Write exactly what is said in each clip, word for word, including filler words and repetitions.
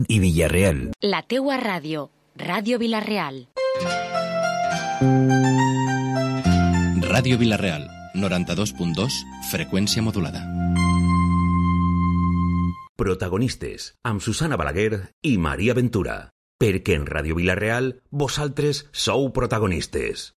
i Villarreal. La teua ràdio, Ràdio Vila-real. Ràdio Vila-real, noranta-dos punt dos, freqüència modulada. Protagonistes, amb Susana Balaguer i Maria Ventura. Perquè en Ràdio Vila-real vosaltres sou protagonistes.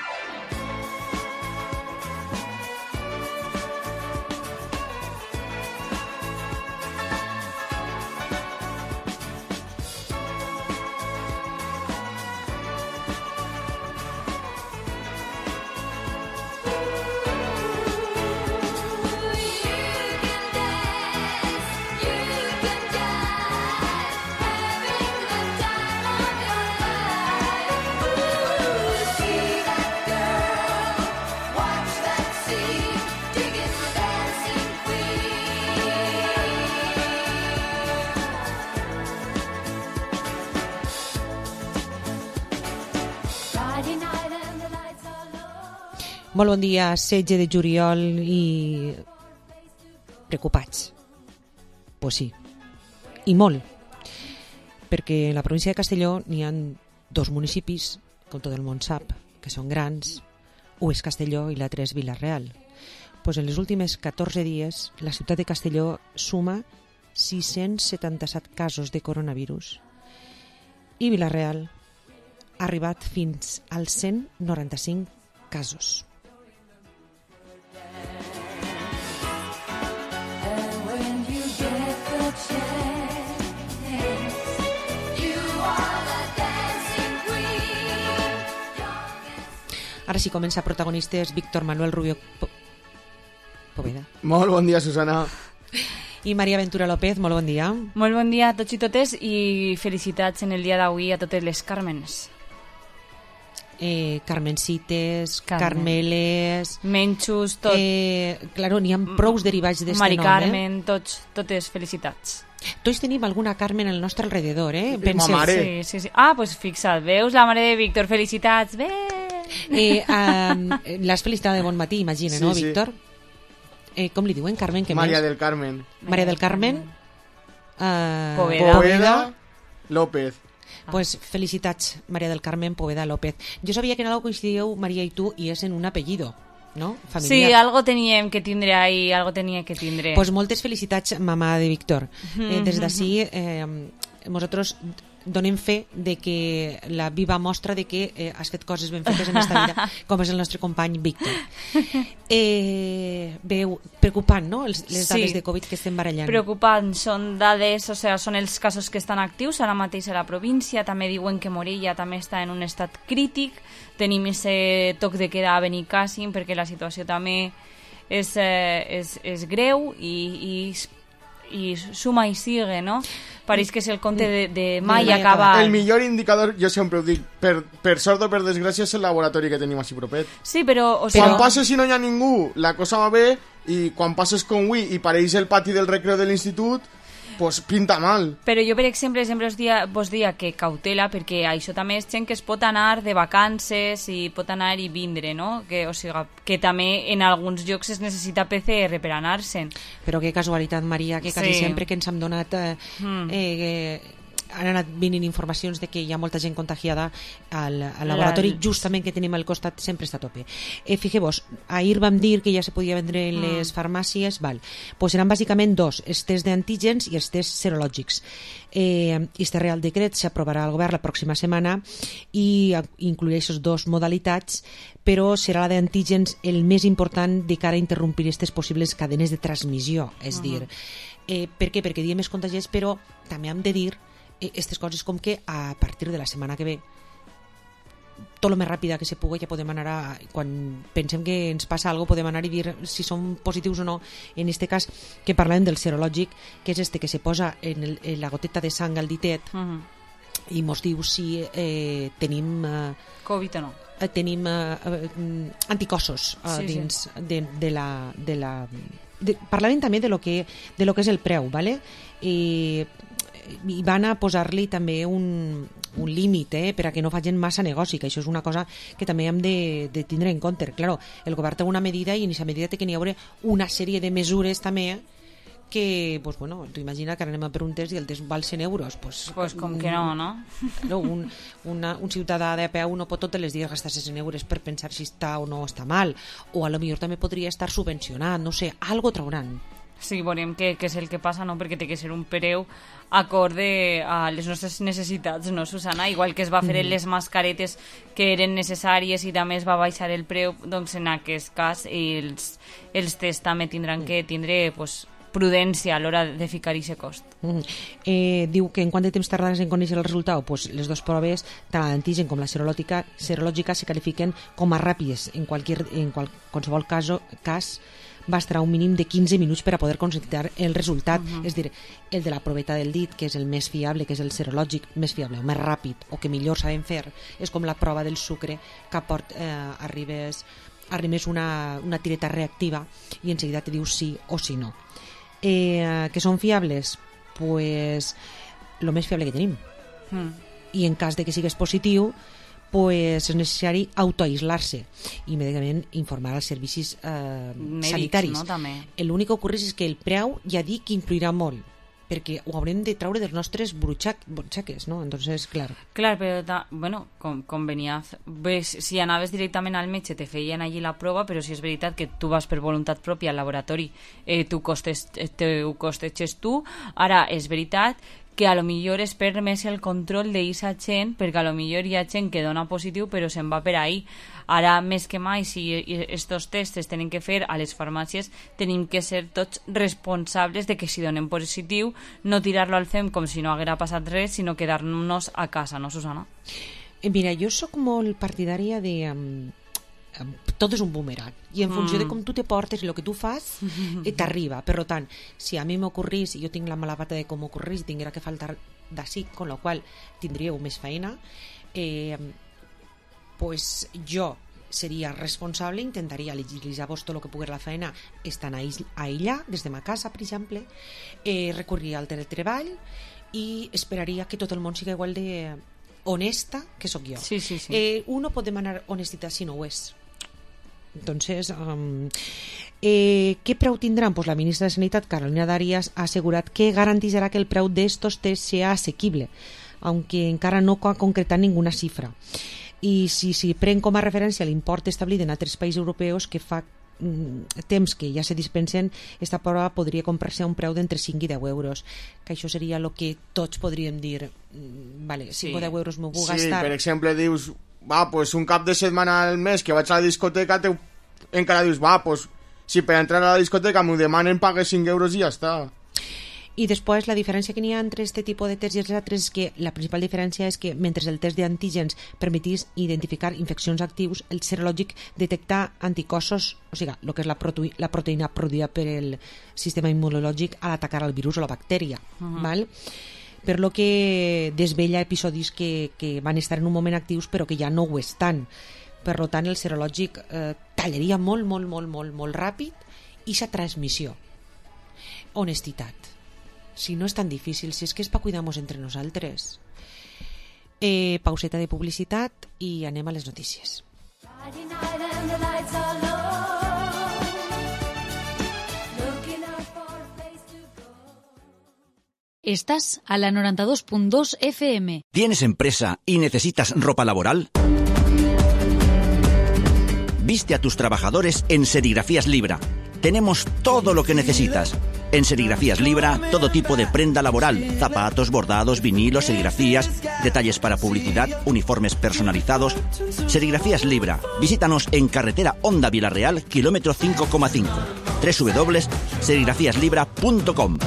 Molt bon dia, setze de juliol i preocupats. Pues sí, i molt, perquè en la província de Castelló n'hi ha dos municipis, com tot el món sap, que són grans, un és Castelló i l'altre és Vila-real. Pues en les últimes catorze dies la ciutat de Castelló suma sis-cents setanta-set casos de coronavirus i Vila-real ha arribat fins als cent noranta-cinc casos. Ara sí, comença protagonistes Víctor Manuel Rubio po Poveda. Molt bon dia, Susana. I Maria Ventura López, molt bon dia. Molt bon dia a tots i totes i felicitats en el dia d'avui a totes les Carmens. Eh, Carmencites, Carmen. Carmeles... Menxos, tot. Eh, claro, n'hi ha prous derivats d'este nom, Mari eh? Carmen, tots, totes felicitats. Tots tenim alguna Carmen al nostre alrededor, eh? Ma mare. Sí, sí, sí. Ah, pues fixa't, veus la mare de Víctor, felicitats, bé! Eh, um, L'has felicitat de bon matí, imagina, Sí, no, sí. Víctor? Eh, com li diuen, Carmen? Què Maria més? del Carmen. Maria del Carmen. Uh, Poveda. Poveda López. Pues felicitats, Maria del Carmen Poveda López. Jo sabia que en algo coincidíeu, Maria i tu, i és en un apellido, no? Familiar. Sí, algo teníem que tindre ahí, algo tenia que tindre. Pues moltes felicitats, mamà de Víctor. Eh, des d'ací, eh, nosaltres donem fe de que la viva mostra de que eh, has fet coses ben fetes en esta vida, com és el nostre company Víctor. Eh, veu, preocupant, no?, Els, les dades Sí. de Covid que estem barallant. Preocupant, són dades, o sea, són els casos que estan actius ara mateix a la província, també diuen que Morella també està en un estat crític, tenim ese toc de queda a Benicàssim perquè la situació també és, eh, és, és greu i, i, i suma i sigue, no? Pareix que és el conte de, de mai mai acaba... El millor indicador, jo sempre ho dic, per, per sort o per desgràcia, és el laboratori que tenim així propet. Sí, però... O Quan sigui, passes i no hi ha ningú, la cosa va bé, i quan passes com avui i pareix el pati del recreo de l'institut, pues pinta mal. Però jo, per exemple, sempre us dia, vos dia que cautela, perquè això també és gent que es pot anar de vacances i pot anar i vindre, no? Que, o sigui, que també en alguns llocs es necessita P C R per anar-se'n. Però que casualitat, Maria, que quasi Sí. sempre que ens hem donat... Eh, Mm. eh, eh, han anat venint informacions de que hi ha molta gent contagiada al, al laboratori, La- justament que tenim al costat sempre està a tope. Eh, fixeu-vos, ahir vam dir que ja se podia vendre en les farmàcies, val. Pues seran bàsicament dos, els tests d'antígens i els tests serològics. Eh, este Real Decret s'aprovarà al govern la pròxima setmana i inclourà aquestes dues modalitats, però serà la d'antígens el més important de cara a interrompir aquestes possibles cadenes de transmissió, és dir, eh, per què? Perquè diem més contagiats, però també hem de dir aquestes coses com que a partir de la setmana que ve tot el més ràpida que se pugui ja podem anar a, quan pensem que ens passa alguna cosa podem anar i dir si som positius o no, en este cas que parlem del serològic, que és este que se posa en, el, en la goteta de sang al ditet Uh -huh. i mos diu si eh, tenim eh, Covid o no. eh, tenim eh, eh, anticossos eh, Sí, sí. dins de, de la, de la de, parlaven també de lo que, de lo que és el preu, ¿vale? I, i van a posar-li també un, un límit eh, per a que no facin massa negoci, que això és una cosa que també hem de, de tindre en compte. Claro, el govern té una medida i en aquesta medida té que n'hi haure una sèrie de mesures també que, pues bueno, tu imagina que ara anem a per un test i el test val cent euros. Pues, pues com que no, no? no un, una, un ciutadà de peu no pot totes les dies gastar-se cent euros per pensar si està o no està mal, o a lo millor també podria estar subvencionat, no sé, algo trauran. Sí, veurem què, què és el que passa, no? Perquè té que ser un preu acorde a les nostres necessitats, no, Susana? Igual que es va fer mm. les mascaretes que eren necessàries i també es va baixar el preu, doncs en aquest cas els, els tests també tindran mm. que tindre pues, prudència a l'hora de ficar aquest cost. Mm. Eh, diu que en quant de temps tardaràs en conèixer el resultat? Pues les dues proves, tant l'antigen com la serològica, serològica se califiquen com a ràpides. En, qualquier, en qual, qualsevol caso, cas va estar un mínim de quinze minuts per a poder constatar el resultat. Uh-huh. És dir, el de la proveta del dit, que és el més fiable, que és el serològic més fiable, o més ràpid, o que millor sabem fer, és com la prova del sucre, que aport, eh, arribes, arribes una, una tireta reactiva i en seguida te dius sí o sí no. Eh, que són fiables? Pues el més fiable que tenim. Uh-huh. I en cas de que sigues positiu, pues és necessari autoaislar-se i immediatament informar als servicis eh, Mèdics, sanitaris. No, també. L'únic que ocorre és que el preu ja dic que influirà molt, perquè ho haurem de traure dels nostres butxaques, no? Entonces, clar. Clar, però, ta, bueno, com, com venia... Ves, si anaves directament al metge te feien allí la prova, però si és veritat que tu vas per voluntat pròpia al laboratori, eh, tu costes, te ho costeges tu, ara és veritat que a lo millor es perd més el control d'eixa gent, perquè a lo millor hi ha gent que dona positiu però se'n va per ahí. Ara, més que mai, si estos tests es tenen que fer a les farmàcies, tenim que ser tots responsables de que si donem positiu, no tirar-lo al fem com si no haguera passat res, sinó quedar-nos a casa, no, Susana? Eh, mira, jo sóc molt partidària de... Um... tot és un boomerang i en funció mm. de com tu te portes i el que tu fas eh, t'arriba, per tant si a mi m'ocorrís, i jo tinc la mala pata de com m'ocorrís i tinguera que faltar d'ací, con la qual tindríeu més feina, eh, pues jo seria responsable, intentaria agilitzar-vos tot el que pugui la feina estant allà, des de ma casa per exemple, eh, recorriria al teletreball i esperaria que tot el món sigui igual de honesta que sóc jo. Sí, sí, sí. Eh, uno pot demanar honestitat si no ho és. Entonces, um, eh, ¿qué preu tindran? Pues la ministra de Sanitat, Carolina Darias, ha assegurat que garantirà que el preu d'estos test sea asequible, aunque encara no ha concretat ninguna xifra. I si si pren com a referència l'import establit en altres països europeus que fa mm, temps que ja se dispensen, esta prova podria comprar-se a un preu d'entre cinc i deu euros, que això seria el que tots podríem dir, mm, vale, cinc o deu euros m'ho vull sí, gastar. Per exemple, dius, va, pues un cap de setmana al mes que vaig a la discoteca, te, encara dius, va, pues si per entrar a la discoteca m'ho demanen pagues cinc euros i ja està. I després la diferència que n'hi ha entre aquest tipus de tests i els altres és que la principal diferència és que mentre el test d'antígens permetís identificar infeccions actius, el serològic detecta anticossos, o sigui, el que és la, prote la proteïna produïda per el sistema immunològic a atacar el virus o la bactèria. Uh-huh. Val? Per lo que desvella episodis que, que van estar en un moment actius però que ja no ho estan. Per tant, el serològic eh, tallaria molt, molt, molt, molt, molt ràpid i sa transmissió. Honestitat. Si no és tan difícil, si és que és per cuidar-nos entre nosaltres. Eh, pauseta de publicitat i anem a les notícies. Estás a la noventa y dos punto dos F M. ¿Tienes empresa y necesitas ropa laboral? Viste a tus trabajadores en Serigrafías Libra. Tenemos todo lo que necesitas. En Serigrafías Libra, todo tipo de prenda laboral, zapatos, bordados, vinilos, serigrafías, detalles para publicidad, uniformes personalizados. Serigrafías Libra. Visítanos en carretera Honda Vilarreal, kilómetro cinco coma cinco. doble u doble u doble u punto serigrafías libra punto com.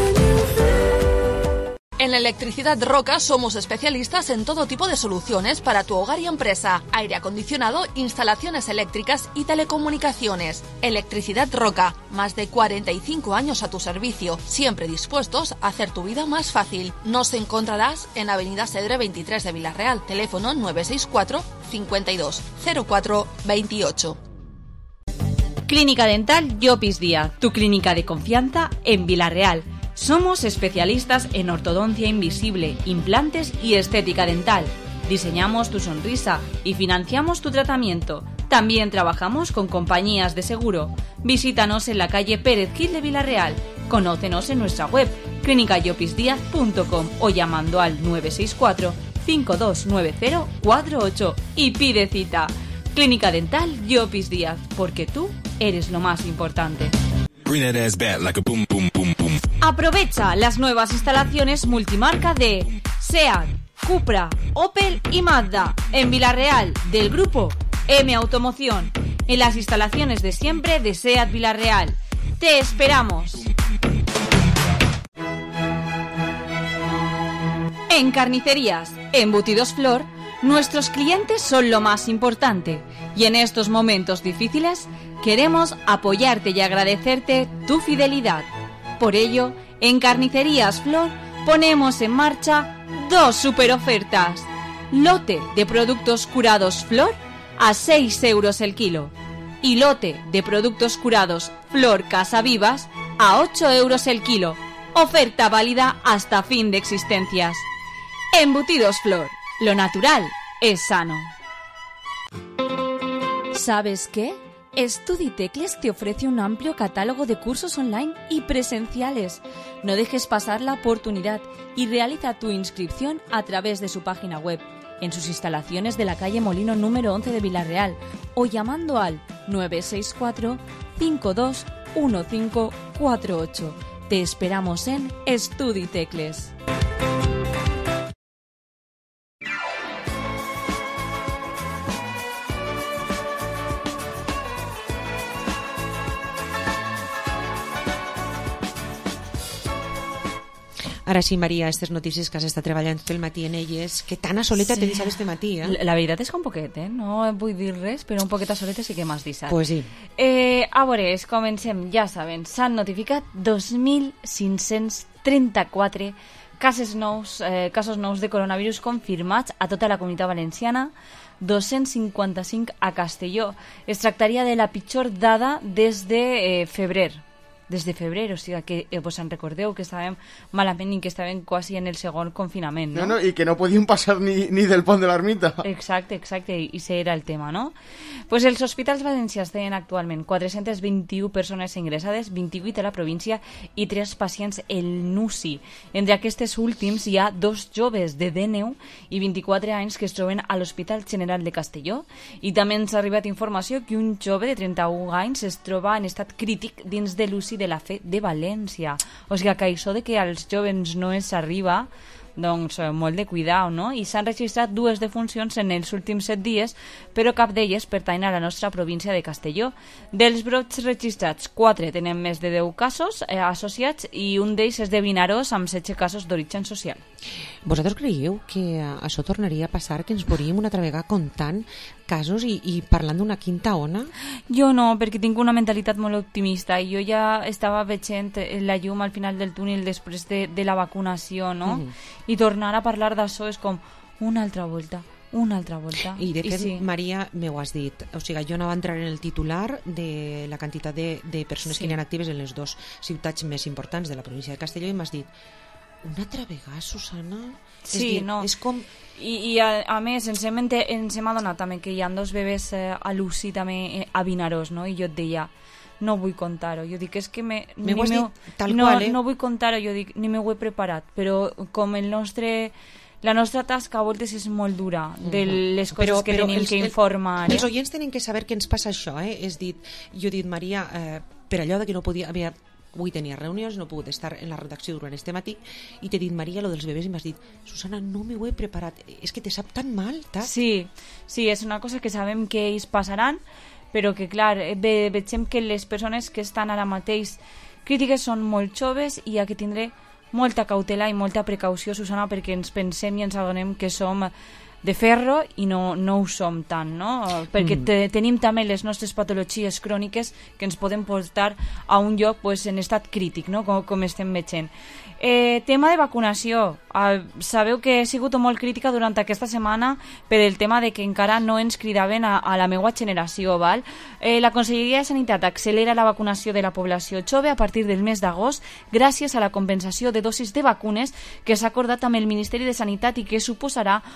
En Electricidad Roca somos especialistas en todo tipo de soluciones para tu hogar y empresa, aire acondicionado, instalaciones eléctricas y telecomunicaciones. Electricidad Roca, más de cuarenta y cinco años a tu servicio, siempre dispuestos a hacer tu vida más fácil. Nos encontrarás en Avenida Cedre veintitrés de Vilarreal, teléfono nueve seis cuatro, cincuenta y dos, cero cuatro, veintiocho. Clínica Dental Llopis Díaz, tu clínica de confianza en Vilarreal. Somos especialistas en ortodoncia invisible, implantes y estética dental. Diseñamos tu sonrisa y financiamos tu tratamiento. También trabajamos con compañías de seguro. Visítanos en la calle Pérez Gil de Vilarreal, Conócenos en nuestra web clínica llopis díaz punto com o llamando al nueve seis cuatro, cinco dos nueve cero cuatro ocho y pide cita. Clínica Dental Llopis Díaz, porque tú eres lo más importante. Aprovecha las nuevas instalaciones multimarca de SEAT, Cupra, Opel y Mazda en Vilarreal del grupo M Automoción, en las instalaciones de siempre de SEAT Vilarreal. ¡Te esperamos! En Carnicerías Embutidos Flor, nuestros clientes son lo más importante y en estos momentos difíciles queremos apoyarte y agradecerte tu fidelidad. Por ello, en Carnicerías Flor ponemos en marcha dos super ofertas. Lote de productos curados Flor a seis euros el kilo y lote de productos curados Flor Casa Vivas a ocho euros el kilo. Oferta válida hasta fin de existencias. Embutidos Flor, lo natural es sano. ¿Sabes qué? Studitecles te ofrece un amplio catálogo de cursos online y presenciales. No dejes pasar la oportunidad y realiza tu inscripción a través de su página web, en sus instalaciones de la calle Molino número once de Vilarreal o llamando al nueve seis cuatro, cinco dos uno cinco cuatro ocho. Te esperamos en Studitecles. Ara sí, Maria, aquestes notícies que has estat treballant tot el matí en elles, que tan a soleta sí. T'he deixat este matí, eh? La, la veritat és que un poquet, eh? No vull dir res, però un poquet a soleta sí que m'has deixat. Pues sí. Eh, a veure, comencem, ja saben, s'han notificat dos mil cinc-cents trenta-quatre casos nous, eh, casos nous de coronavirus confirmats a tota la Comunitat Valenciana, dos-cents cinquanta-cinc a Castelló. Es tractaria de la pitjor dada des de eh, febrer. Des de febrer, o sigui que eh, vos en recordeu que estàvem malament i que estàvem quasi en el segon confinament, no? No, no, i que no podíem passar ni, ni del pont de l'ermita. Exacte, exacte, i ese era el tema, no? Pues els hospitals valencians tenen actualment quatre-centes vint-i-u persones ingressades, vint-i-vuit a la província i tres pacients el N U C I. Entre aquests últims hi ha dos joves de dinou i vint-i-quatre anys que es troben a l'Hospital General de Castelló, i també ens ha arribat informació que un jove de trenta-un anys es troba en estat crític dins de l'U C I de la Fe de València. O sigui que això de que als jovens no es arriba, doncs molt de cuidado, no? I s'han registrat dues defuncions en els últims set dies, però cap d'elles pertany a la nostra província de Castelló. Dels brots registrats, quatre tenen més de deu casos eh, associats i un d'ells és de Vinaròs amb setze casos d'origen social. Vosaltres creieu que això tornaria a passar, que ens veuríem una altra vegada comptant casos i, i parlant d'una quinta ona? Jo no, perquè tinc una mentalitat molt optimista i jo ja estava veient la llum al final del túnel després de, de la vacunació, no? Mm. I tornar a parlar d'això és com una altra volta, una altra volta. I de fet, I sí. Maria, me ho has dit. O sigui, jo anava a entrar en el titular de la quantitat de, de persones sí. que hi ha actives en les dues ciutats més importants de la província de Castelló i m'has dit, una altra vegada, Susana? Sí, és dir, no. És com... I, i a, a més, ens hem, ente, ens hem adonat també que hi ha dos bebès eh, a l'U C I també eh, a Vinaròs, no? I jo et deia, no vull contar-ho. Jo dic, és que me, me ho has meu, dit tal no, qual, eh? No vull contar-ho, jo dic, ni m'ho he preparat, però com el nostre... La nostra tasca a voltes és molt dura de les coses però, que però tenim els, que informar. Els oients tenen que saber què ens passa això, eh? És dit, jo he dit, Maria, eh, per allò de que no podia... Havia, avui tenia reunions, no he pogut estar en la redacció durant este matí i t'he dit, Maria, lo dels bebès i m'has dit, Susana, no m'ho he preparat, és que te sap tan mal, tak? Sí, sí, és una cosa que sabem que ells passaran, però que, clar, ve, veiem que les persones que estan ara mateix crítiques són molt joves i hi ha que tindre molta cautela i molta precaució, Susana, perquè ens pensem i ens adonem que som de ferro i no, no ho som tant, no? Perquè te, tenim també les nostres patologies cròniques que ens poden portar a un lloc pues, en estat crític, no? com, com estem veient. Eh, tema de vacunació. Ah, sabeu que he sigut molt crítica durant aquesta setmana per el tema de que encara no ens cridaven a, a la meva generació, val? Eh, la Conselleria de Sanitat accelera la vacunació de la població jove a partir del mes d'agost gràcies a la compensació de dosis de vacunes que s'ha acordat amb el Ministeri de Sanitat i que suposarà un augment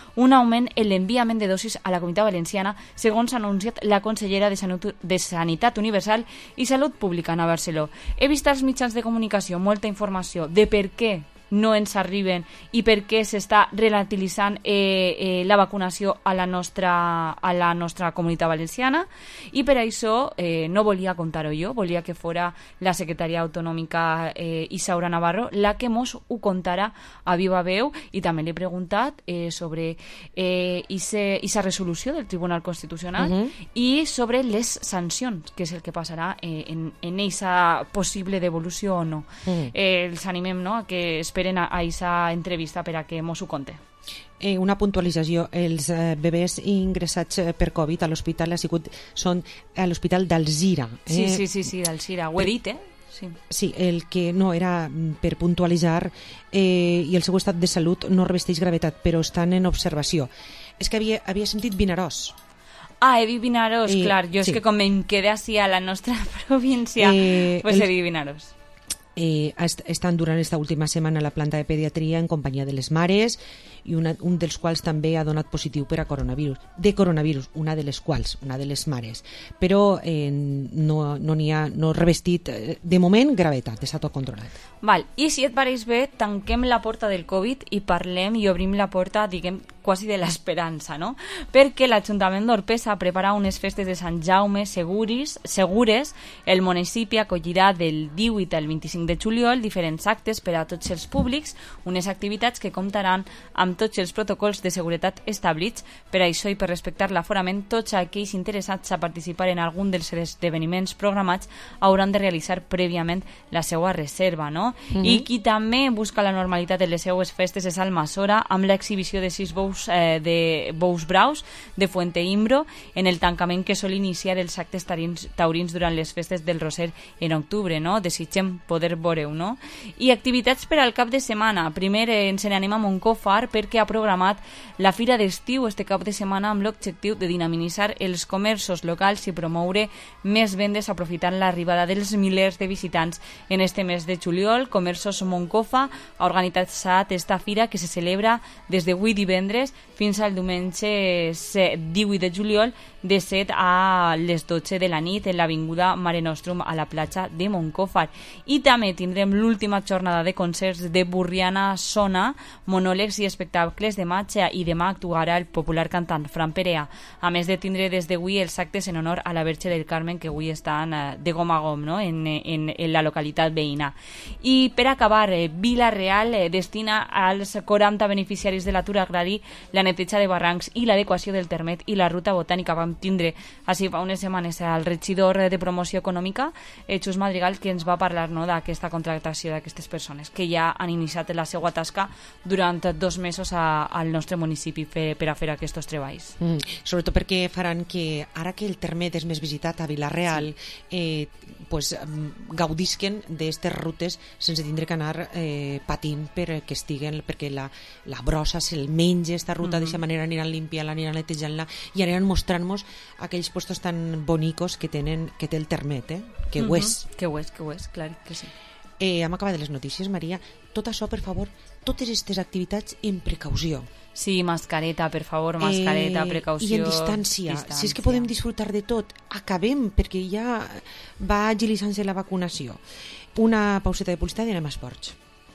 moment l'enviament de dosis a la Comunitat Valenciana, segons ha anunciat la consellera de, Sanut de Sanitat Universal i Salut Pública, Ana Barceló. He vist als mitjans de comunicació molta informació de per què no ens arriben i per què s'està relativitzant eh, eh, la vacunació a la nostra, a la nostra comunitat valenciana, i per això eh, no volia contar-ho jo, volia que fora la secretària autonòmica eh, Isaura Navarro la que mos ho contara a viva veu, i també l'he preguntat eh, sobre eh, esa resolució del Tribunal Constitucional uh -huh. i sobre les sancions, que és el que passarà eh, en, en esa possible devolució o no. Uh -huh. eh, els animem, no?, a que esperen a aquesta entrevista per a que mos ho conte. Eh, una puntualització, els eh, bebès ingressats eh, per Covid a l'hospital ha sigut, són a l'hospital d'Alzira. Eh? Sí, sí, sí, sí, d'Alzira, ho he dit, eh? Sí. Sí, el que no era per puntualitzar eh, i el seu estat de salut no revesteix gravetat, però estan en observació. És que havia, havia sentit Vinaròs. Ah, he dit Vinaròs, eh, clar, jo sí. És que com em quedé així a la nostra província, eh, pues el... he dit Vinaròs. Eh, estan durant esta última setmana a la planta de pediatria en companyia de les mares, i una, un dels quals també ha donat positiu per a coronavirus, de coronavirus, una de les quals, una de les mares, però eh, no no n'hi ha no revestit, eh, de moment, gravetat, està tot controlat. Val, i si et pareix bé, tanquem la porta del Covid i parlem i obrim la porta, diguem, quasi de l'esperança, no? Perquè l'Ajuntament d'Orpesa prepara unes festes de Sant Jaume seguris, segures. El municipi acollirà del divuit al vint-i-cinc de juliol diferents actes per a tots els públics, unes activitats que comptaran amb tots els protocols de seguretat establits. Per això i per respectar l'aforament, tots aquells interessats a participar en algun dels esdeveniments programats hauran de realitzar prèviament la seva reserva, no? Mm-hmm. I qui també busca la normalitat en les seues festes és Almassora, amb l'exhibició de sis bous Eh, de bous braus de Fuente Imbro en el tancament que sol iniciar els actes taurins, taurins durant les festes del Roser en octubre, no? Desitgem poder veure-ho, no? I activitats per al cap de setmana. Primer eh, ens n'anem a Moncofar perquè ha programat la Fira d'Estiu este cap de setmana amb l'objectiu de dinamitzar els comerços locals i promoure més vendes aprofitant l'arribada dels milers de visitants en este mes de juliol. Comerços Moncofa ha organitzat esta fira que se celebra des d'avui divendres fins al diumenge divuit de juliol de set a les dotze de la nit en l'avinguda Mare Nostrum a la platja de Moncofar. I també tindrem l'última jornada de concerts de Burriana Sona, monòlegs i espectacles de matxa, i demà actuarà el popular cantant Fran Perea, a més de tindre des d'avui els actes en honor a la Verge del Carmen, que avui estan de gom a gom, no? en, en, en la localitat veïna. I per acabar, Vila-real destina als quaranta beneficiaris de l'atur agrari la neteja de barrancs i l'adequació del termet i la ruta botànica. Vam tindre així fa unes setmanes al regidor de promoció econòmica, Xus Madrigal, que ens va parlar, no?, d'aquesta contractació d'aquestes persones que ja han iniciat la seva tasca durant dos mesos a, al nostre municipi per, per a fer aquests treballs. Mm, sobretot perquè faran que ara que el termet és més visitat a Vila-real, sí. eh, pues, gaudisquen d'aquestes rutes sense tindre que anar eh, patint perquè estiguen, perquè la, la brossa se'l menja esta ruta, mm-hmm. d'aquesta manera aniran limpiant-la, aniran netejant-la i aniran mostrant-nos aquells puestos tan bonicos que tenen, que té el termet, eh? que mm-hmm. ho és. Que ho és, que ho és, clar que sí. Eh, hem acabat les notícies, Maria. Tot això, per favor, totes aquestes activitats en precaució. Sí, mascareta, per favor, mascareta, eh, precaució. I en distància. distància. Si és que podem disfrutar de tot, acabem, perquè ja va agilitzant-se la vacunació. Una pauseta de publicitat i anem a esports.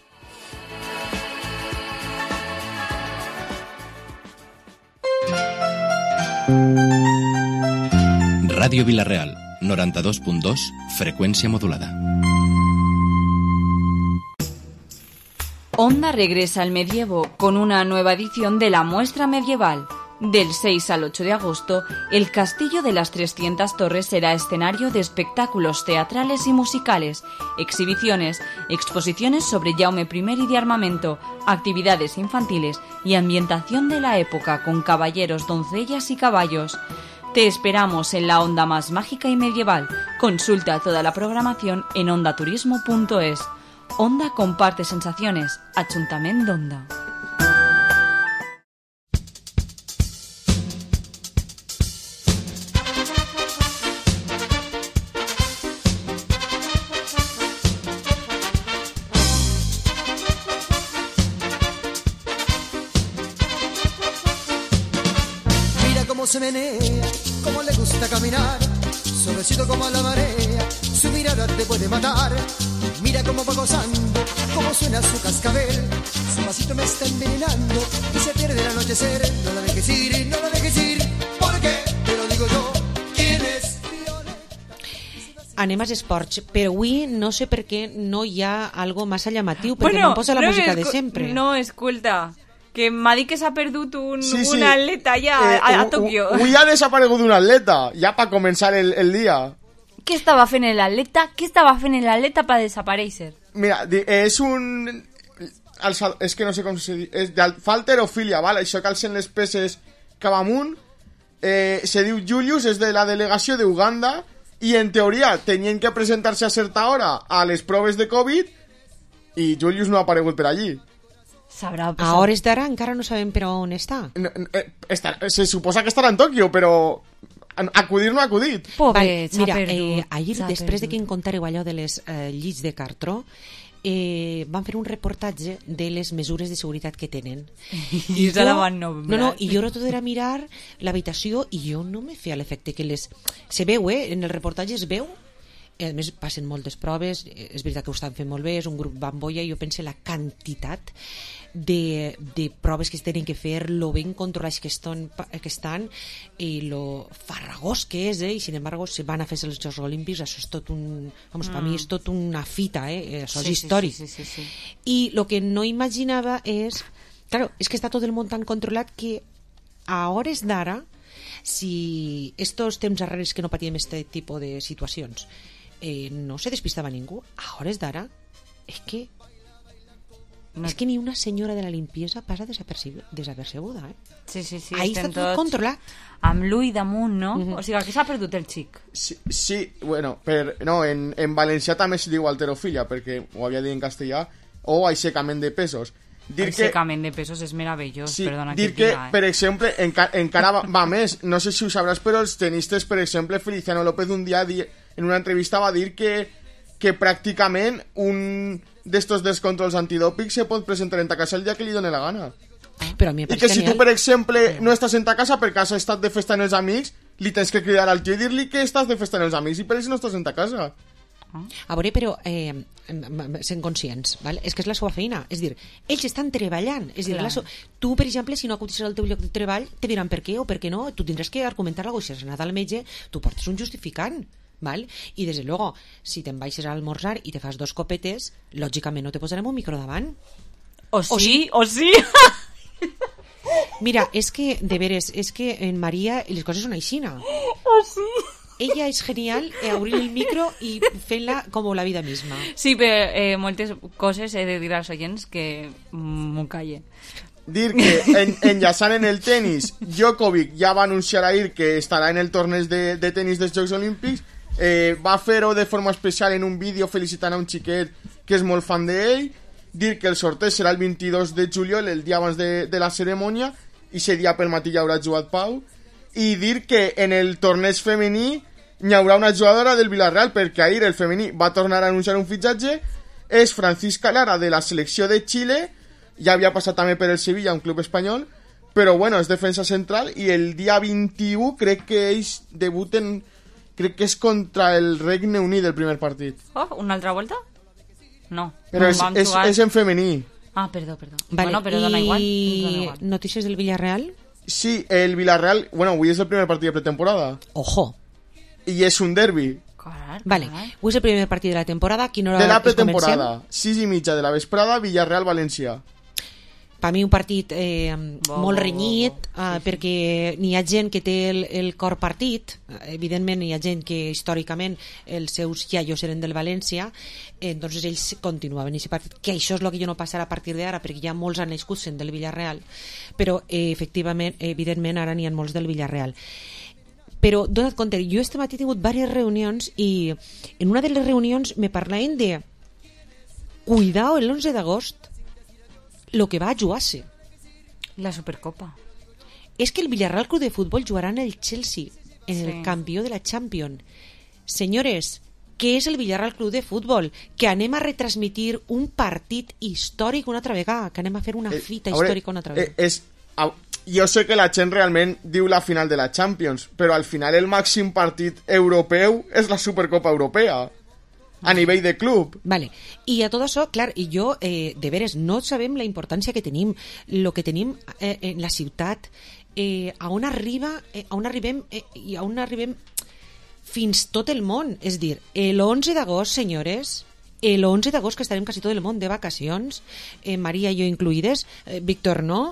Ràdio Vila-real, noranta-dos punt dos, frecuencia modulada. Onda regresa al medievo con una nueva edición de la muestra medieval. Del seis al ocho de agosto, el Castillo de las trescientas Torres será escenario de espectáculos teatrales y musicales, exhibiciones, exposiciones sobre Jaume primero y de armamento, actividades infantiles y ambientación de la época con caballeros, doncellas y caballos. Te esperamos en la onda más mágica y medieval. Consulta toda la programación en ondaturismo punto es. Onda comparte sensaciones. Ajuntament d'Onda. cómo se menea, cómo le gusta caminar, suavecito como la marea, su mirada te puede matar. Mira cómo va gozando, cómo suena su cascabel, su pasito me está envenenando y se pierde el anochecer. No la dejes ir, no la dejes ir, porque te lo digo yo, ¿quién es Violeta? Anem als esports, però avui no sé per què no hi ha algo massa llamatiu, perquè Bueno, no em posa la no, música de escu- sempre. No, escolta, que m'ha dit que s'ha perdut un, Sí, sí. un atleta ja Eh, a, a hu- Tòquio. hu- Avui ha desaparegut un atleta, ja per començar el, el dia. Què estava fent l'atleta? Què estava fent l'atleta per desaparèixer? Mira, di- és un... El, sal- és que no sé com se diu... És d'halterofilia, val? Això que alcen les peces cap amunt. Eh, se diu Julius, és de la delegació d'Uganda i en teoria tenien que presentar-se a certa hora a les proves de Covid i Julius no ha aparegut per allí. S'haurà A hores d'ara encara no sabem per on està. No, no, eh, estar, se suposa que estarà en Tòquio, però acudir no ha acudit. Pobret, s'ha mira, perdut. eh, ahir, s'ha després de perdut. que em contàreu allò de les eh, llits de cartró, eh, van fer un reportatge de les mesures de seguretat que tenen. I se la van nombrar. No, no, i jo tot era mirar l'habitació i jo no me feia l'efecte que les... Se veu, eh? En el reportatge es veu, a més passen moltes proves, és veritat que ho estan fent molt bé, és un grup bambolla, i jo penso la quantitat de, de proves que es tenen que fer, lo ben controlats que estan, que estan i lo farragós que és, eh? I sin embargo se van a fer els Jocs Olímpics, això és tot un... Vamos, mm. per mi és tot una fita, eh? Això Sí, és sí, històric. sí, sí, sí, sí. I lo que no imaginava és... Claro, és que està tot el món tan controlat que a hores d'ara, si estos temps darreres que no patíem este tipus de situacions eh, no se despistava ningú, a hores d'ara és que no. És que ni una senyora de la limpiesa passa desapercebuda, desapercebuda eh? Sí, sí, sí. Ahí estem està tot tots controlat. Amb l'ull damunt, no? Mhm. O sigui, que s'ha perdut el xic. Sí, sí bueno, per, no, en, en valencià també se diu halterofilia, perquè ho havia dit en castellà, o aixecament de pesos. Dir El secament de pesos és meravellós, Sí, perdona dir que que, et diga, eh? per exemple, enca encara va, va més, no sé si ho sabràs, però els tenistes, per exemple, Feliciano López un dia di en una entrevista va dir que, que pràcticament un d'estos descontrols antidòpics se pot presentar en ta casa el dia que li doni la gana. Però a mi I que si tu, per exemple, no estàs en ta casa perquè has estat de festa amb els amics, li tens que cridar al tio i dir-li que estàs de festa amb els amics i per això no estàs en ta casa. A veure, però eh, sent conscients, val? És que és la seva feina, és dir, ells estan treballant, és dir, Clar. la so... tu, per exemple, si no acudis al teu lloc de treball, te diran per què o per què no, tu tindràs que argumentar alguna cosa, si has anat al metge, tu portes un justificant, val? I des de luego, si te'n baixes a almorzar i te fas dos copetes, lògicament no te posarem un micro davant. O sí, o sí. Mira, és que, de veres, és que en Maria les coses són aixina. O sí. Ella és genial eh, obrint el micro i fent-la com la vida misma. Sí, però eh, moltes coses he de dir als oients que m'ho calle. Dir que en, enllaçant en el tenis, Djokovic ja va anunciar ahir que estarà en el torneig de, de tenis dels Jocs Olímpics, eh, va fer-ho de forma especial en un vídeo felicitant a un xiquet que és molt fan d'ell, dir que el sorteig serà el vint-i-dos de juliol, el dia abans de, de la cerimònia, i ese dia pel matí hi haurà jugat Pau, i dir que en el torneig femení hi haurà una jugadora del Villarreal, perquè ahir el femení va tornar a anunciar un fitxatge, és Francisca Lara de la selecció de Xile, ja havia passat també per el Sevilla, un club espanyol, però bueno, és defensa central, i el dia vint-i-u crec que ells debuten, crec que és contra el Regne Unit el primer partit. Oh, una altra volta? No. Però no, és, vam és, jugar- és en femení. Ah, perdó, perdó. Vale, Bueno, però dona igual. i Dona igual. notícies del Villarreal? Sí, el Villarreal, bueno, avui és el primer partit de pretemporada. Ojo. I és un derbi. Carai, Vale, carai. avui és el primer partit de la temporada. Quina hora De la es comencem? pretemporada. sis i mitja de la vesprada, Villarreal-València. Per mi un partit eh, Bo, molt bo, renyit, bo, bo. eh, Sí, sí. perquè n'hi ha gent que té el, el cor partit, eh, evidentment hi ha gent que històricament els seus iaios eren del València, eh, entonces ells continuaven aquest partit, que això és el que jo no passarà a partir d'ara, perquè hi ha molts han nascut sent del Villarreal, però eh, efectivament, evidentment ara n'hi ha molts del Villarreal. Però dona't compte, jo este matí he tingut diverses reunions i en una de les reunions me parlaven de cuidao el once d'agost lo que va a jugar-se. La Supercopa. És que el Villarreal Club de Futbol jugarà en el Chelsea, en Sí. el campió de la Champions. Senyores, què és el Villarreal Club de Futbol? Que anem a retransmitir un partit històric una altra vegada, que anem a fer una Eh, fita a veure, històrica una altra eh, vegada. és, a, jo sé que la gent realment diu la final de la Champions, però al final el màxim partit europeu és la Supercopa Europea, a nivell de club. Vale. I a tot això, clar, i jo, eh, de veres, no sabem la importància que tenim, el que tenim eh, en la ciutat, eh, a on arriba, eh, a on arribem, eh, i a on arribem fins tot el món. És dir, l'onze d'agost, senyores, l'onze d'agost, que estarem quasi tot el món de vacacions, eh, Maria i jo incluïdes, eh, Víctor no,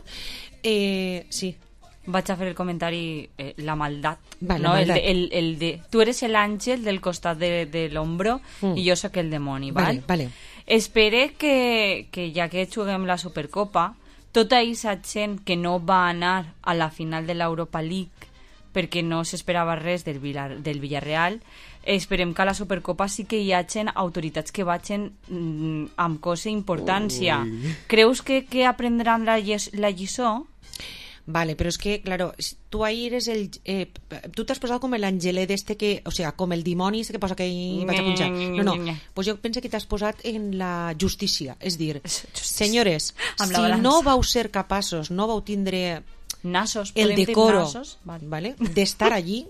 eh, sí. Vaig a fer el comentari, eh, la maldat, vale, no? la maldat. El, de, el, el de, tu eres el àngel del costat de, de l'ombro mm. i jo sóc el demoni, val? Vale, vale. Espere que, que ja que juguem la Supercopa, tota aquesta gent que no va anar a la final de l'Europa League perquè no s'esperava res del, Villar, del Villarreal, esperem que a la Supercopa sí que hi hagin autoritats que vagin mm, amb cosa importància. Ui. Creus que, que aprendran la, la lliçó? Vale, pero es que, claro, tú ahí eres el... Eh, tú te has posado como el angelet este que... O sea, como el dimoni este que posa que hi vaig a punxar. No, no, pues jo penso que t'has posat en la justícia. És dir, senyores, si no vau ser capaços, no vau tindre nasos, el decoro vale. Vale, d'estar allí,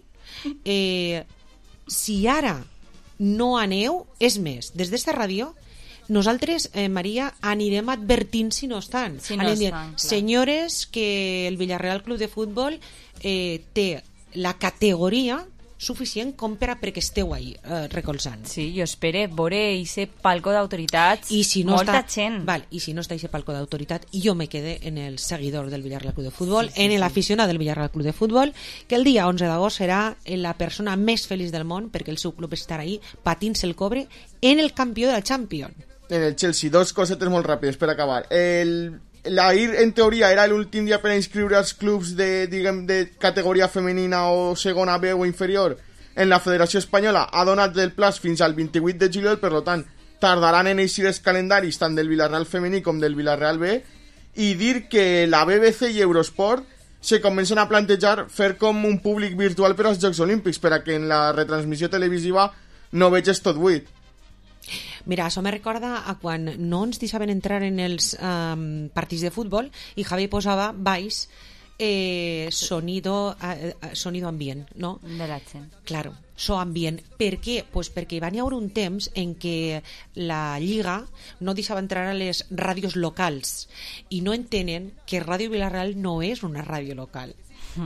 eh, si ara no aneu, és més, des d'esta ràdio, nosaltres, eh, Maria, anirem advertint si no estan. Si no dir, estan, senyores, que el Villarreal Club de Futbol eh, té la categoria suficient com per a perquè esteu ahí eh, recolzant. Sí, jo espero veure ese palco d'autoritats, I si no molta està, gent. Val, i si no està ese palco d'autoritat, jo me quedé en el seguidor del Villarreal Club de Futbol, sí, sí, en sí. l'aficionat del Villarreal Club de Futbol, que el dia onze d'agost serà la persona més feliç del món perquè el seu club estarà ahí patint-se el cobre en el campió de la Champions. En el Chelsea, dos cosetes molt ràpides per acabar. El, la I R, en teoria, era l'últim dia per inscriure als clubs de, diguem, de categoria femenina o segona B o inferior en la Federació Espanyola. Ha donat el plaç fins al vint-i-vuit de juliol, per tant, tardaran en eixir els calendaris tant del Villarreal femení com del Villarreal B, i dir que la B B C i Eurosport se comencen a plantejar fer com un públic virtual per als Jocs Olímpics, per a que en la retransmissió televisiva no veges tot buit. Mira, això me recorda a quan no ens deixaven entrar en els um, partits de futbol i Javi posava baix eh, sonido, eh, sonido ambient, no? De la gent. Claro, so ambient. Per què? Pues perquè van hi haver un temps en què la Lliga no deixava entrar a les ràdios locals i no entenen que Ràdio Villarreal no és una ràdio local.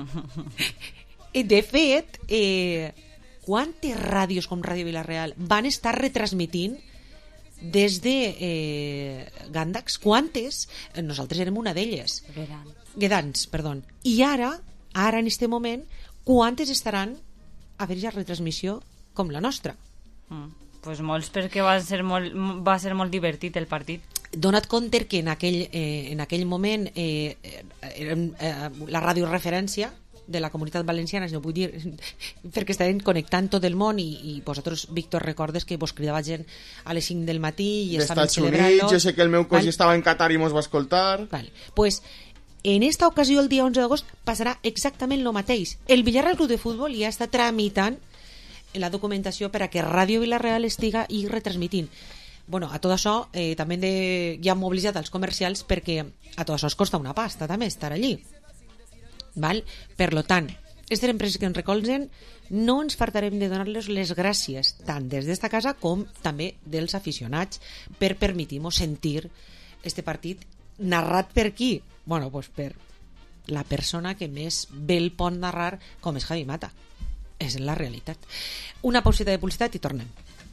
De fet, eh, quantes ràdios com Ràdio Villarreal van estar retransmitint des de eh, Gàndax? Quantes? Nosaltres érem una d'elles. Guedans. Guedans, perdó. I ara, ara en este moment, quantes estaran a veure la retransmissió com la nostra? Mm. Pues molts, perquè va ser molt, va ser molt divertit el partit. Dona't compte que en aquell, eh, en aquell moment eh, érem eh, la ràdio referència de la comunitat valenciana, si no vull dir, perquè estaven connectant tot el món i, i vosaltres, Víctor, recordes que vos cridava gent a les cinc del matí i estaven celebrant-lo. Jo sé que el meu cosí estava en Qatar i mos va escoltar. Vale. Pues, en esta ocasió, el dia onze d'agost, passarà exactament el mateix. El Villarreal Club de Futbol ja està tramitant la documentació per a que Ràdio Villarreal estiga i retransmitint. Bueno, a tot això eh, també de, ja hem mobilitzat els comercials perquè a tot això es costa una pasta també estar allí. Val? Per lo tant, aquestes empreses que ens recolzen no ens fartarem de donar-los les gràcies tant des d'esta casa com també dels aficionats per permetir-nos sentir este partit narrat per qui? Bueno, pues per la persona que més bé el pot narrar, com és Javi Mata. És la realitat. Una pauseta de publicitat i tornem.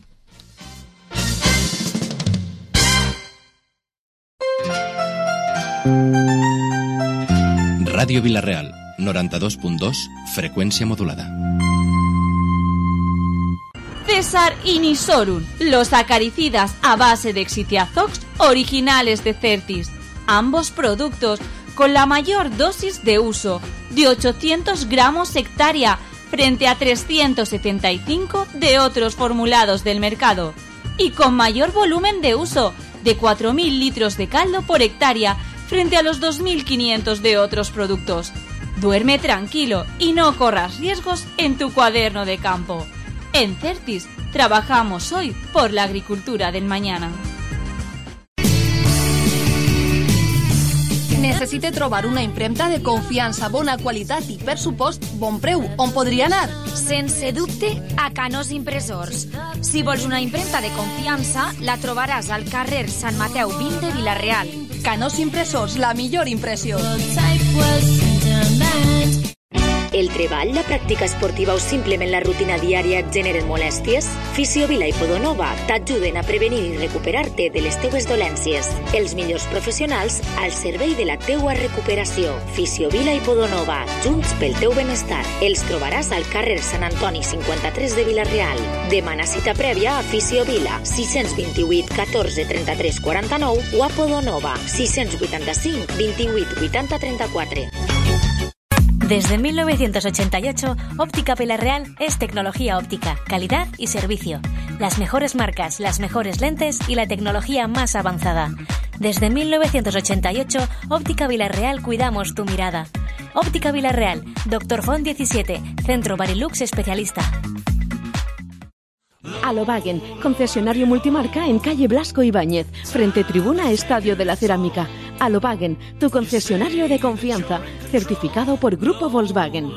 Radio Villarreal, noranta-dos punt dos, frecuencia modulada. César Inisorum, los acaricidas a base de Exitiazox originales de Certis. Ambos productos con la mayor dosis de uso, de ochocientos gramos hectárea, frente a trescientos setenta y cinco de otros formulados del mercado. Y con mayor volumen de uso, de cuatro mil litros de caldo por hectárea, frente a los dos mil quinientos de otros productos. Duerme tranquilo y no corras riesgos en tu cuaderno de campo. En Certis trabajamos hoy por la agricultura del mañana. necessite trobar una impremta de confiança, bona qualitat i, per supost, bon preu, on podria anar? Sense dubte, a Canós Impressors. Si vols una impremta de confiança, la trobaràs al carrer Sant Mateu vint de Vila-real. Canós Impressors, la millor impressió. El treball, la pràctica esportiva o simplement la rutina diària et generen molèsties? Fisiovila i Podonova t'ajuden a prevenir i recuperar-te de les teues dolències. Els millors professionals al servei de la teua recuperació. Fisiovila i Podonova, junts pel teu benestar. Els trobaràs al carrer Sant Antoni cinquanta-tres de Vila-real. Demana cita prèvia a Fisiovila, sis dos vuit, catorze, trenta-tres, quaranta-nou o a Podonova, sis vuitanta-cinc, vint-i-vuit, vuitanta, trenta-quatre. Desde mil novecientos ochenta y ocho, Óptica Vila-real es tecnología óptica, calidad y servicio. Las mejores marcas, las mejores lentes y la tecnología más avanzada. Desde mil novecientos ochenta y ocho, Óptica Vila-real cuidamos tu mirada. Óptica Vila-real, Doctor Font diecisiete, Centro Barilux especialista. Alobagen, concesionario multimarca en calle Blasco Ibáñez, frente tribuna Estadio de la Cerámica. Alobagen, tu concesionario de confianza, certificado por Grupo Volkswagen.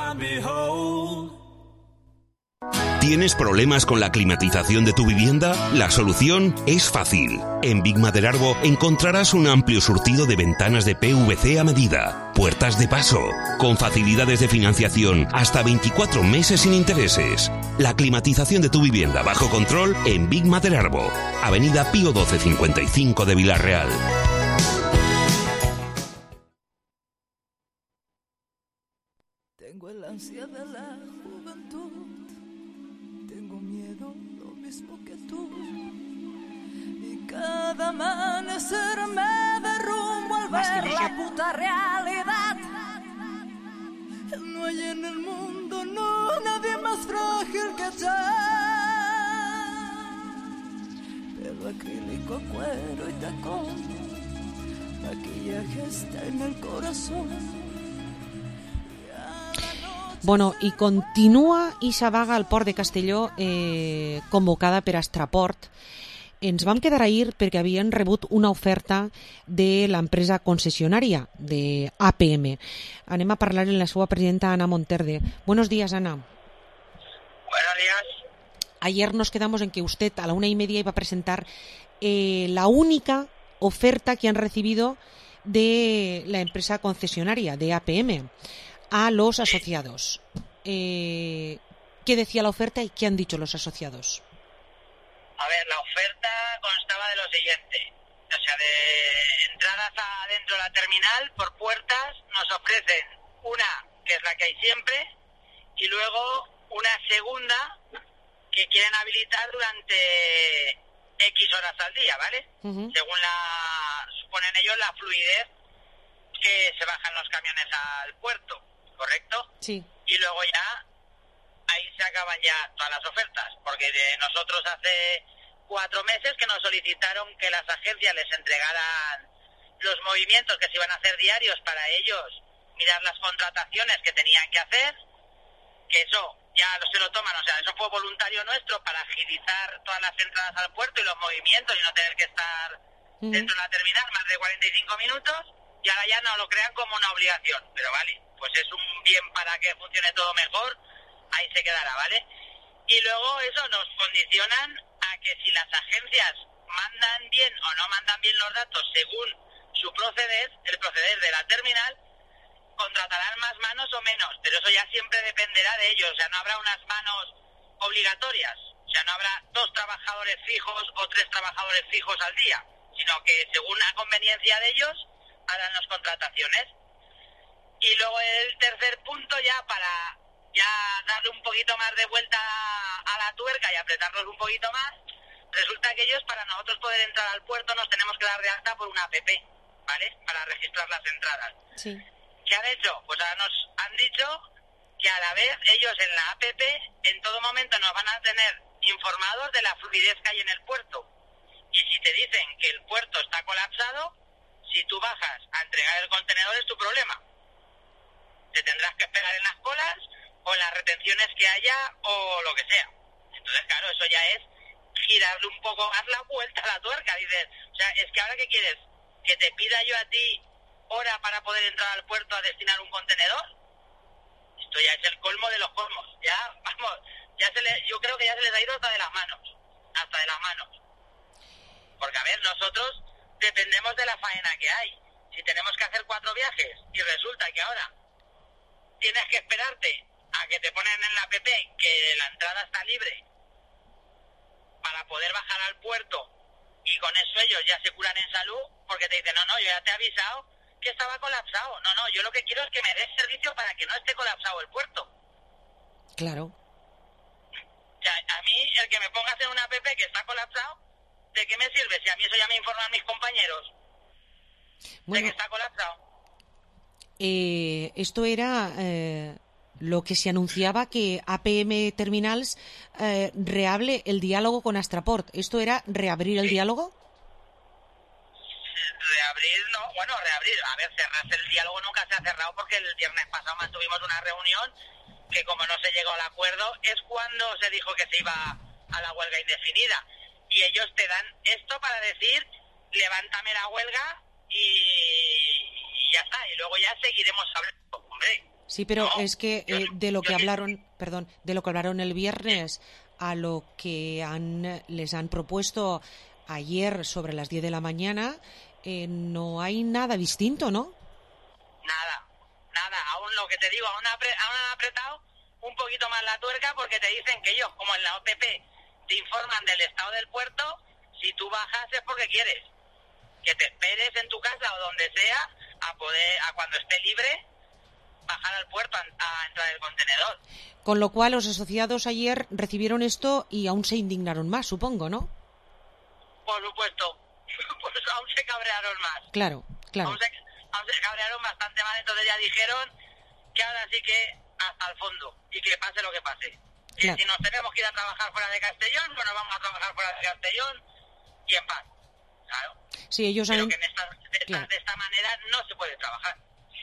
¿Tienes problemas con la climatización de tu vivienda? La solución es fácil. En Big Maderarbo encontrarás un amplio surtido de ventanas de P V C a medida, puertas de paso, con facilidades de financiación hasta veinticuatro meses sin intereses. La climatización de tu vivienda bajo control en Big Maderarbo, Avenida Pío doce cincuenta y cinco de Vila-real. Tengo el ansia de la juventud. Tengo miedo, lo mismo que tú. Y cada amanecer me derrumbo al ver la puta realidad. No hay en el mundo, no, nadie más frágil que tú. Pelo acrílico, cuero y tacón. Maquillaje está en el corazón. Bueno, i continua ixa vaga al port de Castelló eh, convocada per Astraport. Ens vam quedar ahir perquè havien rebut una oferta de l'empresa concessionària de A P M. Anem a parlar amb la seva presidenta, Ana Monterde. Buenos días, Ana. Buenos días. Ayer nos quedamos en que usted a la una y media iba a presentar eh, la única oferta que han recibido de la empresa concesionaria de A P M a los asociados. Eh, ¿Qué decía la oferta y qué han dicho los asociados? A ver, la oferta constaba de lo siguiente. O sea, de entradas adentro de la terminal por puertas nos ofrecen una, que es la que hay siempre, y luego una segunda que quieren habilitar durante X horas al día, ¿vale? Uh-huh. Según la suponen ellos la fluidez que se bajan los camiones al puerto. ¿Correcto? Sí. Y luego ya, ahí se acaban ya todas las ofertas, porque de nosotros hace cuatro meses que nos solicitaron que las agencias les entregaran los movimientos que se iban a hacer diarios para ellos, mirar las contrataciones que tenían que hacer, que eso ya se lo toman, o sea, eso fue voluntario nuestro para agilizar todas las entradas al puerto y los movimientos y no tener que estar uh-huh. dentro de la terminal más de cuarenta y cinco minutos, y ahora ya no lo crean como una obligación, pero vale. Pues es un bien para que funcione todo mejor, ahí se quedará, ¿vale? Y luego eso nos condicionan a que si las agencias mandan bien o no mandan bien los datos según su proceder, el proceder de la terminal, contratarán más manos o menos, pero eso ya siempre dependerá de ellos, o sea, no habrá unas manos obligatorias, o sea, no habrá dos trabajadores fijos o tres trabajadores fijos al día, sino que según la conveniencia de ellos harán las contrataciones. Y luego el tercer punto, ya para ya darle un poquito más de vuelta a la tuerca y apretarlos un poquito más, resulta que ellos, para nosotros poder entrar al puerto, nos tenemos que dar de alta por una app, ¿vale? Para registrar las entradas. Sí. ¿Qué han hecho? Pues ahora nos han dicho que a la vez ellos en la app en todo momento nos van a tener informados de la fluidez que hay en el puerto. Y si te dicen que el puerto está colapsado, si tú bajas a entregar el contenedor es tu problema. Te tendrás que esperar en las colas o en las retenciones que haya o lo que sea. Entonces, claro, eso ya es girarle un poco más la vuelta a la tuerca. Dices, o sea, es que ahora ¿qué quieres? Que te pida yo a ti hora para poder entrar al puerto a destinar un contenedor. Esto ya es el colmo de los colmos. Ya, vamos, ya se le, yo creo que ya se les ha ido hasta de las manos. Hasta de las manos. Porque, a ver, nosotros dependemos de la faena que hay. Si tenemos que hacer cuatro viajes y resulta que ahora tienes que esperarte a que te ponen en la app que la entrada está libre para poder bajar al puerto y con eso ellos ya se curan en salud porque te dicen, no, no, yo ya te he avisado que estaba colapsado. No, no, yo lo que quiero es que me des servicio para que no esté colapsado el puerto. Claro. O sea, a mí el que me pongas en una app que está colapsado, ¿de qué me sirve? Si a mí eso ya me informan mis compañeros bueno, de que está colapsado. Eh, esto era eh, lo que se anunciaba que A P M Terminals eh, reable el diálogo con Astraport. ¿Esto era reabrir el sí. diálogo? Reabrir, no, bueno, reabrir. A ver, cerrarse el diálogo nunca se ha cerrado porque el viernes pasado mantuvimos una reunión que como no se llegó al acuerdo es cuando se dijo que se iba a la huelga indefinida. Y ellos te dan esto para decir, levántame la huelga y, y ya está. Y luego ya seguiremos hablando, hombre. Sí, pero no, es que eh, de lo que hablaron, perdón, de lo que hablaron el viernes a lo que han les han propuesto ayer sobre las diez de la mañana, eh, no hay nada distinto, ¿no? Nada, nada. Aún lo que te digo, aún, apre, aún han apretado un poquito más la tuerca porque te dicen que ellos, como en la O P P, te informan del estado del puerto, si tú bajas es porque quieres. Que te esperes en tu casa o donde sea a poder, a cuando esté libre, bajar al puerto a, a entrar el contenedor. Con lo cual los asociados ayer recibieron esto y aún se indignaron más, supongo, ¿no? Por supuesto. Pues aún se cabrearon más. Claro, claro. Aún se, aún se cabrearon bastante más, entonces ya dijeron que ahora sí que hasta el fondo y que pase lo que pase. Que claro. Si nos tenemos que ir a trabajar fuera de Castellón, bueno, vamos a trabajar fuera de Castellón y en paz. Claro. Sí, ellos Pero han... que en esta, de, esta, claro. de esta manera no se puede trabajar.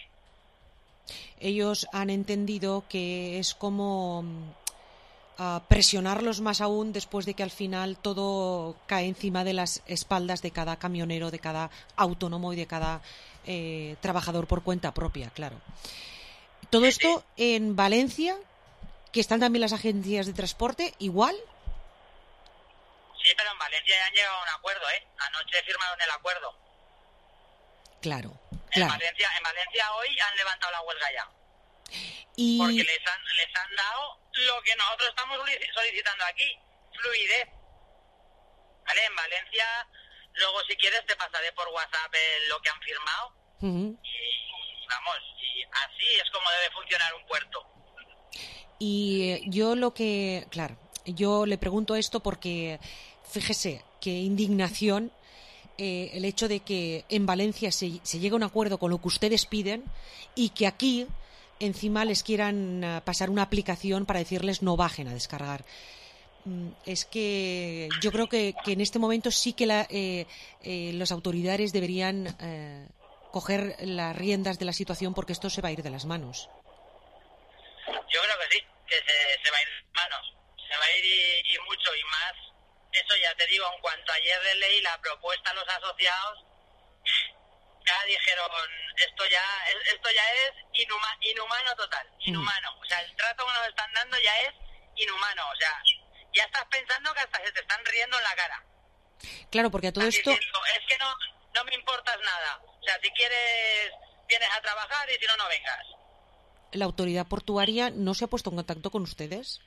Ellos han entendido que es como uh, presionarlos más aún después de que al final todo cae encima de las espaldas de cada camionero, de cada autónomo y de cada eh, trabajador por cuenta propia, claro. Todo sí, esto sí. En Valencia, que están también las agencias de transporte, igual. Sí, pero en Valencia ya han llegado a un acuerdo, ¿eh? Anoche firmaron el acuerdo. Claro, en claro. Valencia, en Valencia hoy han levantado la huelga ya. Y... Porque les han, les han dado lo que nosotros estamos solicitando aquí, fluidez. ¿Vale? En Valencia, luego si quieres te pasaré por WhatsApp lo que han firmado. Uh-huh. Y vamos, y así es como debe funcionar un puerto. Y eh, yo lo que, claro, yo le pregunto esto porque, fíjese, qué indignación eh, el hecho de que en Valencia se, se llegue a un acuerdo con lo que ustedes piden y que aquí encima les quieran uh, pasar una aplicación para decirles no bajen a descargar. Mm, es que yo creo que, que en este momento sí que la, eh, eh, las autoridades deberían eh, coger las riendas de la situación porque esto se va a ir de las manos. Yo creo que sí, que se, se va a ir de las manos. Se va a ir y, y mucho y más. Eso ya te digo, en cuanto ayer le leí la propuesta a los asociados, ya dijeron, esto ya esto ya es inhuma, inhumano total, inhumano. O sea, el trato que nos están dando ya es inhumano. O sea, ya estás pensando que hasta se te están riendo en la cara. Claro, porque a todo esto... Diciendo, es que no, no me importas nada. O sea, si quieres, vienes a trabajar y si no, no vengas. ¿La autoridad portuaria no se ha puesto en contacto con ustedes?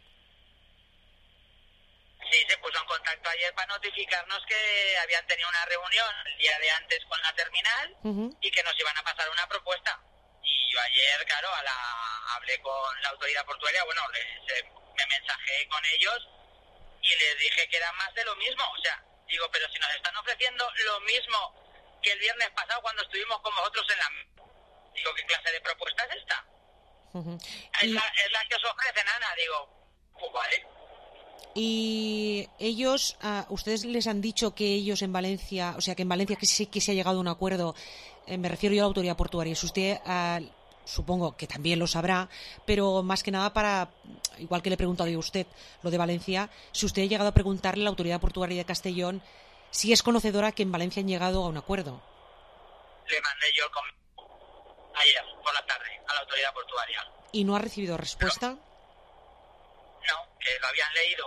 Sí, se puso en contacto ayer para notificarnos que habían tenido una reunión el día de antes con la terminal uh-huh. y que nos iban a pasar una propuesta. Y yo ayer, claro, a la, hablé con la autoridad portuaria, bueno, les, me mensajé con ellos y les dije que era más de lo mismo. O sea, digo, pero si nos están ofreciendo lo mismo que el viernes pasado cuando estuvimos con vosotros en la... Digo, ¿qué clase de propuesta es esta? Uh-huh. Es, y... la, es la que os ofrecen, Ana. Digo, pues vale. Y ellos, uh, ustedes les han dicho que ellos en Valencia, o sea, que en Valencia que sí que se ha llegado a un acuerdo, eh, me refiero yo a la autoridad portuaria, si usted, uh, supongo que también lo sabrá, pero más que nada para, igual que le he preguntado yo a usted lo de Valencia, si usted ha llegado a preguntarle a la autoridad portuaria de Castellón si es conocedora que en Valencia han llegado a un acuerdo. Le mandé yo el, com- ayer, por la tarde, a la autoridad portuaria. ¿Y no ha recibido respuesta? No, que lo habían leído.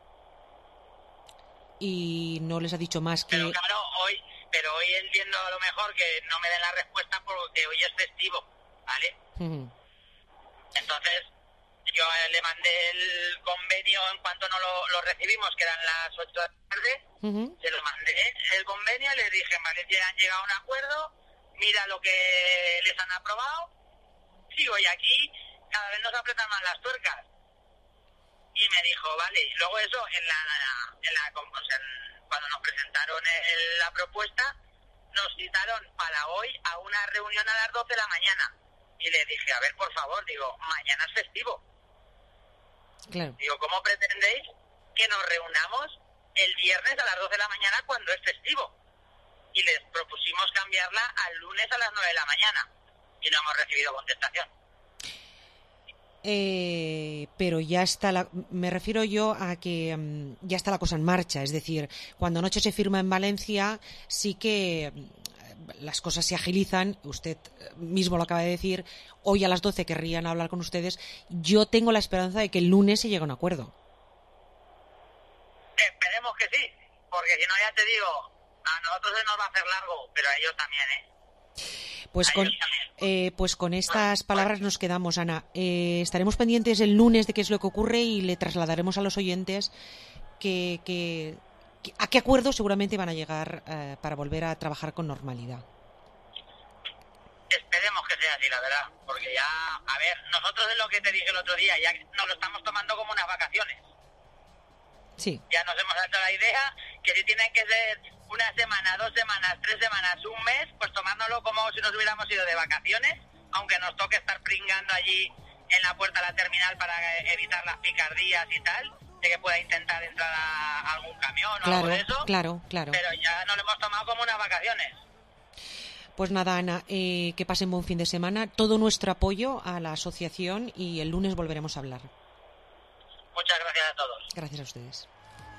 Y no les ha dicho más que... Pero claro, hoy, pero hoy entiendo a lo mejor que no me den la respuesta porque hoy es festivo, ¿vale? Uh-huh. Entonces, yo le mandé el convenio en cuanto no lo, lo recibimos, que eran las ocho de la tarde, uh-huh. Se lo mandé el convenio y les dije, en Valencia han llegado a un acuerdo, mira lo que les han aprobado, sigo y aquí cada vez nos apretan más las tuercas. Y me dijo, vale, y luego eso, en la, en la o sea, cuando nos presentaron el, la propuesta, nos citaron para hoy a una reunión a las doce de la mañana. Y le dije, a ver, por favor, digo, mañana es festivo. Claro. Digo, ¿cómo pretendéis que nos reunamos el viernes a las doce de la mañana cuando es festivo? Y les propusimos cambiarla al lunes a las nueve de la mañana. Y no hemos recibido contestación. Eh, pero ya está la, me refiero yo a que um, ya está la cosa en marcha, es decir, cuando anoche se firma en Valencia sí que um, las cosas se agilizan, usted mismo lo acaba de decir, hoy a las doce querrían hablar con ustedes, yo tengo la esperanza de que el lunes se llegue a un acuerdo. Esperemos que sí, porque si no ya te digo, a nosotros se nos va a hacer largo, pero a ellos también, ¿eh? Pues con, eh, pues con estas palabras nos quedamos, Ana. Eh, estaremos pendientes el lunes de qué es lo que ocurre y le trasladaremos a los oyentes que, que, que a qué acuerdo seguramente van a llegar eh, para volver a trabajar con normalidad. Esperemos que sea así, la verdad, porque ya, a ver, nosotros es lo que te dije el otro día, ya nos lo estamos tomando como unas vacaciones. Sí. Ya nos hemos hecho la idea que si tienen que ser una semana, dos semanas, tres semanas, un mes, pues tomárnoslo como si nos hubiéramos ido de vacaciones, aunque nos toque estar pringando allí en la puerta de la terminal para evitar las picardías y tal, de que pueda intentar entrar a algún camión o claro, algo de eso. Claro, claro. Pero ya nos lo hemos tomado como unas vacaciones. Pues nada, Ana, eh, que pasen buen fin de semana. Todo nuestro apoyo a la asociación y el lunes volveremos a hablar. Muchas gracias a todos. Gracias a ustedes.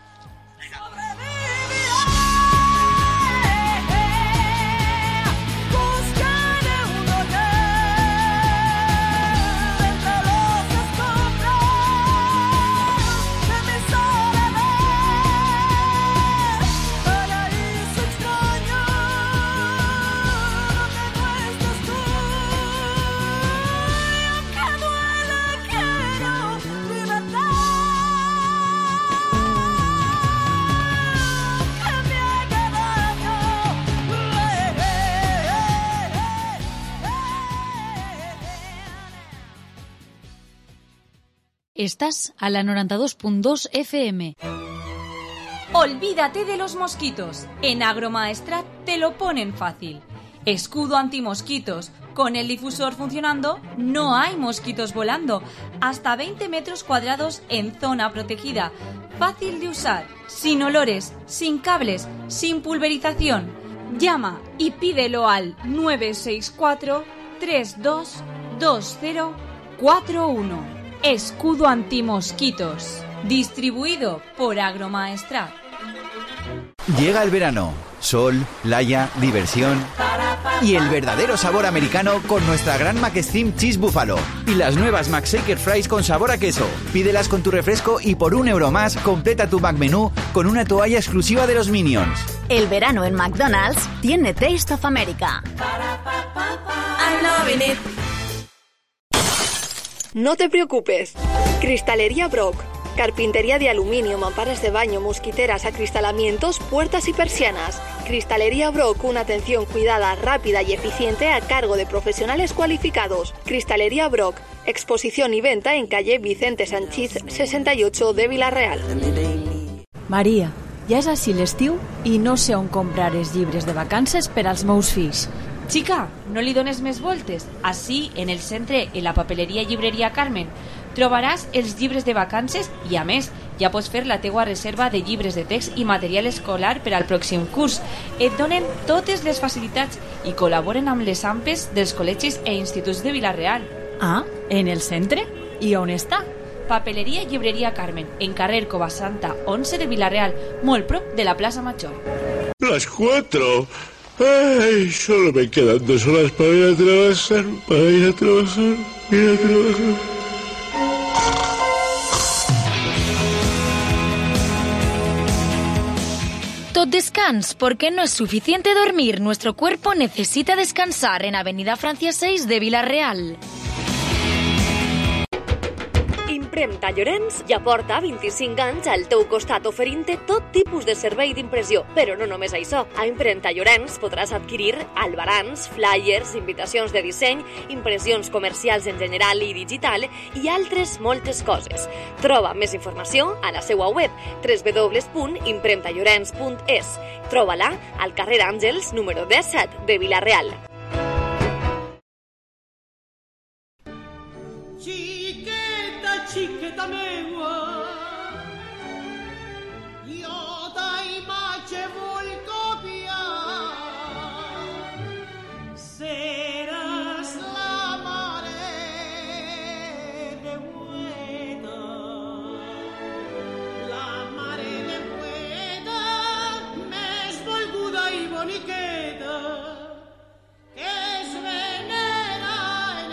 Estás a la noventa y dos punto dos F M. Olvídate de los mosquitos. En Agromaestrat te lo ponen fácil. Escudo antimosquitos. Con el difusor funcionando, no hay mosquitos volando. Hasta veinte metros cuadrados en zona protegida. Fácil de usar, sin olores, sin cables, sin pulverización. Llama y pídelo al nueve seis cuatro, tres dos dos cero cuatro uno. Escudo antimosquitos. Distribuido por Agromaestrat. Llega el verano. Sol, playa, diversión y el verdadero sabor americano con nuestra gran McSteam Cheese Buffalo y las nuevas McShaker Fries con sabor a queso. Pídelas con tu refresco y por un euro más completa tu McMenú con una toalla exclusiva de los Minions. El verano en McDonald's tiene Taste of America. I'm loving it. No te preocupes. Cristalería Brock. Carpintería de aluminio, mamparas de baño, mosquiteras, acristalamientos, puertas y persianas. Cristalería Brock, una atención cuidada, rápida y eficiente a cargo de profesionales cualificados. Cristalería Brock, exposición y venta en calle Vicente Sanchís sesenta y ocho de Vila-real. Maria, ja és així l'estiu i no sé on comprar els llibres de vacances per als meus fills. Chica, no li dones més voltes. Així, en el centre, en la papeleria Llibreria Carmen, trobaràs els llibres de vacances i, a més, ja pots fer la teua reserva de llibres de text i material escolar per al pròxim curs. Et donen totes les facilitats i col·laboren amb les A M P Es dels col·legis e instituts de Vila-real. Ah, en el centre? I on està? Papeleria Llibreria Carmen, en carrer Covasanta, once de Vila-real, molt prop de la plaça Major. Las cuatro. Ay, solo me quedan dos horas para ir a trabajar, para ir a trabajar, ir a trabajar. Tot descans, porque no es suficiente dormir. Nuestro cuerpo necesita descansar en Avenida Francia seis de Vila-real. Impremta Llorenç ja porta vint-i-cinc anys al teu costat oferint-te tot tipus de servei d'impressió. Però no només això. A Impremta Llorenç podràs adquirir albarans, flyers, invitacions de disseny, impressions comercials en general i digital i altres moltes coses. Troba més informació a la seva web w w w punt impremta llorenç punt es. Troba-la al carrer Àngels número disset de Vila-real. Chiqueta meua, jo ta imatge vull copiar. Seràs la mare de Hueta, la mare de Hueta, més volguda i boniqueta, que es venera en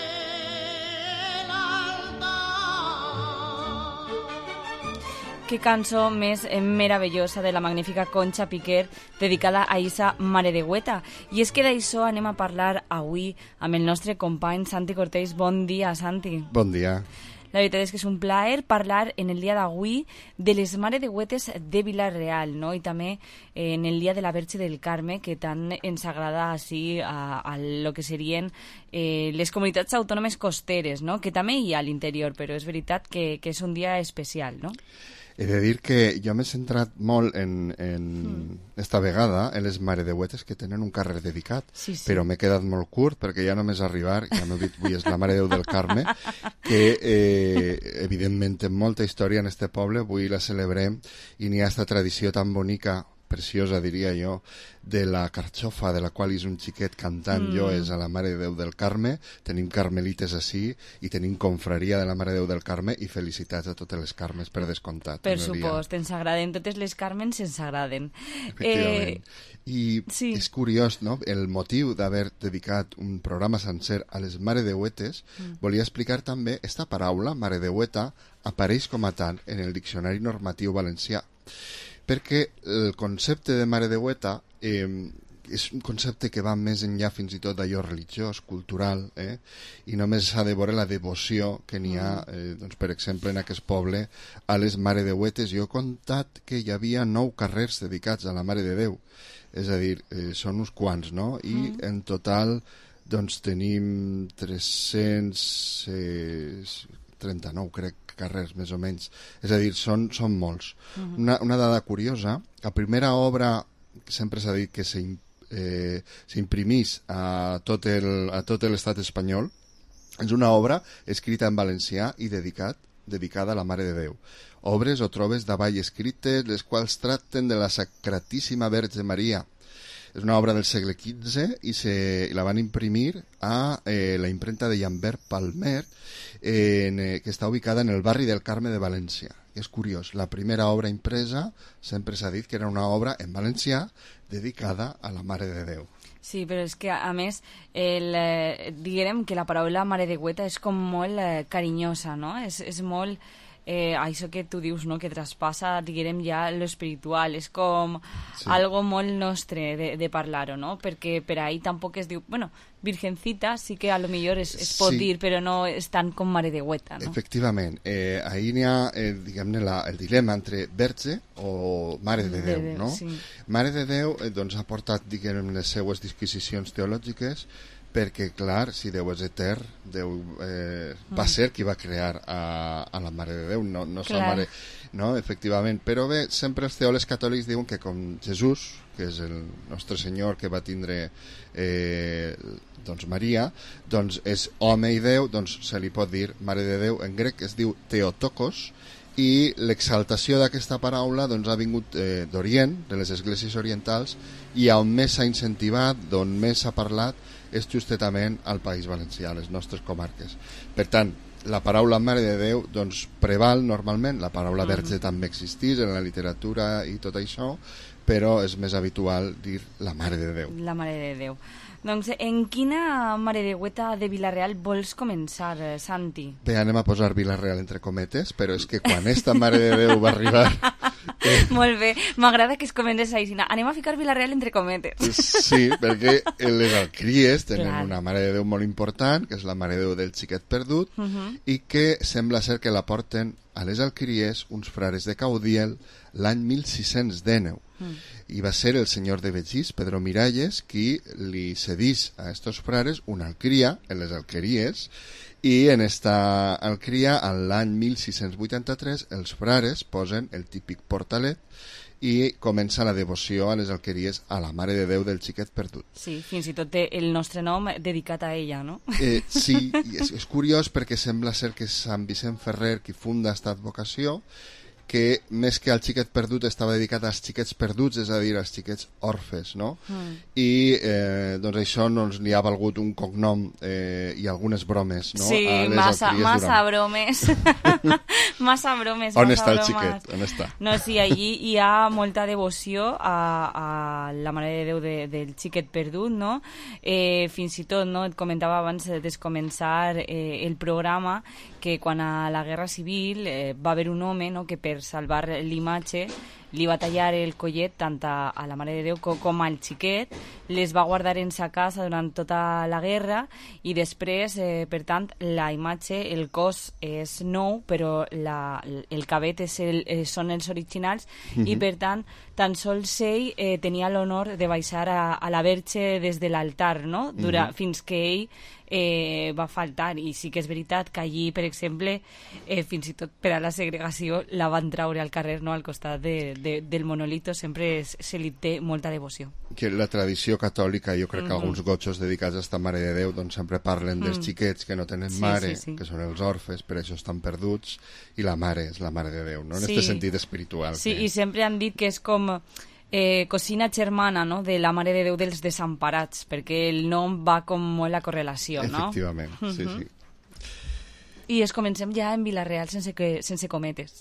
Qué cançó més meravellosa de la magnífica Concha Piquer dedicada a Isa Mare de Hueta. I és que d'això anem a parlar avui amb el nostre company Santi Cortés. Bon dia, Santi. Bon dia. La veritat és que és un plaer parlar en el dia d'avui de les Mare de Huetes de Vila-real, no? I també eh, en el dia de la Verge del Carme, que tant ens agrada així a, a lo que serien eh, les comunitats autònomes costeres, no? Que també hi ha a l'interior, però és veritat que, que és un dia especial, no? He de dir que jo m'he centrat molt en, en mm. esta vegada en les Mare de Huetes que tenen un carrer dedicat, sí, sí. Però m'he quedat molt curt perquè ja només arribar, ja m'he dit, avui és la Mare de Déu del Carme, que eh, evidentment té molta història en este poble, avui la celebrem i n'hi ha esta tradició tan bonica, preciosa, diria jo, de la carxofa, de la qual és un xiquet cantant, mm. jo és a la Mare de Déu del Carme, tenim carmelites així, i tenim confraria de la Mare de Déu del Carme, i felicitats a totes les Carmes, per descomptat. Per supost, ens agraden totes les Carmens, ens agraden. Efectivament. Eh... I sí. És curiós, no?, el motiu d'haver dedicat un programa sencer a les Mare de Huetes, mm. volia explicar també, esta paraula, Mare de Hueta, apareix com a tal en el Diccionari Normatiu Valencià, perquè el concepte de Mare de Hueta eh, és un concepte que va més enllà fins i tot d'allò religiós, cultural, eh? I només s'ha de veure la devoció que n'hi ha, eh, doncs, per exemple, en aquest poble, a les Mare de Huetes. Jo he contat que hi havia nou carrers dedicats a la Mare de Déu, és a dir, eh, són uns quants, no? I mm. en total doncs tenim tres-cents trenta-nou, crec, carrers, més o menys. És a dir, són, són molts. Uh-huh. Una, una dada curiosa, la primera obra, sempre s'ha dit que s'imprimís eh, a tot el, a tot l'estat espanyol, és una obra escrita en valencià i dedicat, dedicada a la Mare de Déu. Obres o trobes davall escrites, les quals tracten de la Sacratíssima Verge Maria. És una obra del segle quinze i, se, i la van imprimir a eh, la imprenta de Llambert Palmer, eh, en, eh, que està ubicada en el barri del Carme de València. És curiós, la primera obra impresa sempre s'ha dit que era una obra en valencià dedicada a la Mare de Déu. Sí, però és que, a més, el, eh, diguem que la paraula Mare de Hueta és com molt eh, carinyosa, no? És, és molt... Eh, això que tu dius, no? Que traspassa, diguem, ja lo espiritual, és com sí. algo molt nostre de, de parlar-ho, no? Perquè per ahí tampoc es diu, bueno, virgencita sí que a lo millor es, es pot sí. dir, però no és tant com Mare de Hueta, no? Efectivament, eh, ahí n'hi ha, eh, diguem-ne, la, el dilema entre verge o Mare de Déu, de Déu no? Sí. Mare de Déu, eh, doncs, ha portat, diguem, les seues disquisicions teològiques, perquè, clar, si Déu és etern, Déu eh, va mm. ser qui va crear a, a la Mare de Déu, no, no sa mare, no? Efectivament. Però bé, sempre els teòlegs catòlics diuen que com Jesús, que és el nostre Senyor que va tindre eh, doncs Maria, doncs és home i Déu, doncs se li pot dir Mare de Déu. En grec es diu Theotokos, i l'exaltació d'aquesta paraula doncs, ha vingut eh, d'Orient, de les esglésies orientals, i on més s'ha incentivat, d'on més s'ha parlat, és justament al País Valencià, a les nostres comarques. Per tant, la paraula Mare de Déu doncs, preval normalment, la paraula uh-huh. verge també existís en la literatura i tot això, però és més habitual dir la Mare de Déu. La Mare de Déu. Doncs en quina maredeueta de Vila-real vols començar, Santi? Bé, anem a posar Vila-real entre cometes, però és que quan esta Mare de Déu va arribar... Eh... Molt bé, m'agrada que es comences així. Anem a ficar Vila-real entre cometes. Sí, perquè les alcries tenen Clar. una Mare de Déu molt important, que és la Mare de Déu del xiquet perdut, Uh-huh. i que sembla ser que la porten a les alqueries uns frares de Caudiel l'any mil sis-cents dinou. Mm. I va ser el senyor de Begís, Pedro Miralles, qui li cedís a estos frares una alqueria en les alqueries, i en esta alqueria, l'any mil sis-cents vuitanta-tres, els frares posen el típic portalet i comença la devoció a les alqueries a la Mare de Déu del xiquet perdut. Sí, fins i tot té el nostre nom dedicat a ella, no? Eh, sí, i és, és curiós perquè sembla ser que és Sant Vicent Ferrer qui funda esta advocació, que més que al xiquet perdut estava dedicat als xiquets perduts, és a dir, als xiquets orfes, no? Mm. I eh, doncs això no ens li ha valgut un cognom eh, i algunes bromes, no? Sí, a les massa, massa durant... bromes. massa bromes. On massa està el bromes. xiquet? On està? No, sí, allí hi ha molta devoció a, a la Mare de Déu de, del xiquet perdut, no? Eh, fins i tot, no? Et comentava abans de començar eh, el programa que quan a la Guerra Civil eh, va haver un home, no?, que per salvar l'imatge li va tallar el collet tant a, a la Mare de Déu com, com al xiquet, les va guardar en sa casa durant tota la guerra i després, eh, per tant, la imatge, el cos és nou, però la, el cabet és el, eh, són els originals mm-hmm. i per tant, tan sols ell eh, tenia l'honor de baixar a, a la Verge des de l'altar, no? Dura, mm-hmm. fins que ell eh, va faltar, i sí que és veritat que allí, per exemple, eh, fins i tot per a la segregació la van traure al carrer, no?, al costat de, de, del monolito, sempre es, se li té molta devoció. Que la tradició catòlica, jo crec que Mm-hmm. alguns gotxos dedicats a esta Mare de Déu doncs sempre parlen dels Mm. xiquets que no tenen Sí, mare, sí, sí. que són els orfes, per això estan perduts, i la mare és la Mare de Déu, no? En Sí. aquest sentit espiritual. Sí, que... i sempre han dit que és com eh, cosina germana, no?, de la Mare de Déu dels desemparats, perquè el nom va com molt la correlació, no? Efectivament, sí, Mhm. sí. I es comencem ja en Vila-real sense, que, sense cometes.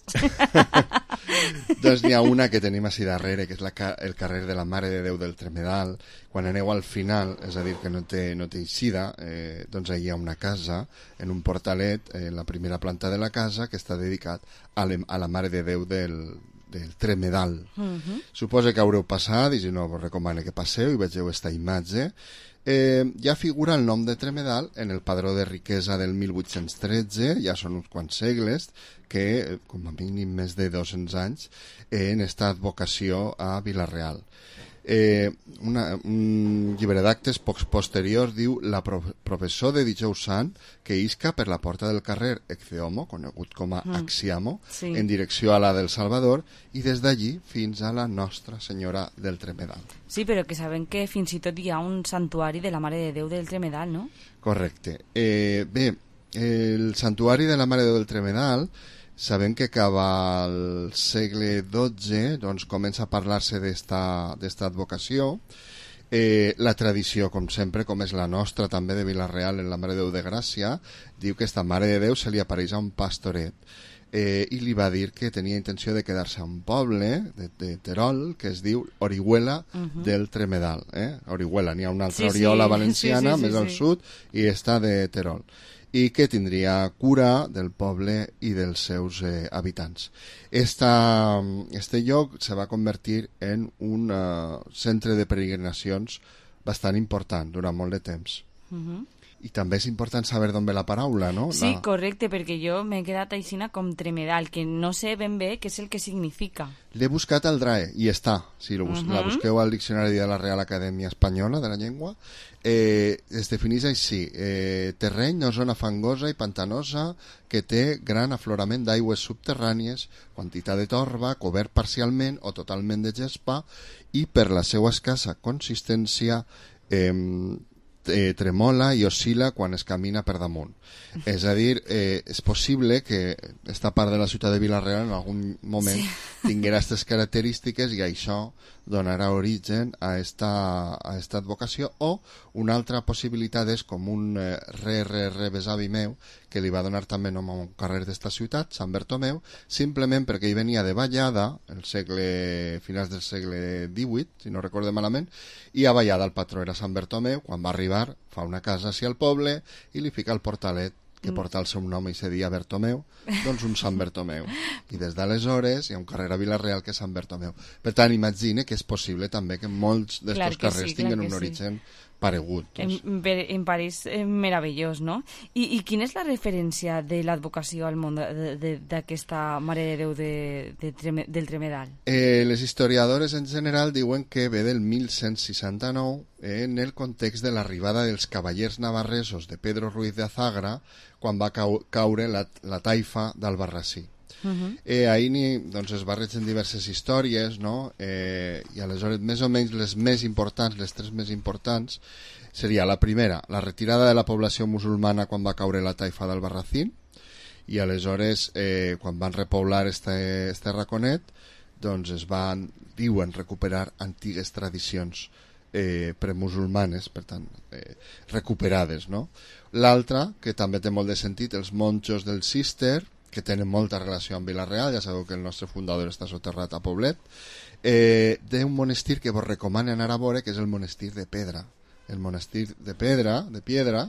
Doncs n'hi ha una que tenim així darrere, que és la, el carrer de la Mare de Déu del Tremedal. Quan aneu al final, és a dir, que no té, no té eixida, eh, doncs hi ha una casa, en un portalet, en eh, la primera planta de la casa, que està dedicat a, le, a la Mare de Déu del, del Tremedal. Uh-huh. Suposo que haureu passat, i si no, vos recomano que passeu i vegeu esta imatge. Eh, ja figura el nom de Tremedal en el padró de riquesa del mil vuit-cents tretze, ja són uns quants segles, que, com a mínim més de dos-cents anys, eh, en esta advocació a Vila-real. Eh, una, un llibre d'actes pocs posteriors diu la pro professor de dijous sant que isca per la porta del carrer Ecceomo, conegut com a Mm. Axiamo, Sí. en direcció a la del Salvador, i des d'allí fins a la Nostra Senyora del Tremedal. Sí, però que sabem que fins i tot hi ha un santuari de la Mare de Déu del Tremedal, no? Correcte. Eh, bé, el santuari de la Mare de Déu del Tremedal, sabem que cap al segle dotze doncs, comença a parlar-se d'esta advocació. Eh, la tradició, com sempre, com és la nostra també de Vila-real en la Mare de Déu de Gràcia, diu que esta Mare de Déu se li apareix a un pastoret eh, i li va dir que tenia intenció de quedar-se a un poble de, de Terol que es diu Orihuela Uh-huh. del Tremedal. Eh? Orihuela, n'hi ha una altra Sí, sí. Oriola valenciana, Sí, sí, sí, més al sí. sud, i està de Terol, i que tindria cura del poble i dels seus eh, habitants. Esta, este lloc se va convertir en un uh, centre de peregrinacions bastant important durant molt de temps. Uh-huh. I també és important saber d'on ve la paraula, no? Sí, la... correcte, perquè jo m'he quedat aixina com Tremedal, que no sé ben bé què és el que significa. L'he buscat al D R A E i està. Si lo bus Uh-huh. la busqueu al Diccionari de la Real Acadèmia Espanyola de la Llengua, eh, es defineix així. Eh, terreny o zona fangosa i pantanosa que té gran aflorament d'aigües subterrànies, quantitat de torba, cobert parcialment o totalment de gespa, i per la seva escassa consistència eh, eh, tremola i oscil·la quan es camina per damunt. És a dir, eh, és possible que esta part de la ciutat de Vila-real en algun moment sí. tinguera aquestes característiques i això donarà origen a esta, a esta advocació, o una altra possibilitat és com un eh, re, re, re besavi meu, que li va donar també nom a un carrer d'esta ciutat, Sant Bertomeu, simplement perquè ell venia de Vallada, el segle, finals del segle divuit, si no recorde malament, i a Vallada el patró era Sant Bertomeu. Quan va arribar, fa una casa hacia el poble i li fica el portalet que porta el seu nom i se dia Bertomeu, doncs un Sant Bertomeu. I des d'aleshores hi ha un carrer a Vila-real que és Sant Bertomeu. Per tant, imagine que és possible també que molts d'aquests carrers sí, tinguin un origen sí. paregut. Doncs. En, en París, eh, meravellós, no? I, I quina és la referència de l'advocació al món d'aquesta Mare de Déu de, de Treme, del Tremedal? Eh, les historiadores en general diuen que ve del mil cent seixanta-nou eh, en el context de l'arribada dels cavallers navarresos de Pedro Ruiz de Azagra quan va cau caure la, la taifa d'Albarrasí. Uh-huh. eh, ahir ni, doncs, es barregen diverses històries, no? eh, i aleshores més o menys les més importants, les tres més importants, seria la primera, la retirada de la població musulmana quan va caure la taifa d'Albarracín, i aleshores eh, quan van repoblar este, este raconet, doncs es van, diuen, recuperar antigues tradicions eh, premusulmanes, per tant, eh, recuperades, no? L'altra, que també té molt de sentit, els monjos del Cister, que tenen molta relació amb Vila-real, ja sabeu que el nostre fundador està soterrat a Poblet, eh, d'un monestir que vos recomano anar a veure, que és el monestir de Pedra. El monestir de Pedra, de Piedra,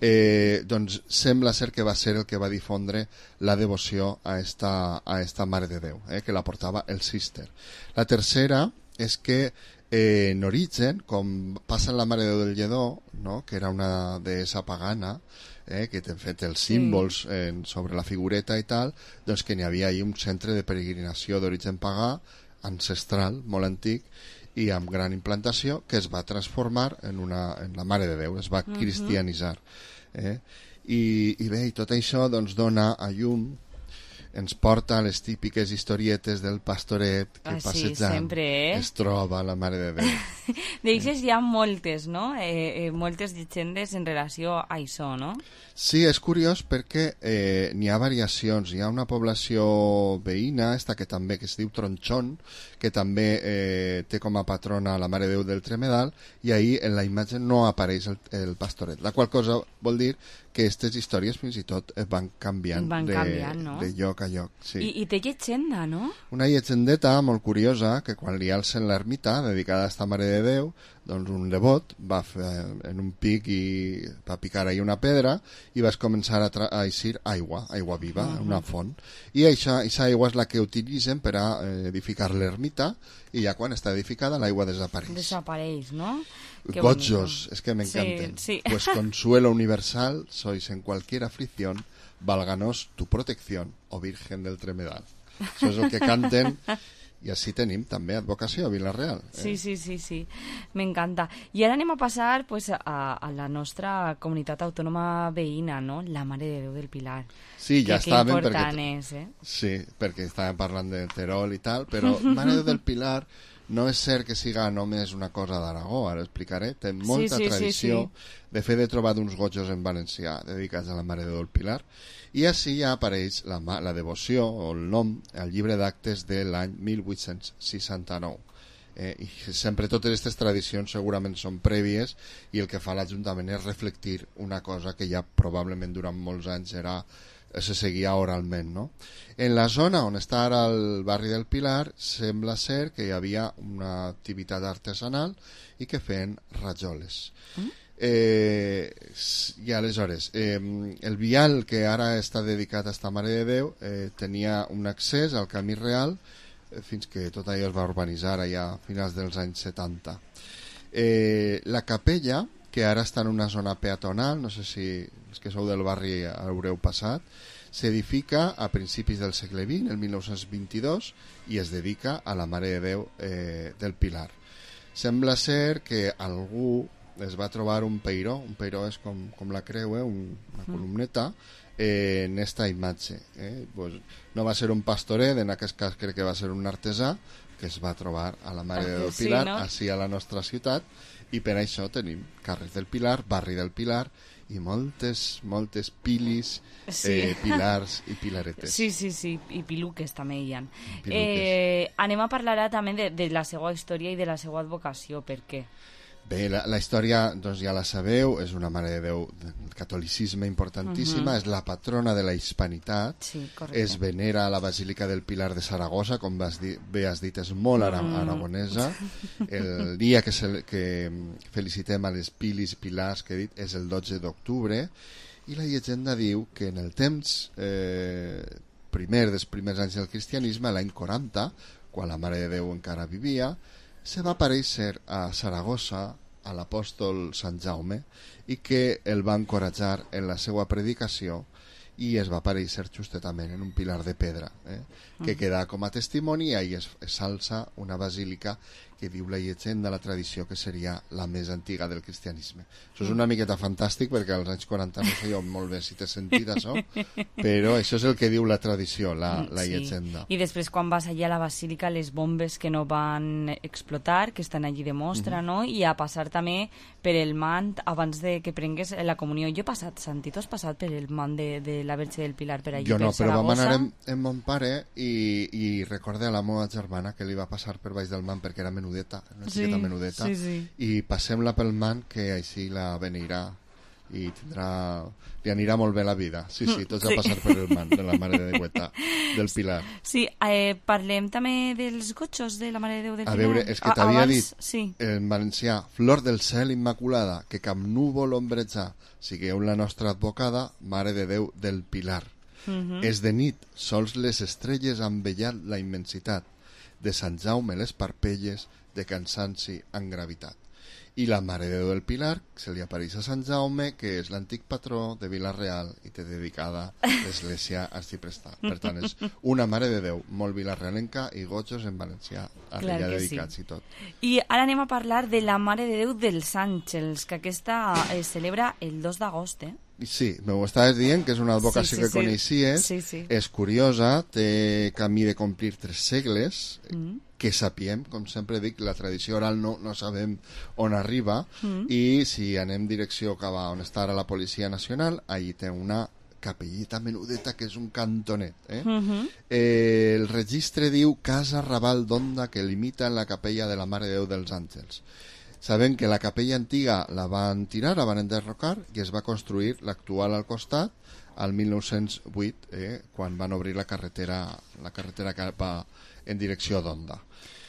eh, doncs sembla ser que va ser el que va difondre la devoció a esta, a esta Mare de Déu, eh, que la portava el Cister. La tercera és que eh, en origen, com passa en la Mare de Déu del Lledó, no?, que era una deessa pagana, eh, que t'han fet els símbols eh, sobre la figureta i tal, doncs que n'hi havia ahí un centre de peregrinació d'origen pagà, ancestral, molt antic, i amb gran implantació, que es va transformar en, una, en la Mare de Déu, es va uh-huh. cristianitzar. Eh? I, I bé, i tot això doncs, dona a llum, ens porta a les típiques historietes del pastoret que ah, sí, passejant sempre, eh? es troba la Mare de Déu. D'eixes hi ha moltes, no? Eh, eh, moltes llegendes en relació a això, no? Sí, és curiós perquè eh, n'hi ha variacions. Hi ha una població veïna, esta que també que es diu Tronchón, que també eh, té com a patrona la Mare de Déu del Tremedal, i ahir en la imatge no apareix el, el pastoret, la qual cosa vol dir que aquestes històries fins i tot van canviant, van de, canviant no? de lloc a lloc. Sí. I, I té llegenda, no? Una llegendeta molt curiosa, que quan li alcen l'ermita dedicada a esta Mare de Déu, doncs un devot va fer en un pic i va picar ahí una pedra i vas començar a, a eixir aigua, aigua viva, uh-huh. una font. I això, aquesta aigua és la que utilitzen per a eh, edificar l'ermita, i ja quan està edificada l'aigua desapareix. Desapareix, no? Qué Gojos, bonito. Es que me encanten. Sí, sí. Pues consuelo universal, sois en cualquier aflicción, válganos tu protección, o Virgen del Tremedal. Això és el que canten. I així tenim també advocació a Vila-real. Eh? Sí, sí, sí, sí. M'encanta. I ara anem a passar pues, a, a la nostra comunitat autònoma veïna, no? La Mare de Déu del Pilar. Sí, ja que, estàvem. Que important perquè, és, eh? Sí, perquè estàvem parlant de Terol i tal, però Mare de Déu del Pilar no és cert que siga només una cosa d'Aragó, ara explicaré. Té molta sí, sí, tradició. Sí, sí. De fet, he trobat uns gojos en valencià dedicats a la Mare de Déu del Pilar, i així ja apareix la, la devoció o el nom al llibre d'actes de l'any mil vuit-cents seixanta-nou. Eh, i sempre totes aquestes tradicions segurament són prèvies, i el que fa l'Ajuntament és reflectir una cosa que ja probablement durant molts anys era, se seguia oralment, no? En la zona on està ara el barri del Pilar sembla ser que hi havia una activitat artesanal i que feien rajoles. Mm? Eh, i aleshores eh, el vial que ara està dedicat a esta Mare de Déu eh, tenia un accés al camí real eh, fins que tot allò es va urbanitzar allà a finals dels anys setanta. Eh, la capella, que ara està en una zona peatonal, no sé si els que sou del barri haureu passat, s'edifica a principis del segle vint, el mil nou-cents vint-i-dos, i es dedica a la Mare de Déu eh, del Pilar. Sembla ser que algú es va trobar un peiró, un peiró és com, com la creu, eh? un, una columneta, eh, en esta imatge. Eh? Pues no va ser un pastoret, en aquest cas crec que va ser un artesà, que es va trobar a la Mare de Déu del Pilar, sí, no? Així a la nostra ciutat, i per això tenim carrer del Pilar, barri del Pilar, i moltes, moltes pilis, Sí. eh, pilars i pilaretes. Sí, sí, sí, i piluques també hi ha. Eh, anem a parlar ara també de, de la seva història i de la seva advocació, per què? Bé, la, la història, doncs ja la sabeu, és una Mare de Déu del catolicisme importantíssima, Mhm. és la patrona de la hispanitat, Sí, correcte. es venera a la Basílica del Pilar de Saragossa, com vas dir, bé has dit, és molt ara, Mm. aragonesa. El dia que, se, que felicitem a les pilis i pilars que he dit és el dotze d'octubre, i la llegenda diu que en el temps eh, primer dels primers anys del cristianisme, l'any quaranta, quan la Mare de Déu encara vivia, se va aparèixer a Saragossa a l'apòstol Sant Jaume i que el va encoratjar en la seva predicació, i es va aparèixer justetament en un pilar de pedra, eh? que Mm. queda com a testimoni, i ahí es, es alça una basílica que diu la llegenda, la tradició, que seria la més antiga del cristianisme. Això és una miqueta fantàstic, perquè als anys quaranta no sé jo molt bé si té sentit això, però això és el que diu la tradició, la, la Sí. llegenda. I després quan vas allà a la basílica, les bombes que no van explotar, que estan allí de mostra, Mhm. no? I a passar també per el mant abans de que prengues la comunió. Jo he passat, Santi, tu has passat per el mant de, de la Verge del Pilar per allí, Jo no, per però vam Saragossa? anar amb, amb mon pare i, i recorde a la meva germana que li va passar per baix del man perquè era menudeta, una Sí, xiqueta menudeta, sí, sí. i passem-la pel man, que així la benirà i tindrà, li anirà molt bé la vida. Sí, sí, tots Sí. a passar per el man de la Mare de Déueta del Pilar. Sí, eh, parlem també dels gotxos de la Mare de Déu del A Pilar. veure, és que A- t'havia abans, dit sí. en valencià, flor del cel immaculada, que cap núvol ombrejar, sigueu la nostra advocada, Mare de Déu del Pilar. Mhm. És de nit, sols les estrelles han vellat la immensitat, de Sant Jaume les parpelles, de cansanci en gravitat. I la Mare de Déu del Pilar se li apareix a Sant Jaume, que és l'antic patró de Vila-real i té dedicada l'església arxipresta. Per tant, és una Mare de Déu molt vilarrealenca i gotxos en valencià, Clar allà que dedicats sí. i tot. I ara anem a parlar de la Mare de Déu dels Àngels, que aquesta es celebra el dos d'agost, eh? Sí, m'ho estaves dient, que és una advocació Sí, sí, que sí. coneixies, Sí, sí. és curiosa, té camí de complir tres segles, Mm. que sapiem, com sempre dic, la tradició oral no, no sabem on arriba, Mm. i si anem direcció cap a on està ara la Policia Nacional, allí té una capellita menudeta que és un cantonet. Eh? Mhm. Eh, el registre diu Casa Raval d'Onda, que limita en la capella de la Mare de Déu dels Àngels. Sabem que la capella antiga la van tirar, la van enderrocar, i es va construir l'actual al costat al mil nou-cents vuit, eh, quan van obrir la carretera, la carretera que va en direcció d'Onda.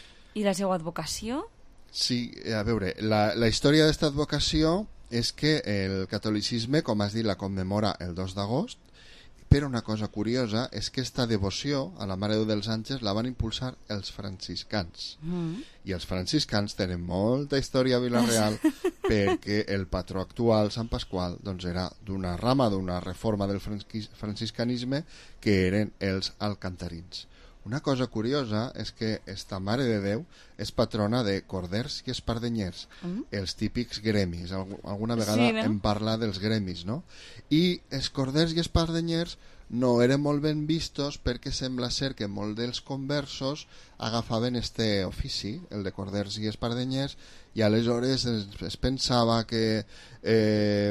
I la seva advocació? Sí, a veure, la, la història d'esta advocació és que el catolicisme, com has dit, la commemora el dos d'agost, però una cosa curiosa és que esta devoció a la Mare de Déu dels Àngels la van impulsar els franciscans. Mm. I els franciscans tenen molta història a Vila-real perquè el patró actual, Sant Pasqual, doncs era d'una rama, d'una reforma del franquis- franciscanisme, que eren els alcantarins. Una cosa curiosa és que esta Mare de Déu és patrona de corders i espardenyers, Mm. els típics gremis. Algu- Alguna vegada Sí, no? em parla dels gremis, no? I els corders i espardenyers no eren molt ben vistos perquè sembla ser que molts dels conversos agafaven este ofici, el de corders i espardenyers, i aleshores es, es pensava que eh,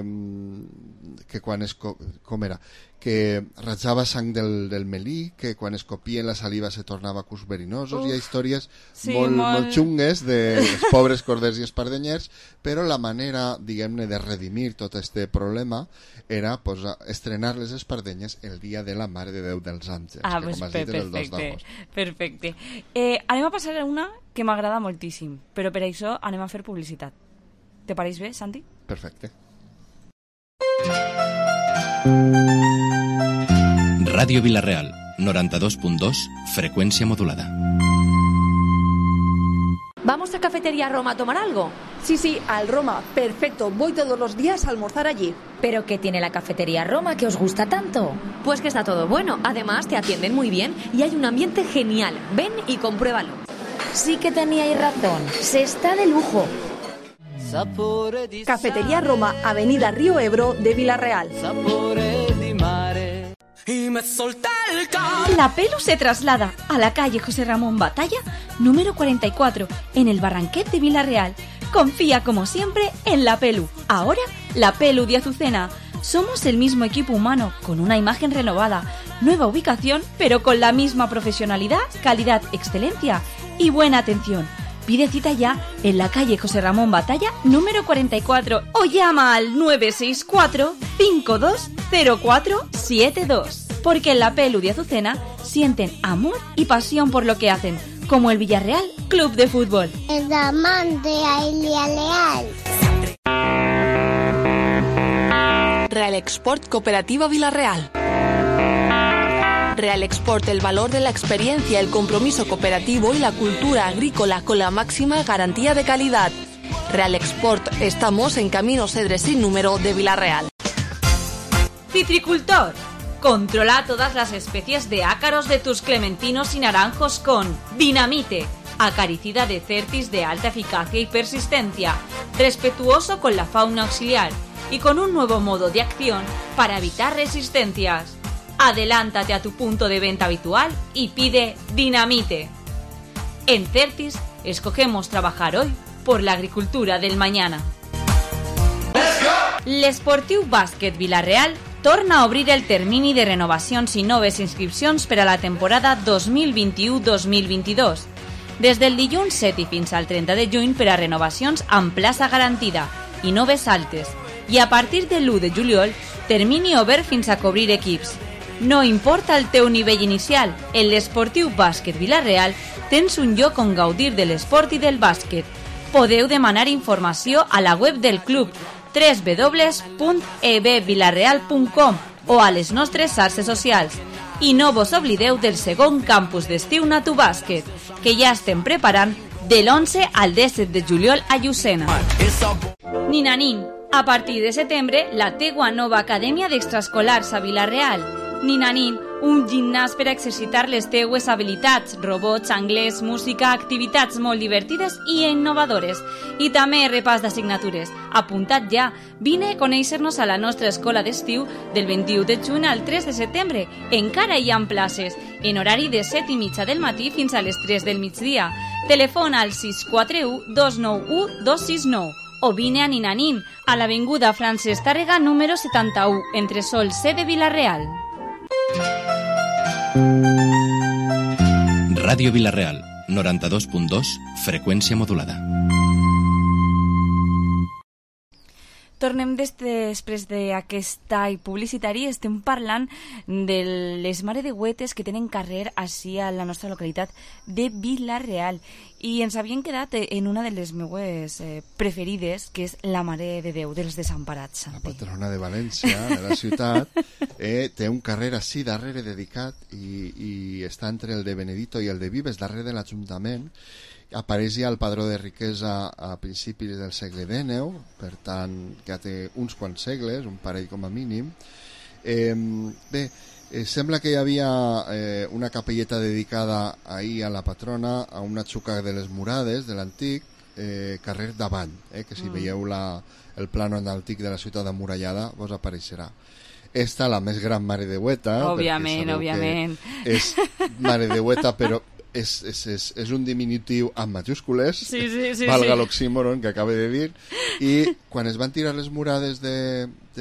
que quan es co com era que ratjava sang del, del melí, que quan es copien la saliva se tornava cus verinosos. Uf, Hi ha històries sí, molt, molt- molt xungues dels pobres corders i espardenyers, però la manera, diguem-ne, de redimir tot este problema era pues, estrenar les espardenyes el dia de la Mare de Déu dels Àngels, Ah, que pues com has per, dit és el dos perfecte, d'agost. perfecte. Eh, anem a passar a una que m'agrada moltíssim, però per això anem a fer publicitat. Te pareix bé, Santi? Perfecte. Ràdio Vila-real, noranta-dos punt dos, frecuencia modulada. ¿Vamos a Cafetería Roma a tomar algo? Sí, sí, al Roma. Perfecto. Voy todos los días a almorzar allí. ¿Pero qué tiene la Cafetería Roma que os gusta tanto? Pues que está todo bueno. Además, te atienden muy bien y hay un ambiente genial. Ven y compruébalo. Sí que teníais razón. Se está de lujo. Cafetería Roma, Avenida Río Ebro de Vila-real. La Pelu se traslada a la calle José Ramón Batalla, número cuarenta y cuatro, en el Barranquet de Vila-real. Confía como siempre en La Pelu, ahora La Pelu de Azucena. Somos el mismo equipo humano, con una imagen renovada, nueva ubicación, pero con la misma profesionalidad, calidad, excelencia y buena atención. Pide cita ya en la calle José Ramón Batalla, número cuarenta y cuatro, o llama al nueve seis cuatro, cinco dos cero cuatro siete dos. Porque en la Pelu de Azucena sienten amor y pasión por lo que hacen, como el Villarreal Club de Fútbol. El amante Ailia Leal. Real Export Cooperativa Villarreal. Real Export, el valor de la experiencia, el compromiso cooperativo y la cultura agrícola con la máxima garantía de calidad. Real Export, estamos en Camino Cedres sin número de Villarreal. Citricultor. Controla todas las especies de ácaros de tus clementinos y naranjos con Dinamite, acaricida de Certis de alta eficacia y persistencia, respetuoso con la fauna auxiliar y con un nuevo modo de acción para evitar resistencias. Adelántate a tu punto de venta habitual y pide Dinamite. En Certis escogemos trabajar hoy por la agricultura del mañana. L'Esportiu Bàsquet Villarreal torna a obrir el termini de renovacions i noves inscripcions per a la temporada dos mil vint-i-u dos mil vint-i-dos. Des del dilluns set i fins al trenta de juny per a renovacions amb plaça garantida i noves altes. I a partir de l'u de juliol, termini obert fins a cobrir equips. No importa el teu nivell inicial, en l'Esportiu Bàsquet Villarreal tens un lloc on gaudir de l'esport i del bàsquet. Podeu demanar informació a la web del club w w w punt e b villarreal punt com o a les nostres xarxes socials. I no vos oblideu del segon campus d'estiu Natu Bàsquet, que ja estem preparant de l'onze al disset de juliol a Llucena. Ninanin, a partir de setembre, la teua nova acadèmia d'extraescolars a Villarreal. Ninanin, un gimnàs per a exercitar les teues habilitats, robots, anglès, música, activitats molt divertides i innovadores. I també repàs d'assignatures. Apuntat ja. Vine a conèixer-nos a la nostra escola d'estiu del vint-i-u de juny al tres de setembre. Encara hi ha places, en horari de set i mitja del matí fins a les tres del migdia. Telefona al sis quatre u dos nou u dos sis nou. O vine a Ninanin, a l'avinguda Francesc Tàrrega número setanta-u, entre Sol C de Villarreal. Ràdio Villarreal, noranta-dos punt dos, freqüència modulada. Tornem des després d'aquest tall publicitari. Estem parlant de les maredeuetes que tenen carrer així a la nostra localitat de Vila-real. I ens havien quedat en una de les meues eh, preferides, que és la Mare de Déu dels Desemparats. La patrona de València, de la ciutat, eh, té un carrer així darrere dedicat i, i està entre el de Benedito i el de Vives, darrere de l'Ajuntament. Apareix ja el padró de riquesa a principis del segle dènou, per tant ja té uns quants segles, un parell com a mínim. Eh, bé, eh, sembla que hi havia eh, una capelleta dedicada ahir a la patrona, a una xuca de les Murades de l'antic eh, carrer d'Avall, eh, que si mm. veieu la, el plano antic de la ciutat amurallada vos apareixerà. Esta, la més gran Maredeueta, òbviament, òbviament. És Maredeueta, però És, és, és, és un diminutiu amb majúscules, sí, sí, sí, valga sí. l'oxímoron que acabo de dir, i quan es van tirar les murades de,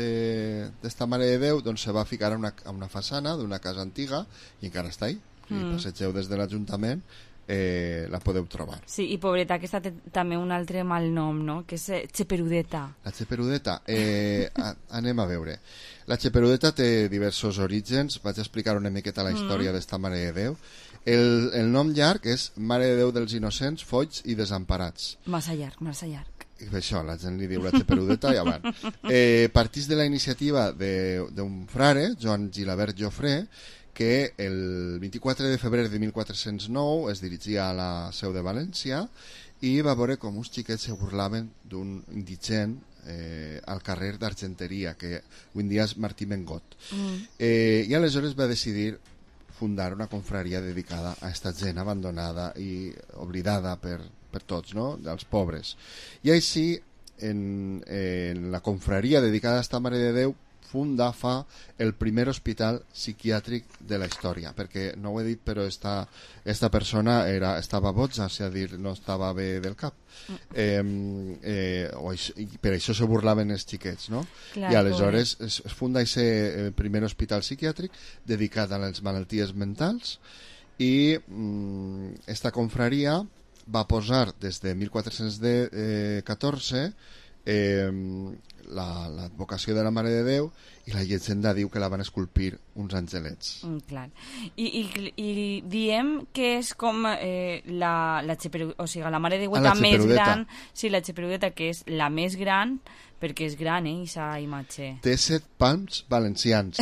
de, d'esta Mare de Déu, doncs se va ficar a una, a una façana d'una casa antiga i encara està ahí. Mm. I passegeu des de l'Ajuntament, eh, la podeu trobar. Sí, i pobreta, aquesta té també un altre mal nom, no?, que és Xeperudeta. La Xeperudeta, eh, a, anem a veure. La Xeperudeta té diversos orígens, vaig explicar una miqueta la història mm. d'esta Mare de Déu. El, el nom llarg és Mare de Déu dels Innocents, Foix i Desemparats. Massa llarg, massa llarg. I això, la gent li diu la Xeperudeta i avant. Eh, partís de la iniciativa d'un frare, Joan Gilabert Jofré, que el vint-i-quatre de febrer de mil quatre-cents nou es dirigia a la seu de València i va veure com uns xiquets se burlaven d'un indigent eh, al carrer d'Argenteria, que avui en dia és Martí Mengot. Mm. Eh, I aleshores va decidir fundar una confraria dedicada a esta gent abandonada i oblidada per, per tots, no?, dels pobres. I així, en, en la confraria dedicada a esta Mare de Déu, funda, fa el primer hospital psiquiàtric de la història, perquè no ho he dit, però esta, esta persona era, estava boja, és a dir, no estava bé del cap. Eh, eh, o això, i per això se burlaven els xiquets, no? Clar, i aleshores es, es funda aquest primer hospital psiquiàtric dedicat a les malalties mentals i mm, esta confraria va posar des de mil quatre-cents catorze eh, l'advocació la, de la Mare de Déu, i la llegenda diu que la van esculpir uns angelets. Mm, clar. I, i, I diem que és com eh, la, la, o sigui, la Mare de Déu més gran, sí, la Xeperudeta, que és la més gran, perquè és gran, eh, aquesta imatge. Té set palms valencians.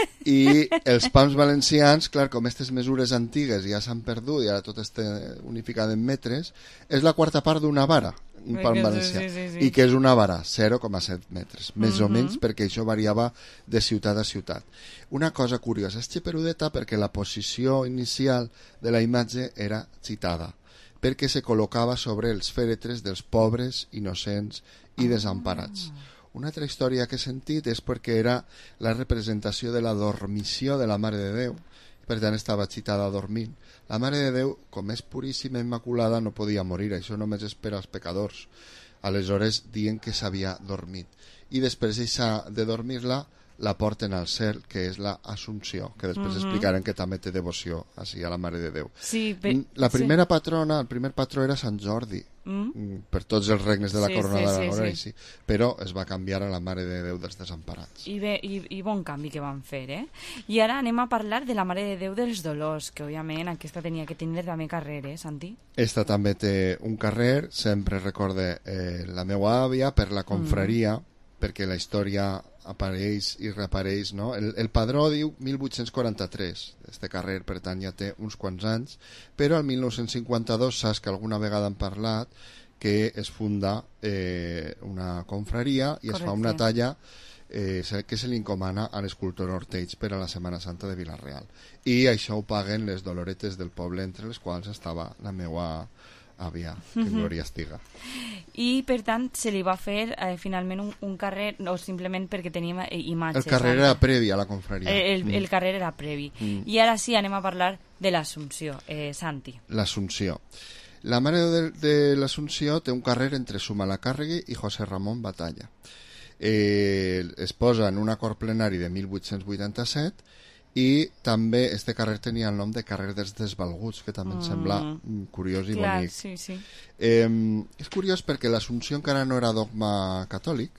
I els palms valencians, clar, com aquestes mesures antigues ja s'han perdut i ara tot està unificat en metres, és la quarta part d'una vara, un palm valencià, sí, sí, sí. I que és una vara, zero coma set metres, més uh-huh. o menys, perquè això variava de ciutat a ciutat. Una cosa curiosa, és Xeperudeta perquè la posició inicial de la imatge era citada, perquè se col·locava sobre els fèretres dels pobres, innocents i desemparats. Uh-huh. Una altra història que he sentit és perquè era la representació de la dormició de la Mare de Déu, per tant estava citada dormint. La Mare de Déu, com és puríssima, immaculada, no podia morir, això només és per als pecadors. Aleshores diuen que s'havia dormit. I després de dormir-la, la porten al cel, que és la Assumpció, que després uh-huh. explicarem que també té devoció així a la Mare de Déu. Sí, pe... La primera sí. patrona, el primer patró era Sant Jordi, mm? per tots els regnes de la sí, corona sí, d'Aragó, sí, sí. sí. però es va canviar a la Mare de Déu dels Desemparats. I, bé, i, i bon canvi que van fer, eh? I ara anem a parlar de la Mare de Déu dels Dolors, que òbviament aquesta tenia que tenir també carrer, eh, Santi? Esta també té un carrer, sempre recorde eh, la meva àvia per la confraria, mm. perquè la història apareix i reapareix, no? El, el padró diu mil vuit-cents quaranta-tres, este carrer, per tant ja té uns quants anys, però el mil nou-cents cinquanta-dos saps que alguna vegada han parlat que es funda eh, una confraria i Correcte. Es fa una talla eh, que se li encomana a l'escultor Orteig per a la Setmana Santa de Vila-real. I això ho paguen les doloretes del poble, entre les quals estava la meua àvia, que mm-hmm. glòria estiga. I, per tant, se li va fer eh, finalment un, un carrer, o simplement perquè teníem eh, imatges. El carrer era previ a la confraria. El, el, mm. el carrer era previ. Mm. I ara sí, anem a parlar de l'Assumpció, eh, Santi. L'Assumpció. La Mare de, de l'Assumpció té un carrer entre Zumalacárregui i José Ramón Batalla. Eh, es posa en un acord plenari de mil vuit-cents vuitanta-set i també este carrer tenia el nom de carrer dels Desvalguts, que també mm. em sembla curiós i Clar, bonic. Sí, sí. Eh, és curiós perquè l'Assumpció encara no era dogma catòlic.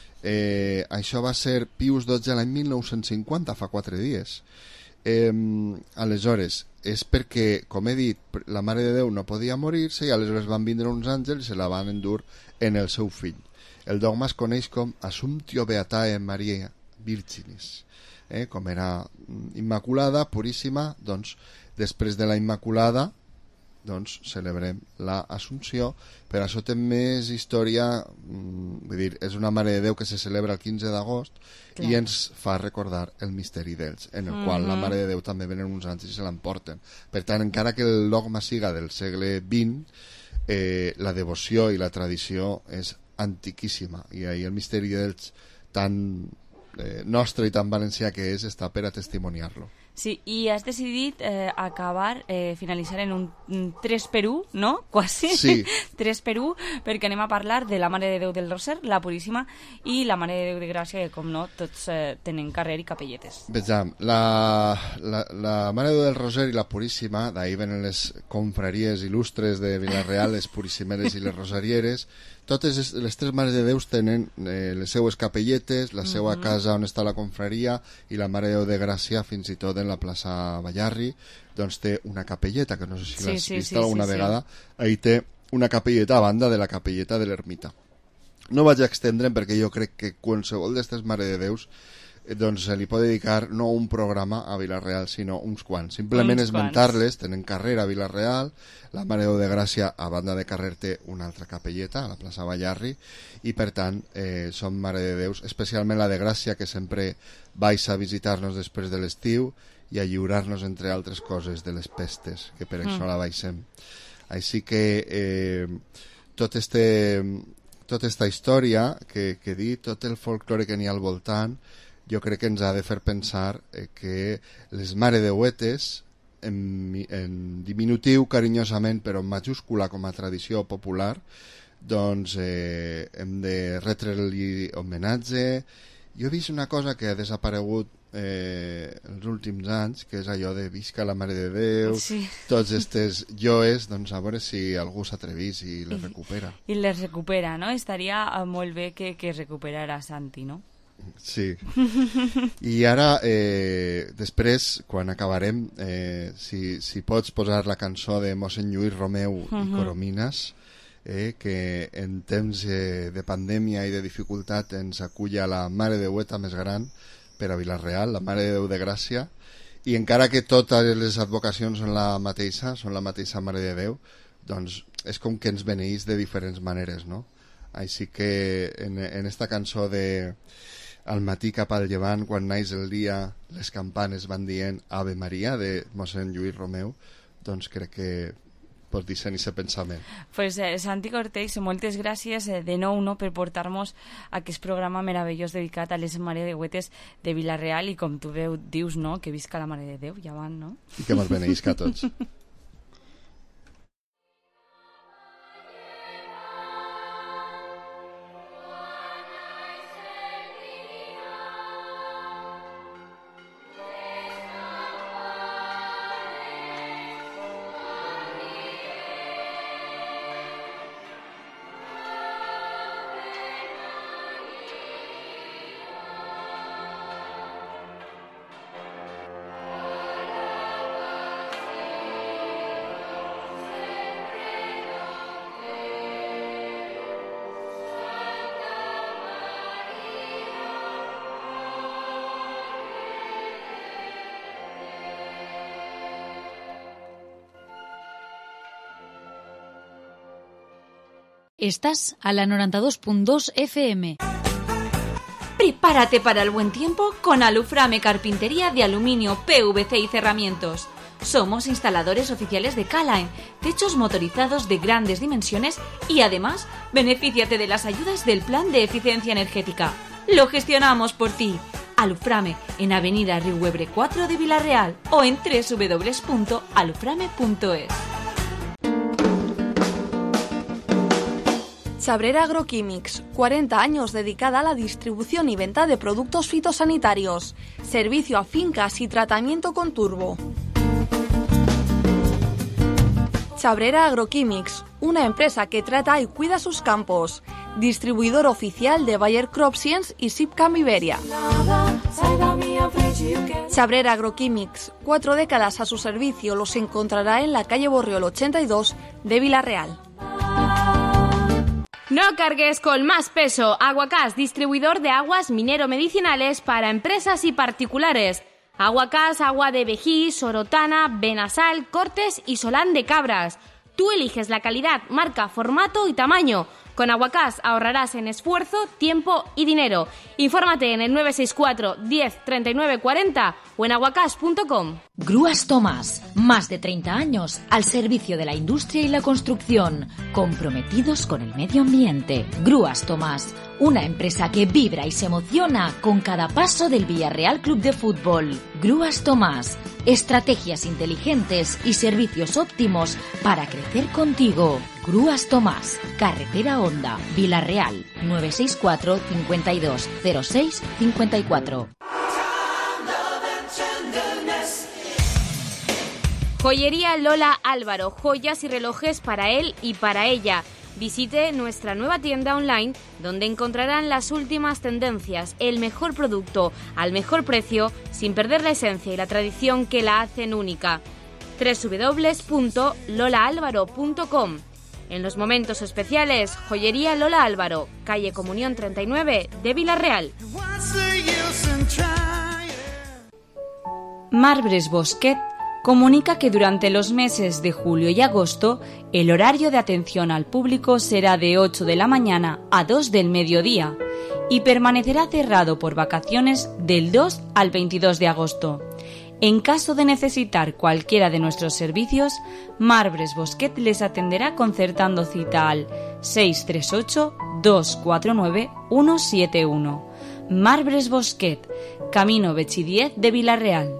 Eh, això va ser Pius dotze l'any mil nou-cents cinquanta, fa quatre dies. Eh, aleshores, és perquè, com he dit, la Mare de Déu no podia morir-se i aleshores van vindre uns àngels i se la van endur en el seu fill. El dogma es coneix com Assumptio Beatae Mariae Virginis. Eh, com era immaculada, puríssima, doncs després de la Immaculada doncs celebrem la Assumpció. Per això té més història, vull dir, és una Mare de Déu que se celebra el quinze d'agost i ens fa recordar el misteri d'ells, en el mm-hmm. qual la Mare de Déu també venen uns anys i se l'emporten. Per tant, encara que el dogma siga del segle vint, eh, la devoció i la tradició és antiquíssima i ahí el misteri d'ells tan Eh, nostre i tan valencià que és, està per a testimoniar-lo. Sí, i has decidit eh, acabar, eh, finalitzar en un, un tres per u, no? Quasi. Sí. tres per u, perquè anem a parlar de la Mare de Déu del Roser, la Puríssima, i la Mare de Déu de Gràcia, que com no, tots eh, tenen carrer i capelletes. Vejam, la, la, la Mare de Déu del Roser i la Puríssima, d'ahir venen les confraries il·lustres de Vila-real, les puríssimeres i les rosarieres. Totes les tres Mares de Déus tenen eh, les seues capelletes, la seva mm-hmm. casa on està la confraria, i la Mare de Déu de Gràcia, fins i tot en la plaça Ballarri, doncs té una capelleta, que no sé si sí, l'has sí, vist sí, alguna sí, vegada, sí. Ahí té una capelleta a banda de la capelleta de l'ermita. No vaig a extendre'm perquè jo crec que qualsevol d'aquestes Mare de Déus doncs se li pot dedicar no un programa a Vila-real, sinó uns quants. Simplement uns esmentar-les, tenen carrer a Vila-real, la Mare de Déu de Gràcia, a banda de carrer, té una altra capelleta, a la plaça Ballarri, i per tant eh, són Mare de Déus, especialment la de Gràcia, que sempre vais a visitar-nos després de l'estiu i a lliurar-nos, entre altres coses, de les pestes, que per mm. això la baixem. Així que eh, tot este, tota esta història que, que he dit, tot el folklore que n'hi ha al voltant, jo crec que ens ha de fer pensar eh, que les maredeuetes, en, en diminutiu carinyosament però en majúscula com a tradició popular, doncs eh, hem de retre-li homenatge. Jo he vist una cosa que ha desaparegut eh, els últims anys, que és allò de visca la Mare de Déu, sí. Tots estes joes, doncs a veure si algú s'atrevís i les recupera. I les recupera, no? Estaria molt bé que, que recuperara Santi, no? Sí. I ara, eh, després, quan acabarem, eh, si, si pots posar la cançó de Mossèn Lluís Romeu uh-huh. i Coromines, eh, que en temps eh, de pandèmia i de dificultat ens aculla la Mare Deueta més gran per a Vila-real, la Mare de Déu de Gràcia, i encara que totes les advocacions són la mateixa, són la mateixa Mare de Déu, doncs és com que ens beneís de diferents maneres, no? Així que en, en esta cançó de Al matí cap al llevant, quan naix el dia, les campanes van dient Ave Maria, de mossèn Lluís Romeu, doncs crec que pots dissenyar aquest pensament. Pues eh, Santi Cortés, moltes gràcies eh, de nou no, per portar-nos aquest programa meravellós dedicat a les maredeuetes de Vila-real i com tu veu, dius, no?, que visca la Mare de Déu, ja van, no? I que mos beneïsca a tots. Estás a la noventa y dos punto dos F M. Prepárate para el buen tiempo con Aluframe Carpintería de Aluminio, P V C y Cerramientos. Somos instaladores oficiales de K-Line, techos motorizados de grandes dimensiones y además benefíciate de las ayudas del Plan de Eficiencia Energética. Lo gestionamos por ti. Aluframe en Avenida Riuebre cuatro de Vila-real o en doble u doble u doble u punto aluframe punto es. Chabrera Agroquímics, cuarenta años dedicada a la distribución y venta de productos fitosanitarios, servicio a fincas y tratamiento con turbo. Chabrera Agroquímics, una empresa que trata y cuida sus campos, distribuidor oficial de Bayer Crop Science y Sipcam Iberia. Chabrera Agroquímics, cuatro décadas a su servicio, los encontrará en la calle Borriol ochenta y dos de Vila-real. No cargues con más peso. Aguacás, distribuidor de aguas minero-medicinales para empresas y particulares. Aguacás, agua de Vejí, Sorotana, Benasal, Cortes y Solán de Cabras. Tú eliges la calidad, marca, formato y tamaño. Con Aguacás ahorrarás en esfuerzo, tiempo y dinero. Infórmate en el nueve seis cuatro, diez, treinta y nueve, cuarenta o en aguacás punto com. Grúas Tomás, más de treinta años al servicio de la industria y la construcción, comprometidos con el medio ambiente. Grúas Tomás, una empresa que vibra y se emociona con cada paso del Villarreal Club de Fútbol. Grúas Tomás, estrategias inteligentes y servicios óptimos para crecer contigo. Grúas Tomás, carretera Honda, Vila-real, nueve seis cuatro, cincuenta y dos, cero seis, cincuenta y cuatro. Joyería Lola Álvaro, joyas y relojes para él y para ella. Visite nuestra nueva tienda online donde encontrarán las últimas tendencias, el mejor producto al mejor precio sin perder la esencia y la tradición que la hacen única. doble u doble u doble u punto lola álvaro punto com. En los momentos especiales, Joyería Lola Álvaro, calle Comunión treinta y nueve de Vila-real. Marbres Bosquet comunica que durante los meses de julio y agosto el horario de atención al público será de ocho de la mañana a dos del mediodía y permanecerá cerrado por vacaciones del dos al veintidós de agosto. En caso de necesitar cualquiera de nuestros servicios, Marbres Bosquet les atenderá concertando cita al seis tres ocho, dos cuatro nueve, uno siete uno. Marbres Bosquet, Camino Bechidiez de Vilareal.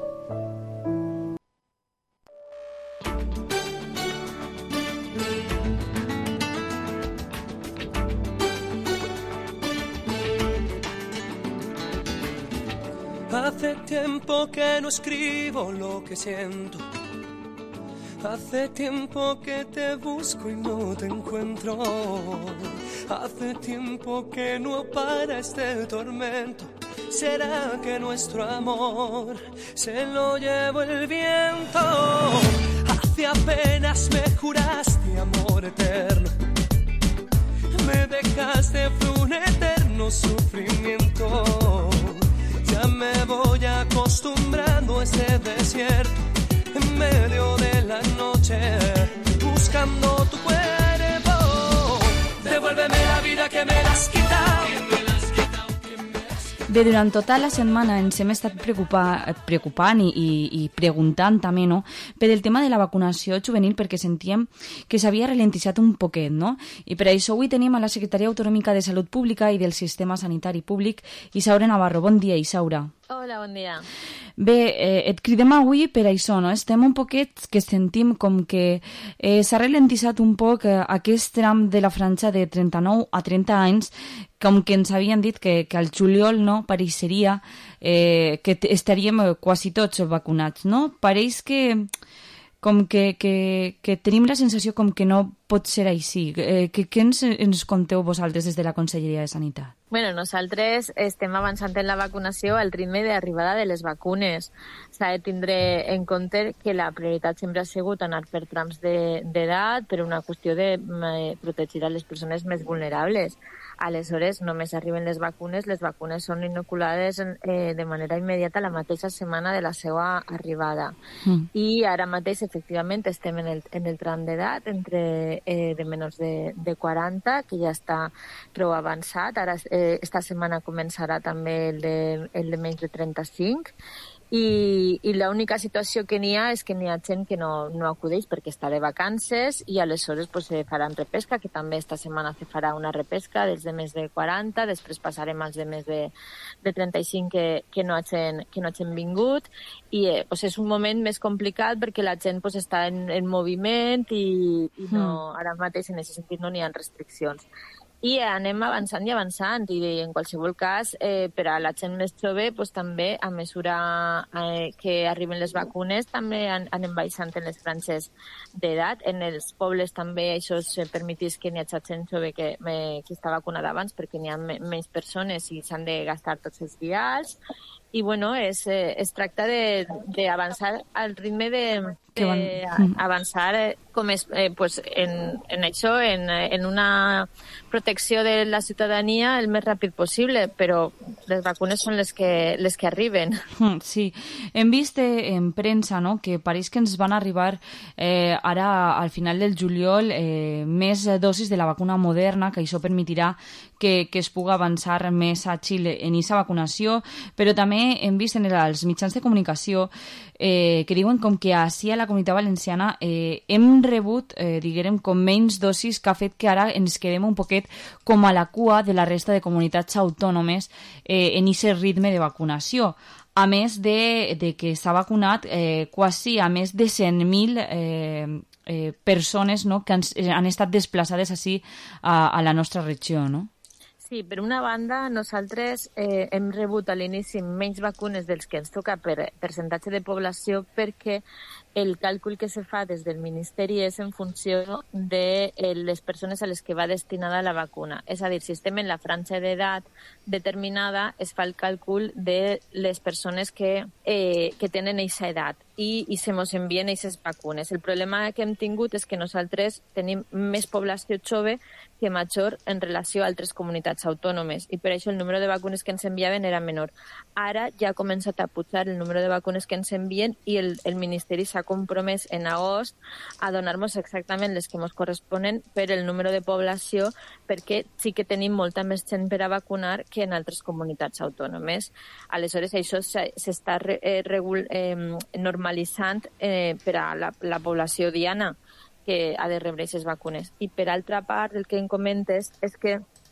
Hace tiempo que no escribo lo que siento. Hace tiempo que te busco y no te encuentro. Hace tiempo que no para este tormento. ¿Será que nuestro amor se lo llevó el viento? Hace apenas me juraste amor eterno. Me dejaste fue un eterno sufrimiento. Ya me voy acostumbrando a ese desierto en medio de la noche, buscando tu cuerpo. Devuélveme la vida que me la has quitado. Bé, durant tota la setmana ens hem estat preocupa, preocupant i, i, i preguntant també, no?, per el tema de la vacunació juvenil, perquè sentíem que s'havia ralentitzat un poquet, no? I per això avui tenim a la Secretaria Autonòmica de Salut Pública i del Sistema Sanitari Públic, Isaura Navarro. Bon dia, Isaura. Hola, bon dia. Bé, eh, et cridem avui per això, no? Estem un poquet que sentim com que eh, s'ha ralentitzat un poc eh, aquest tram de la franja de trenta-nou a trenta anys, com que ens havien dit que, que al juliol, no?, pareixeria eh, que estaríem quasi tots vacunats, no? Pareix que com que, que, que tenim la sensació com que no pot ser així. Eh, que, què ens, ens conteu vosaltres des de la Conselleria de Sanitat? Bueno, nosaltres estem avançant en la vacunació al ritme d'arribada de les vacunes. S'ha de tindre en compte que la prioritat sempre ha sigut anar per trams d'edat per una qüestió de protegir a les persones més vulnerables. Aleshores, només arriben les vacunes, les vacunes són inoculades eh, de manera immediata la mateixa setmana de la seva arribada. Mm. I ara mateix, efectivament, estem en el, en el tram d'edat entre eh, de menys de, de quaranta, que ja està prou avançat. Ara, eh, esta setmana començarà també el de, el de menys de trenta-cinc. I, i l'única situació que n'hi ha és que n'hi ha gent que no, no acudeix perquè està de vacances i aleshores pues, se faran repesca, que també esta setmana se farà una repesca dels de més de quaranta, després passarem als de més de, de trenta-cinc que, que, no hagin, que no hagin vingut i eh, pues, és un moment més complicat perquè la gent pues, està en, en moviment i, i no, ara mateix en aquest sentit no n'hi ha restriccions. I anem avançant i avançant i en qualsevol cas eh, per a la gent més jove pues, també a mesura eh, que arriben les vacunes també an anem baixant en les franges d'edat. En els pobles també això es permetís que n'hi hagi gent jove que, eh, que està vacunada abans perquè n'hi ha menys persones i s'han de gastar tots els vials i bueno, es, eh, es tracta d'avançar al ritme de, de avançar eh, com és, eh, pues en, en això, en, en una protecció de la ciutadania el més ràpid possible, però les vacunes són les que, les que arriben. Sí, hem vist en premsa, no?, que pareix que ens van arribar eh, ara al final del juliol eh, més dosis de la vacuna Moderna, que això permetirà que, que es pugui avançar més àgil en aquesta vacunació, però també hem vist en els mitjans de comunicació eh, que diuen com que així a la Comunitat Valenciana eh, hem rebut, eh, diguem, com menys dosis, que ha fet que ara ens quedem un poquet com a la cua de la resta de comunitats autònomes eh, en aquest ritme de vacunació. A més de, de que s'ha vacunat eh, quasi a més de cent mil eh, eh, persones, no?, que han, han estat desplaçades així a, a la nostra regió, no? Sí, per una banda, nosaltres eh, hem rebut a l'inici menys vacunes dels que ens toca per percentatge de població perquè el càlcul que se fa des del Ministeri és en funció de eh, les persones a les que va destinada la vacuna. És a dir, si estem en la franja d'edat determinada, es fa el càlcul de les persones que, eh, que tenen aquesta edat i, i se mos envien aquestes vacunes. El problema que hem tingut és que nosaltres tenim més població jove que major en relació a altres comunitats autònomes i per això el número de vacunes que ens enviaven era menor. Ara ja ha començat a pujar el número de vacunes que ens envien i el, el Ministeri s'ha compromès en agost a donar-nos exactament les que ens corresponen per el número de població perquè sí que tenim molta més gent per a vacunar que en altres comunitats autònomes. Aleshores, això s'està eh, eh, normalitzant eh, per a la, la població diana que ha de rebre aquestes vacunes. I per altra part, el que em comentes és que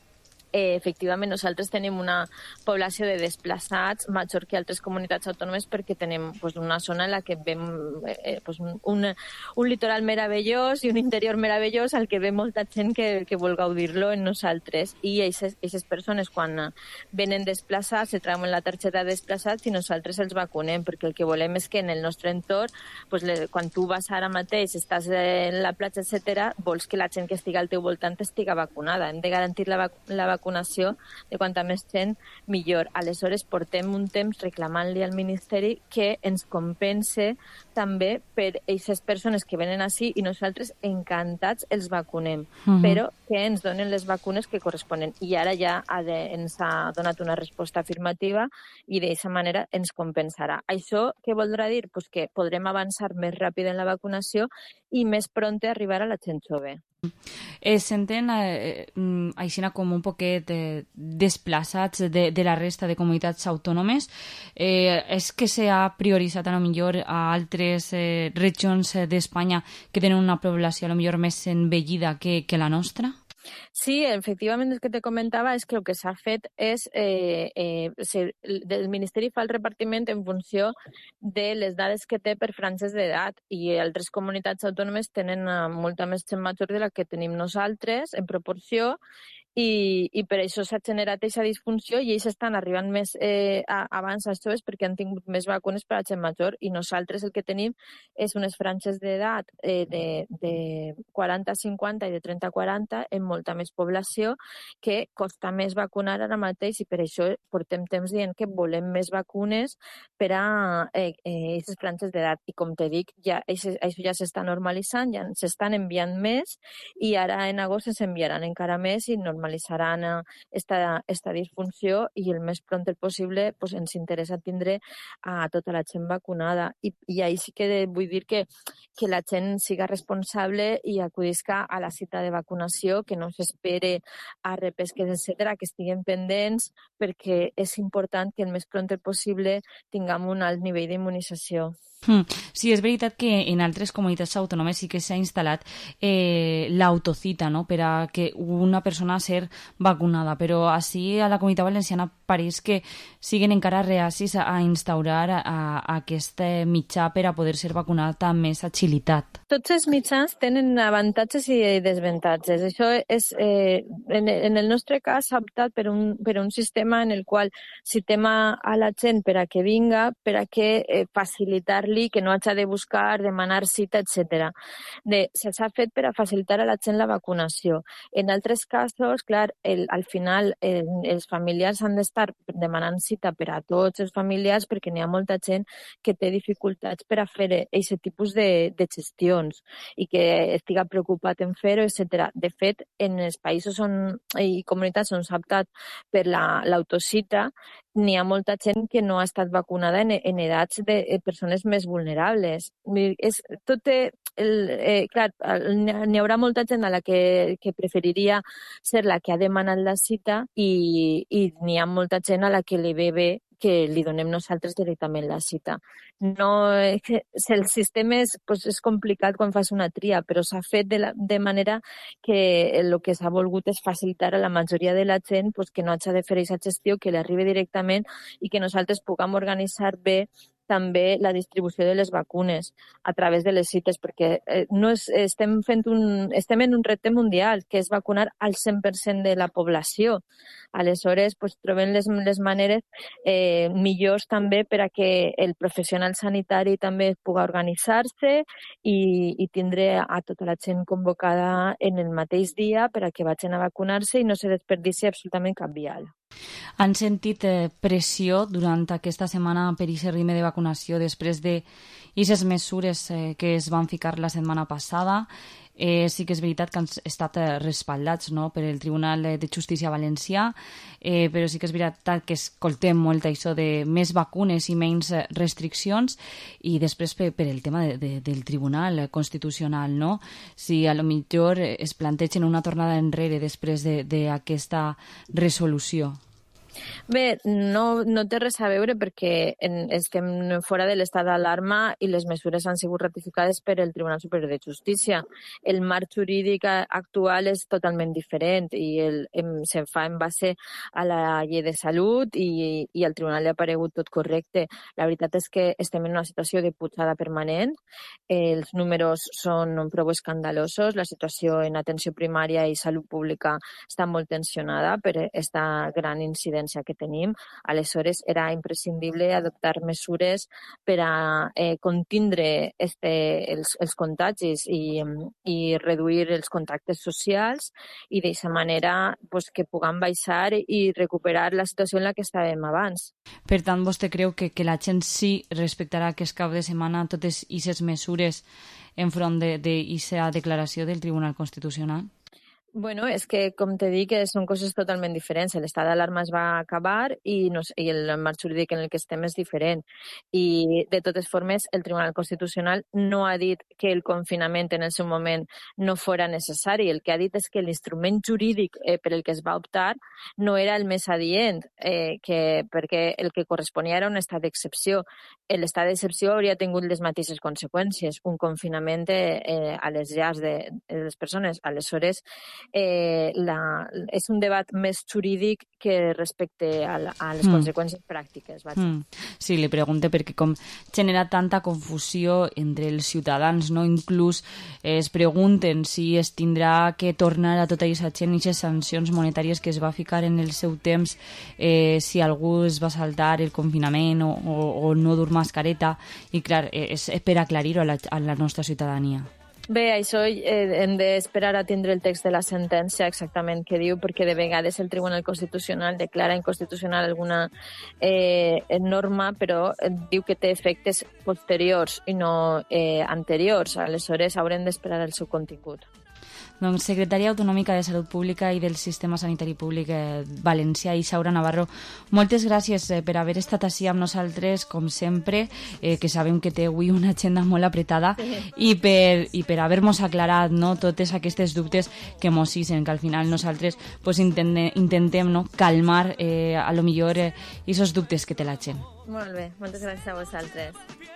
Eh, efectivament, nosaltres tenim una població de desplaçats major que altres comunitats autònomes perquè tenim pues, una zona en la que veiem eh, pues, un, un, un litoral meravellós i un interior meravellós al que ve molta gent que, que vol gaudir-lo en nosaltres. I aquestes persones, quan venen desplaçats, se trauen la targeta de desplaçats i nosaltres els vacunem, perquè el que volem és que en el nostre entorn, pues, le, quan tu vas ara mateix, estàs en la platja, etcètera, vols que la gent que estigui al teu voltant estiga vacunada. Hem de garantir la, vac la vacunació de quanta més gent, millor. Aleshores, portem un temps reclamant-li al Ministeri que ens compense també per aquestes persones que venen així i nosaltres encantats els vacunem, uh-huh. però que ens donen les vacunes que corresponen. I ara ja ha de, ens ha donat una resposta afirmativa i d'aquesta manera ens compensarà. Això què voldrà dir? Pues que podrem avançar més ràpid en la vacunació i més pront arribar a la gent jove. Eh, senten eh, aixina com un poquet eh, desplaçats de, de la resta de comunitats autònomes. Eh, és que s'ha prioritzat a lo millor a altres eh, regions d'Espanya que tenen una població a lo millor més envellida que, que la nostra? Sí, efectivament, el que te comentava és que el que s'ha fet és eh, eh, se, el Ministeri fa el repartiment en funció de les dades que té per franges d'edat i altres comunitats autònomes tenen uh, molta més gent major de la que tenim nosaltres en proporció i, i per això s'ha generat aquesta disfunció i ells estan arribant més eh, a, abans als joves perquè han tingut més vacunes per a gent major i nosaltres el que tenim és unes franges d'edat eh, de, de quaranta a cinquanta i de trenta a quaranta en molta més població que costa més vacunar ara mateix i per això portem temps dient que volem més vacunes per a aquestes eh, franges d'edat i com te dic, ja, això ja s'està normalitzant, ja s'estan enviant més i ara en agost ens enviaran encara més i normalitzaran esta, esta disfunció i el més pront possible pues, ens interessa tindre a tota la gent vacunada i, i ahí sí que vull dir que, que la gent siga responsable i acudisca a la cita de vacunació, que no s'espere a repesques, etcètera, que estiguen pendents perquè és important que el més pront possible tinguem un alt nivell d'immunització. Sí, és veritat que en altres comunitats autònomes sí que s'ha instal·lat eh, l'autocita, no?, per a que una persona ser vacunada, però així a la Comunitat Valenciana pareix que siguen encara reacis a, a instaurar a, a aquest mitjà per a poder ser vacunat amb més agilitat. Tots els mitjans tenen avantatges i desavantatges. Això és, eh, en, en el nostre cas, s'ha optat per un, per un sistema en el qual citem a, a la gent per a que vinga, per a que eh, facilitar-li, que no hagi de buscar, demanar cita, etcètera. S'ha fet per a facilitar a la gent la vacunació. En altres casos, clar, el, al final el, els familiars han d'estar demanant cita per a tots els familiars perquè n'hi ha molta gent que té dificultats per a fer aquest tipus de, de gestions i que estiga preocupat en fer-ho, etcètera. De fet, en els països on, i comunitats on s'ha optat per l'autocita, la, n'hi ha molta gent que no ha estat vacunada en, en edats de persones més vulnerables. És, tot té, el, eh, clar, n'hi haurà molta gent a la que, que preferiria ser la que ha demanat la cita i, i n'hi ha molta gent a la que li ve bé que li donem nosaltres directament la cita. No, el sistema és, pues, és complicat quan fas una tria, però s'ha fet de, la, de manera que el que s'ha volgut és facilitar a la majoria de la gent pues, que no hagi de fer aquesta gestió, que li arribi directament i que nosaltres puguem organitzar bé també la distribució de les vacunes a través de les cites, perquè eh, no és, estem, fent un, estem en un repte mundial, que és vacunar al cent per cent de la població. Aleshores, pues, trobem les, les maneres eh, millors també per a que el professional sanitari també pugui organitzar-se i, i tindre a tota la gent convocada en el mateix dia per a que vagin a vacunar-se i no se desperdici absolutament cap vial. Han sentit eh, pressió durant aquesta setmana per aquest ritme de vacunació després de aquestes mesures eh, que es van ficar la setmana passada. Eh, sí que és veritat que han estat eh, respaldats, no?, per el Tribunal de Justícia Valencià, eh, però sí que és veritat que escoltem molt això de més vacunes i menys restriccions i després per, per el tema de, de, del Tribunal Constitucional, no? Si a lo millor es plantegen una tornada enrere després d'aquesta de, de resolució. Bé, no, no té res a veure perquè en, estem fora de l'estat d'alarma i les mesures han sigut ratificades per el Tribunal Superior de Justícia. El marc jurídic actual és totalment diferent i el, em, se fa en base a la llei de salut i, i al Tribunal li ha aparegut tot correcte. La veritat és que estem en una situació de pujada permanent, els números són prou escandalosos, la situació en atenció primària i salut pública està molt tensionada per aquesta gran incidència que tenim. Aleshores, era imprescindible adoptar mesures per a eh, contindre este, els, els contagis i, i reduir els contactes socials i d'aquesta manera pues, que puguem baixar i recuperar la situació en la que estàvem abans. Per tant, vostè creu que, que la gent sí respectarà aquest cap de setmana totes aquestes mesures enfront d'aquesta declaració del Tribunal Constitucional? Bueno, és que, com te dic, són coses totalment diferents. L'estat d'alarma es va acabar i, no, i el marc jurídic en el que estem és diferent. I, de totes formes, el Tribunal Constitucional no ha dit que el confinament en el seu moment no fora necessari. El que ha dit és que l'instrument jurídic eh, per el que es va optar no era el més adient, eh, que, perquè el que corresponia era un estat d'excepció. L'estat d'excepció hauria tingut les mateixes conseqüències, un confinament de, eh, a les llars de, de les persones. Aleshores, Eh, la, és un debat més jurídic que respecte a, la, a les mm. conseqüències pràctiques. Mm. Sí, li pregunto perquè com genera tanta confusió entre els ciutadans, no? Inclús eh, es pregunten si es tindrà que tornar a tota aquesta gent i aquestes sancions monetàries que es va ficar en el seu temps eh, si algú es va saltar el confinament o, o, o no dur mascareta, i clar, és per aclarir-ho a, la, a la nostra ciutadania. Bé, això eh, hem d'esperar a tindre el text de la sentència exactament què diu, perquè de vegades el Tribunal Constitucional declara inconstitucional alguna eh, norma, però diu que té efectes posteriors i no eh, anteriors. Aleshores, haurem d'esperar el seu contingut. Doncs secretària autonòmica de Salut Pública i del Sistema Sanitari Públic eh, Valencià, Isaura Navarro, moltes gràcies eh, per haver estat així amb nosaltres, com sempre, eh, que sabem que té avui una agenda molt apretada, sí. i per, i per haver-nos aclarat, no, totes aquestes dubtes que mos hicen, que al final nosaltres pues, intentem, intentem no, calmar eh, a lo millor eh, esos dubtes que té la gent. Molt bé, moltes gràcies a vosaltres.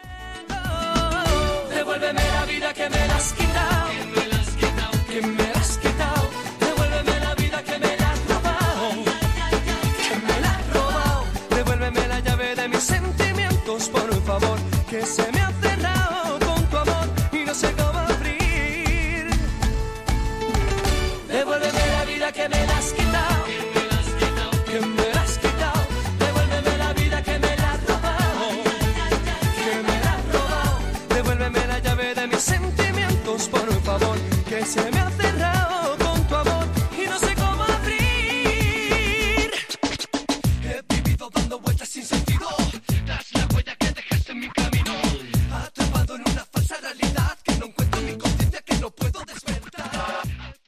Devuélveme la vida que me la has quitado, que me la has quitado, devuélveme la vida que me la has robado, que me la has robado, devuélveme la llave de mis sentimientos, por favor, que se me ha cerrado con tu amor y no sé cómo abrir. Devuélveme la vida que me la has quitado, que me la has quitado, devuélveme la vida que me la has robado, que me la has robado, devuélveme la llave de mis sentimientos, por favor, que se me ha cerrado con tu amor y no sé cómo abrir. He vivido dando vueltas sin sentido, tras la huella que dejaste en mi camino, atrapado en una falsa realidad que no encuentro mi conciencia, que no puedo despertar.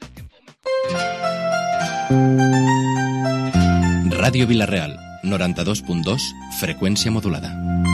Radio Vila-real, noventa y dos punto dos, frecuencia modulada.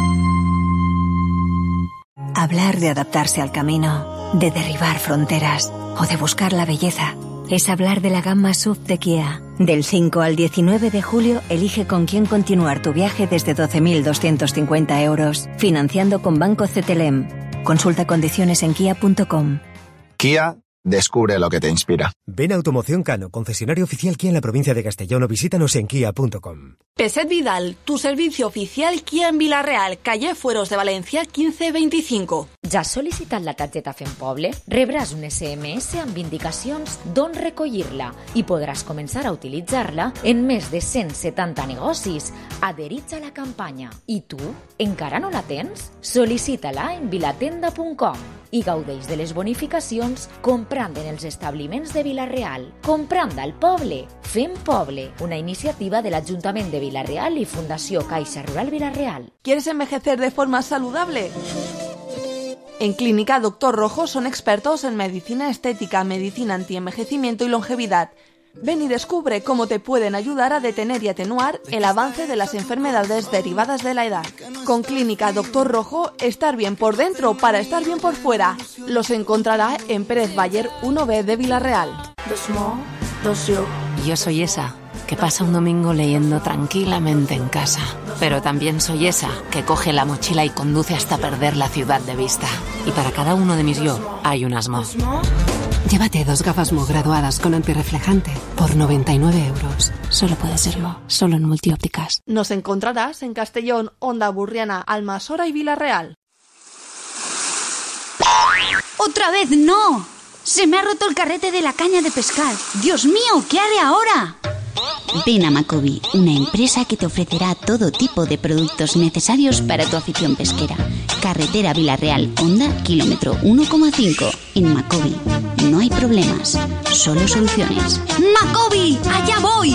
Hablar de adaptarse al camino, de derribar fronteras o de buscar la belleza es hablar de la gama S U V de Kia. Del cinco al diecinueve de julio, elige con quién continuar tu viaje desde doce mil doscientos cincuenta euros, financiando con Banco C T L M. Consulta condiciones en kia punto com. Kia, descubre lo que te inspira. Ven a Automoción Cano, concesionario oficial Kia en la provincia de Castellón, o visítanos en kia punto com. Peset Vidal, tu servicio oficial Kia en Vila-real, calle Fueros de Valencia quinze veinticinco. Ja has sol·licitat la targeta Fem Poble? Rebràs un S M S amb indicacions d'on recollir-la i podràs començar a utilitzar-la en més de cent setanta negocis adherits a la campanya. I tu, encara no la tens? Sol·licita-la en vilatenda punt com i gaudeix de les bonificacions comprant en els establiments de Vila-real. Comprant al poble. Fem Poble, una iniciativa de l'Ajuntament de Vila-real y Fundació Caixa Rural Vila-real. ¿Quieres envejecer de forma saludable? En Clínica Doctor Rojo son expertos en medicina estética, medicina antienvejecimiento y longevidad. Ven y descubre cómo te pueden ayudar a detener y atenuar el avance de las enfermedades derivadas de la edad. Con Clínica Doctor Rojo, estar bien por dentro para estar bien por fuera. Los encontrará en Pérez Bayer uno B de Vila-real. Yo soy esa, que pasa un domingo leyendo tranquilamente en casa. Pero también soy esa que coge la mochila y conduce hasta perder la ciudad de vista. Y para cada uno de mis yo hay un Asmo. Llévate dos gafas Mo graduadas con antirreflejante por noventa y nueve euros. Solo puede serlo, solo en Multiópticas. Nos encontrarás en Castellón, Onda Burriana, Almasora y Villarreal. ¡Otra vez no! Se me ha roto el carrete de la caña de pescar. ¡Dios mío! ¿Qué haré ahora? Ven a Macobi, una empresa que te ofrecerá todo tipo de productos necesarios para tu afición pesquera. Carretera Villarreal, Honda, kilómetro uno coma cinco. En Macobi no hay problemas, solo soluciones. ¡Macobi! ¡Allá voy!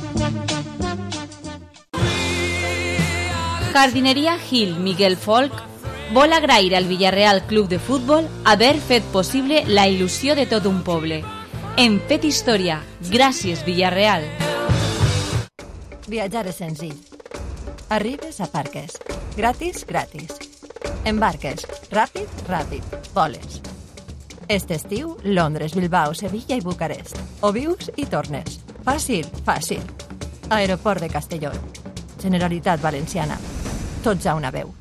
Jardineria Gil Miguel Folk vol agrair al Villarreal Club de Futbol haver fet possible la il·lusió de tot un poble. Hem fet història. Gràcies, Villarreal. Viatjar és senzill. Arribes a Parques. Gratis, gratis. Embarques. Ràpid, ràpid. Voles. Este estiu, Londres, Bilbao, Sevilla i Bucarest. O vius i tornes. Fàcil, fàcil. Aeroport de Castelló. Generalitat Valenciana. Tots a una veu.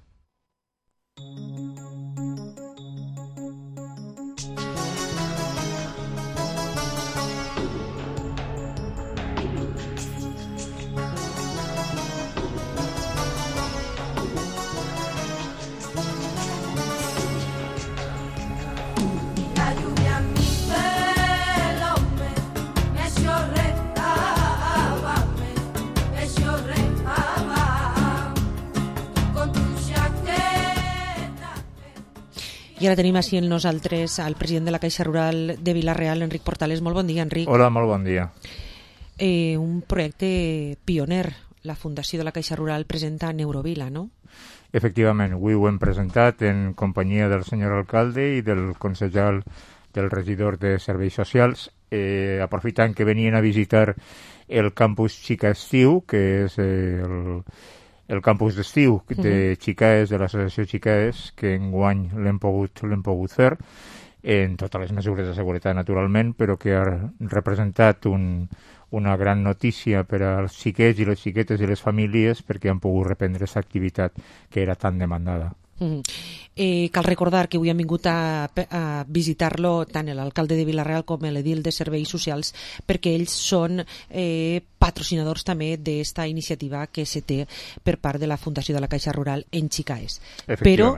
I ara tenim així amb nosaltres al president de la Caixa Rural de Vila-real, Enric Portales. Molt bon dia, Enric. Hola, molt bon dia. Eh, un projecte pioner. La Fundació de la Caixa Rural presenta Neurovila, no? Efectivament, avui ho hem presentat en companyia del senyor alcalde i del consellal del regidor de Serveis Socials, eh, aprofitant que venien a visitar el campus Xica Estiu, que és eh, el... el campus d'estiu de Xicaes, de l'associació Xicaes, que enguany l'hem pogut, l'hem pogut fer, en totes les mesures de seguretat, naturalment, però que ha representat un, una gran notícia per als xiquets i les xiquetes i les famílies perquè han pogut reprendre aquesta activitat que era tan demandada. Mm. Eh, cal recordar que avui han vingut a, a visitar-lo tant l'alcalde de Vila-real com l'edil de Serveis Socials, perquè ells són eh, patrocinadors també d'esta iniciativa que se té per part de la Fundació de la Caixa Rural en Xicaes. Però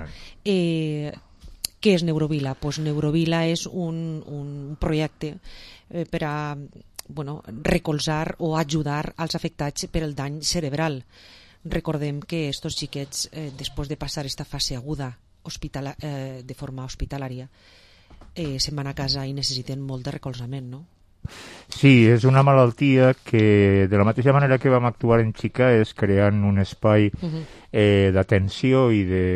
eh, què és Neurovila? Pues Neurovila és un, un projecte eh, per a bueno, recolzar o ajudar als afectats per el dany cerebral. Recordem que estos xiquets, eh, després de passar esta fase aguda hospitala, eh, de forma hospitalària, eh, se'n van a casa i necessiten molt de recolzament, no? Sí, és una malaltia que, de la mateixa manera que vam actuar en Xicaes, creant un espai uh-huh. eh, d'atenció i de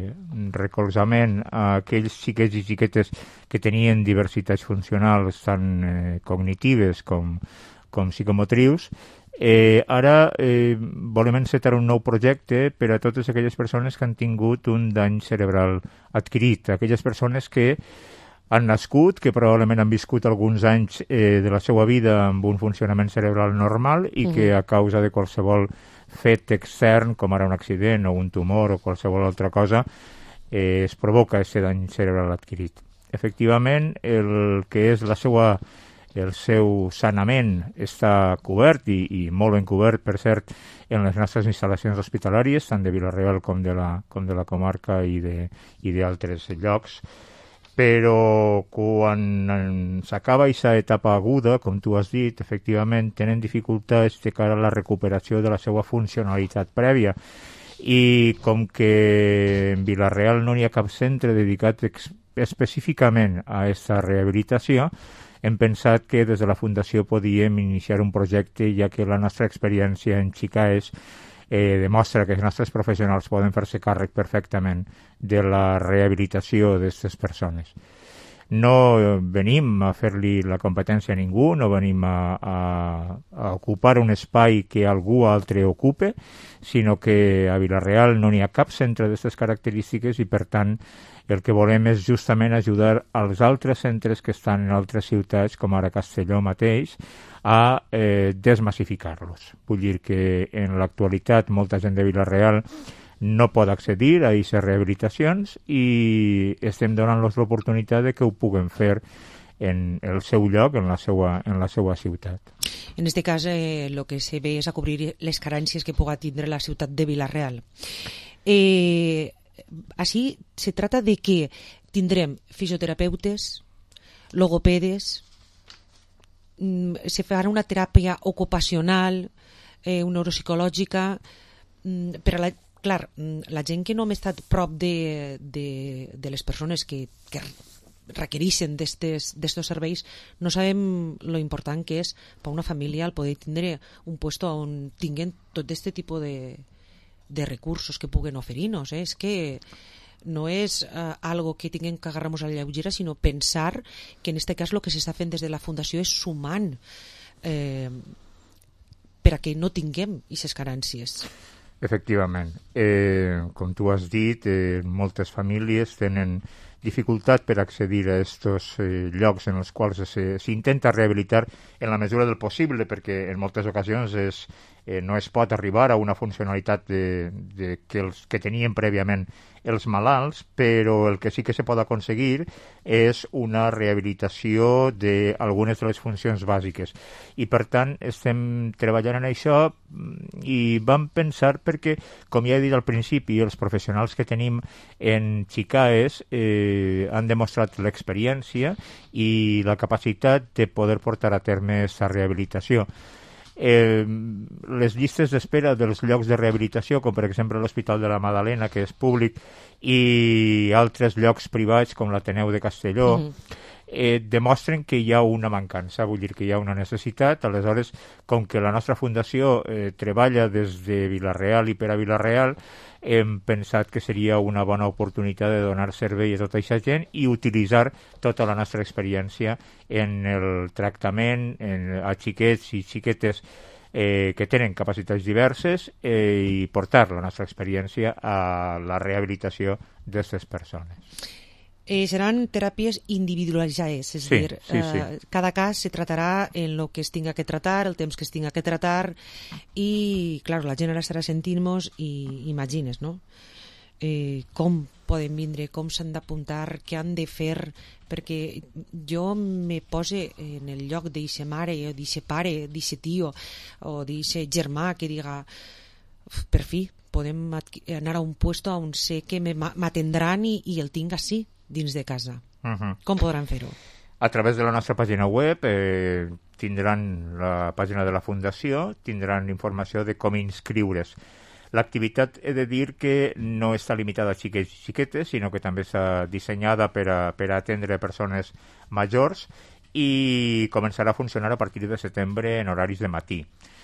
recolzament a aquells xiquets i xiquetes que tenien diversitats funcionals tant eh, cognitives com, com psicomotrius. Eh, ara eh, volem encetar un nou projecte per a totes aquelles persones que han tingut un dany cerebral adquirit, aquelles persones que han nascut, que probablement han viscut alguns anys eh, de la seva vida amb un funcionament cerebral normal i que a causa de qualsevol fet extern, com ara un accident o un tumor o qualsevol altra cosa, eh, es provoca aquest dany cerebral adquirit. Efectivament, el que és la seva el seu sanament està cobert i, i molt ben cobert, per cert, en les nostres instal·lacions hospitalàries, tant de Vila-real com de la, com de la comarca i d'altres llocs. Però quan s'acaba aquesta etapa aguda, com tu has dit, efectivament tenen dificultats de cara a la recuperació de la seva funcionalitat prèvia. I com que en Vila-real no hi ha cap centre dedicat específicament a aquesta rehabilitació, hem pensat que des de la Fundació podíem iniciar un projecte, ja que la nostra experiència en Xicaes eh, demostra que els nostres professionals poden fer-se càrrec perfectament de la rehabilitació d'aquestes persones. No venim a fer-li la competència a ningú, no venim a, a, a ocupar un espai que algú altre ocupe, sinó que a Vila-real no n'hi ha cap centre d'aquestes característiques i, per tant, el que volem és justament ajudar als altres centres que estan en altres ciutats, com ara Castelló mateix, a eh, desmassificar-los. Vull dir que en l'actualitat molta gent de Vila-real no pot accedir a aquestes rehabilitacions i estem donant-los l'oportunitat de que ho puguen fer en el seu lloc, en la seva, en la seva ciutat. En este cas, eh, lo que se ve és a cobrir les carències que puga tindre la ciutat de Vila-real. Eh, així se trata de que tindrem fisioterapeutes, logopedes, se farà una teràpia ocupacional, eh, neuropsicològica, per a la clar, la gent que no hem estat prop de, de, de les persones que, que requereixen d'estos serveis, no sabem lo important que és per una família el poder tindre un puesto on tinguen tot aquest tipus de, de recursos que puguen oferir-nos. Eh? És que no és uh, algo que tinguem que agarrar-nos a la lleugera, sinó pensar que en aquest cas el que s'està fent des de la Fundació és sumant eh, per a que no tinguem aquestes carències. Efectivament. Eh, com tu has dit, eh, moltes famílies tenen dificultat per accedir a aquests eh, llocs en els quals s'intenta rehabilitar en la mesura del possible, perquè en moltes ocasions és, eh, no es pot arribar a una funcionalitat de, de que, els, que tenien prèviament els malalts, però el que sí que se pot aconseguir és una rehabilitació d'algunes de les funcions bàsiques. I, per tant, estem treballant en això i vam pensar perquè, com ja he dit al principi, els professionals que tenim en Xicaes eh, han demostrat l'experiència i la capacitat de poder portar a terme aquesta rehabilitació. Eh, les llistes d'espera dels llocs de rehabilitació, com per exemple l'Hospital de la Madalena, que és públic, i altres llocs privats com l'Ateneu de Castelló, mm-hmm. eh, demostren que hi ha una mancança, vull dir que hi ha una necessitat. Aleshores, com que la nostra fundació eh, treballa des de Vila-real i per a Vila-real, hem pensat que seria una bona oportunitat de donar servei a tota aquesta gent i utilitzar tota la nostra experiència en el tractament en, a xiquets i xiquetes eh, que tenen capacitats diverses eh, i portar la nostra experiència a la rehabilitació d'aquestes persones. Eh, seran teràpies individualitzades, és sí, dir, sí, sí. Eh, cada cas se tratarà en el que es tinga que tratar, el temps que es tinga que tratar i, clar, la gent ara estarà sentint-nos i imagines, no? Eh, com poden vindre, com s'han d'apuntar, què han de fer, perquè jo me pose en el lloc d'eixe mare o d'eixe pare, d'eixe tio o d'eixe germà que diga per fi podem anar a un puesto on sé que m'atendran i, i el tinc així dins de casa. Uh-huh. Com podran fer-ho? A través de la nostra pàgina web eh, tindran la pàgina de la Fundació, tindran informació de com inscriure's. L'activitat, he de dir que no està limitada a xiquets i xiquetes, sinó que també està dissenyada per a, per a atendre persones majors i començarà a funcionar a partir de setembre en horaris de matí.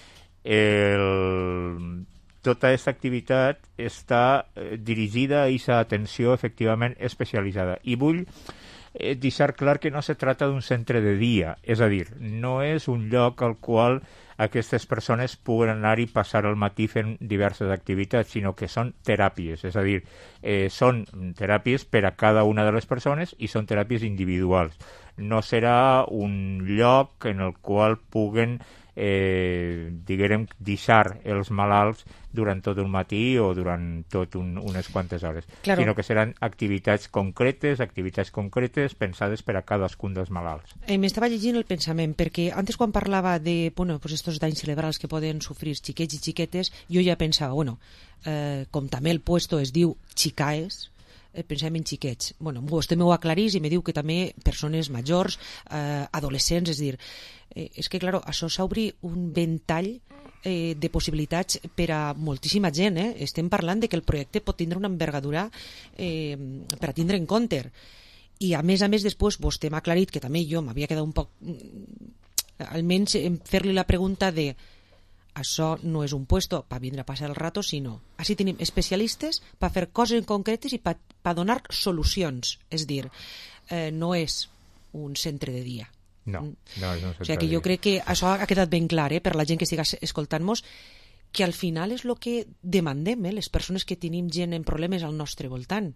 El... Tota aquesta activitat està eh, dirigida a aquesta atenció efectivament especialitzada. I vull eh, deixar clar que no se trata d'un centre de dia, és a dir, no és un lloc al qual aquestes persones puguen anar i passar el matí fent diverses activitats, sinó que són teràpies, és a dir, eh, són teràpies per a cada una de les persones i són teràpies individuals. No serà un lloc en el qual puguen eh, diguem, deixar els malalts durant tot un matí o durant tot un, unes quantes hores, claro. Sinó que seran activitats concretes, activitats concretes pensades per a cadascun dels malalts. Eh, M'estava llegint el pensament, perquè antes quan parlava de bueno, pues estos danys cerebrals que poden sofrir xiquets i xiquetes, jo ja pensava, bueno, eh, com també el puesto es diu Xicaes, eh, pensem en xiquets. Bueno, vostè m'ho aclarís i me diu que també persones majors, eh, adolescents, és dir, eh, és que, claro, això s'obri un ventall eh, de possibilitats per a moltíssima gent. Eh? Estem parlant de que el projecte pot tindre una envergadura eh, per a tindre en compte. I, a més a més, després vostè m'ha aclarit que també jo m'havia quedat un poc... almenys fer-li la pregunta de això no és un puesto per vindre a passar el rato, sinó així tenim especialistes per fer coses concretes i per donar solucions. És dir, eh, no és un centre de dia. No, no és un centre o sigui que de jo dia. crec que això ha quedat ben clar, eh, per la gent que estiga escoltant-nos, que al final és el que demandem, eh, les persones que tenim gent en problemes al nostre voltant.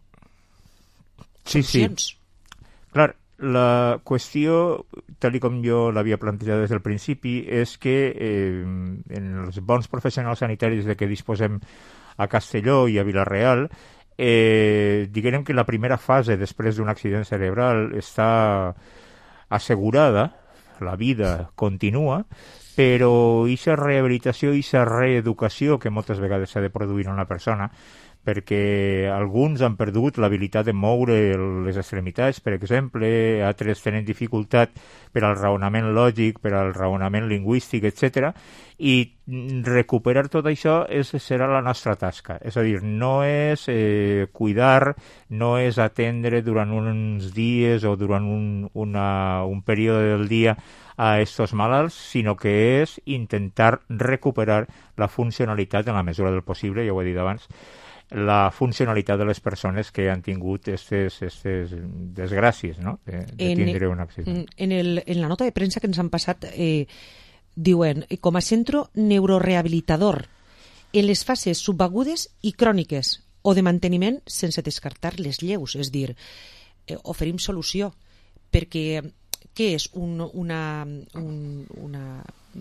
Sí, Solucions. sí. Clar, la qüestió, tal com jo l'havia plantejat des del principi, és que eh, en els bons professionals sanitaris de què disposem a Castelló i a Vila-real, eh, diguem que la primera fase després d'un accident cerebral està assegurada, la vida continua, però aquesta rehabilitació i aquesta reeducació que moltes vegades s'ha de produir en una persona, perquè alguns han perdut l'habilitat de moure les extremitats, per exemple, altres tenen dificultat per al raonament lògic, per al raonament lingüístic, etcètera, i recuperar tot això és, serà la nostra tasca. És a dir, no és eh, cuidar, no és atendre durant uns dies o durant un, una, un període del dia a estos malalts, sinó que és intentar recuperar la funcionalitat en la mesura del possible, ja ho he dit abans, la funcionalitat de les persones que han tingut aquestes desgràcies, no? de, de tindre un accident. En, el, en la nota de premsa que ens han passat eh, diuen, com a centre neurorehabilitador en les fases subagudes i cròniques o de manteniment sense descartar les lleus, és dir, eh, oferim solució, perquè què és un, una, un, una,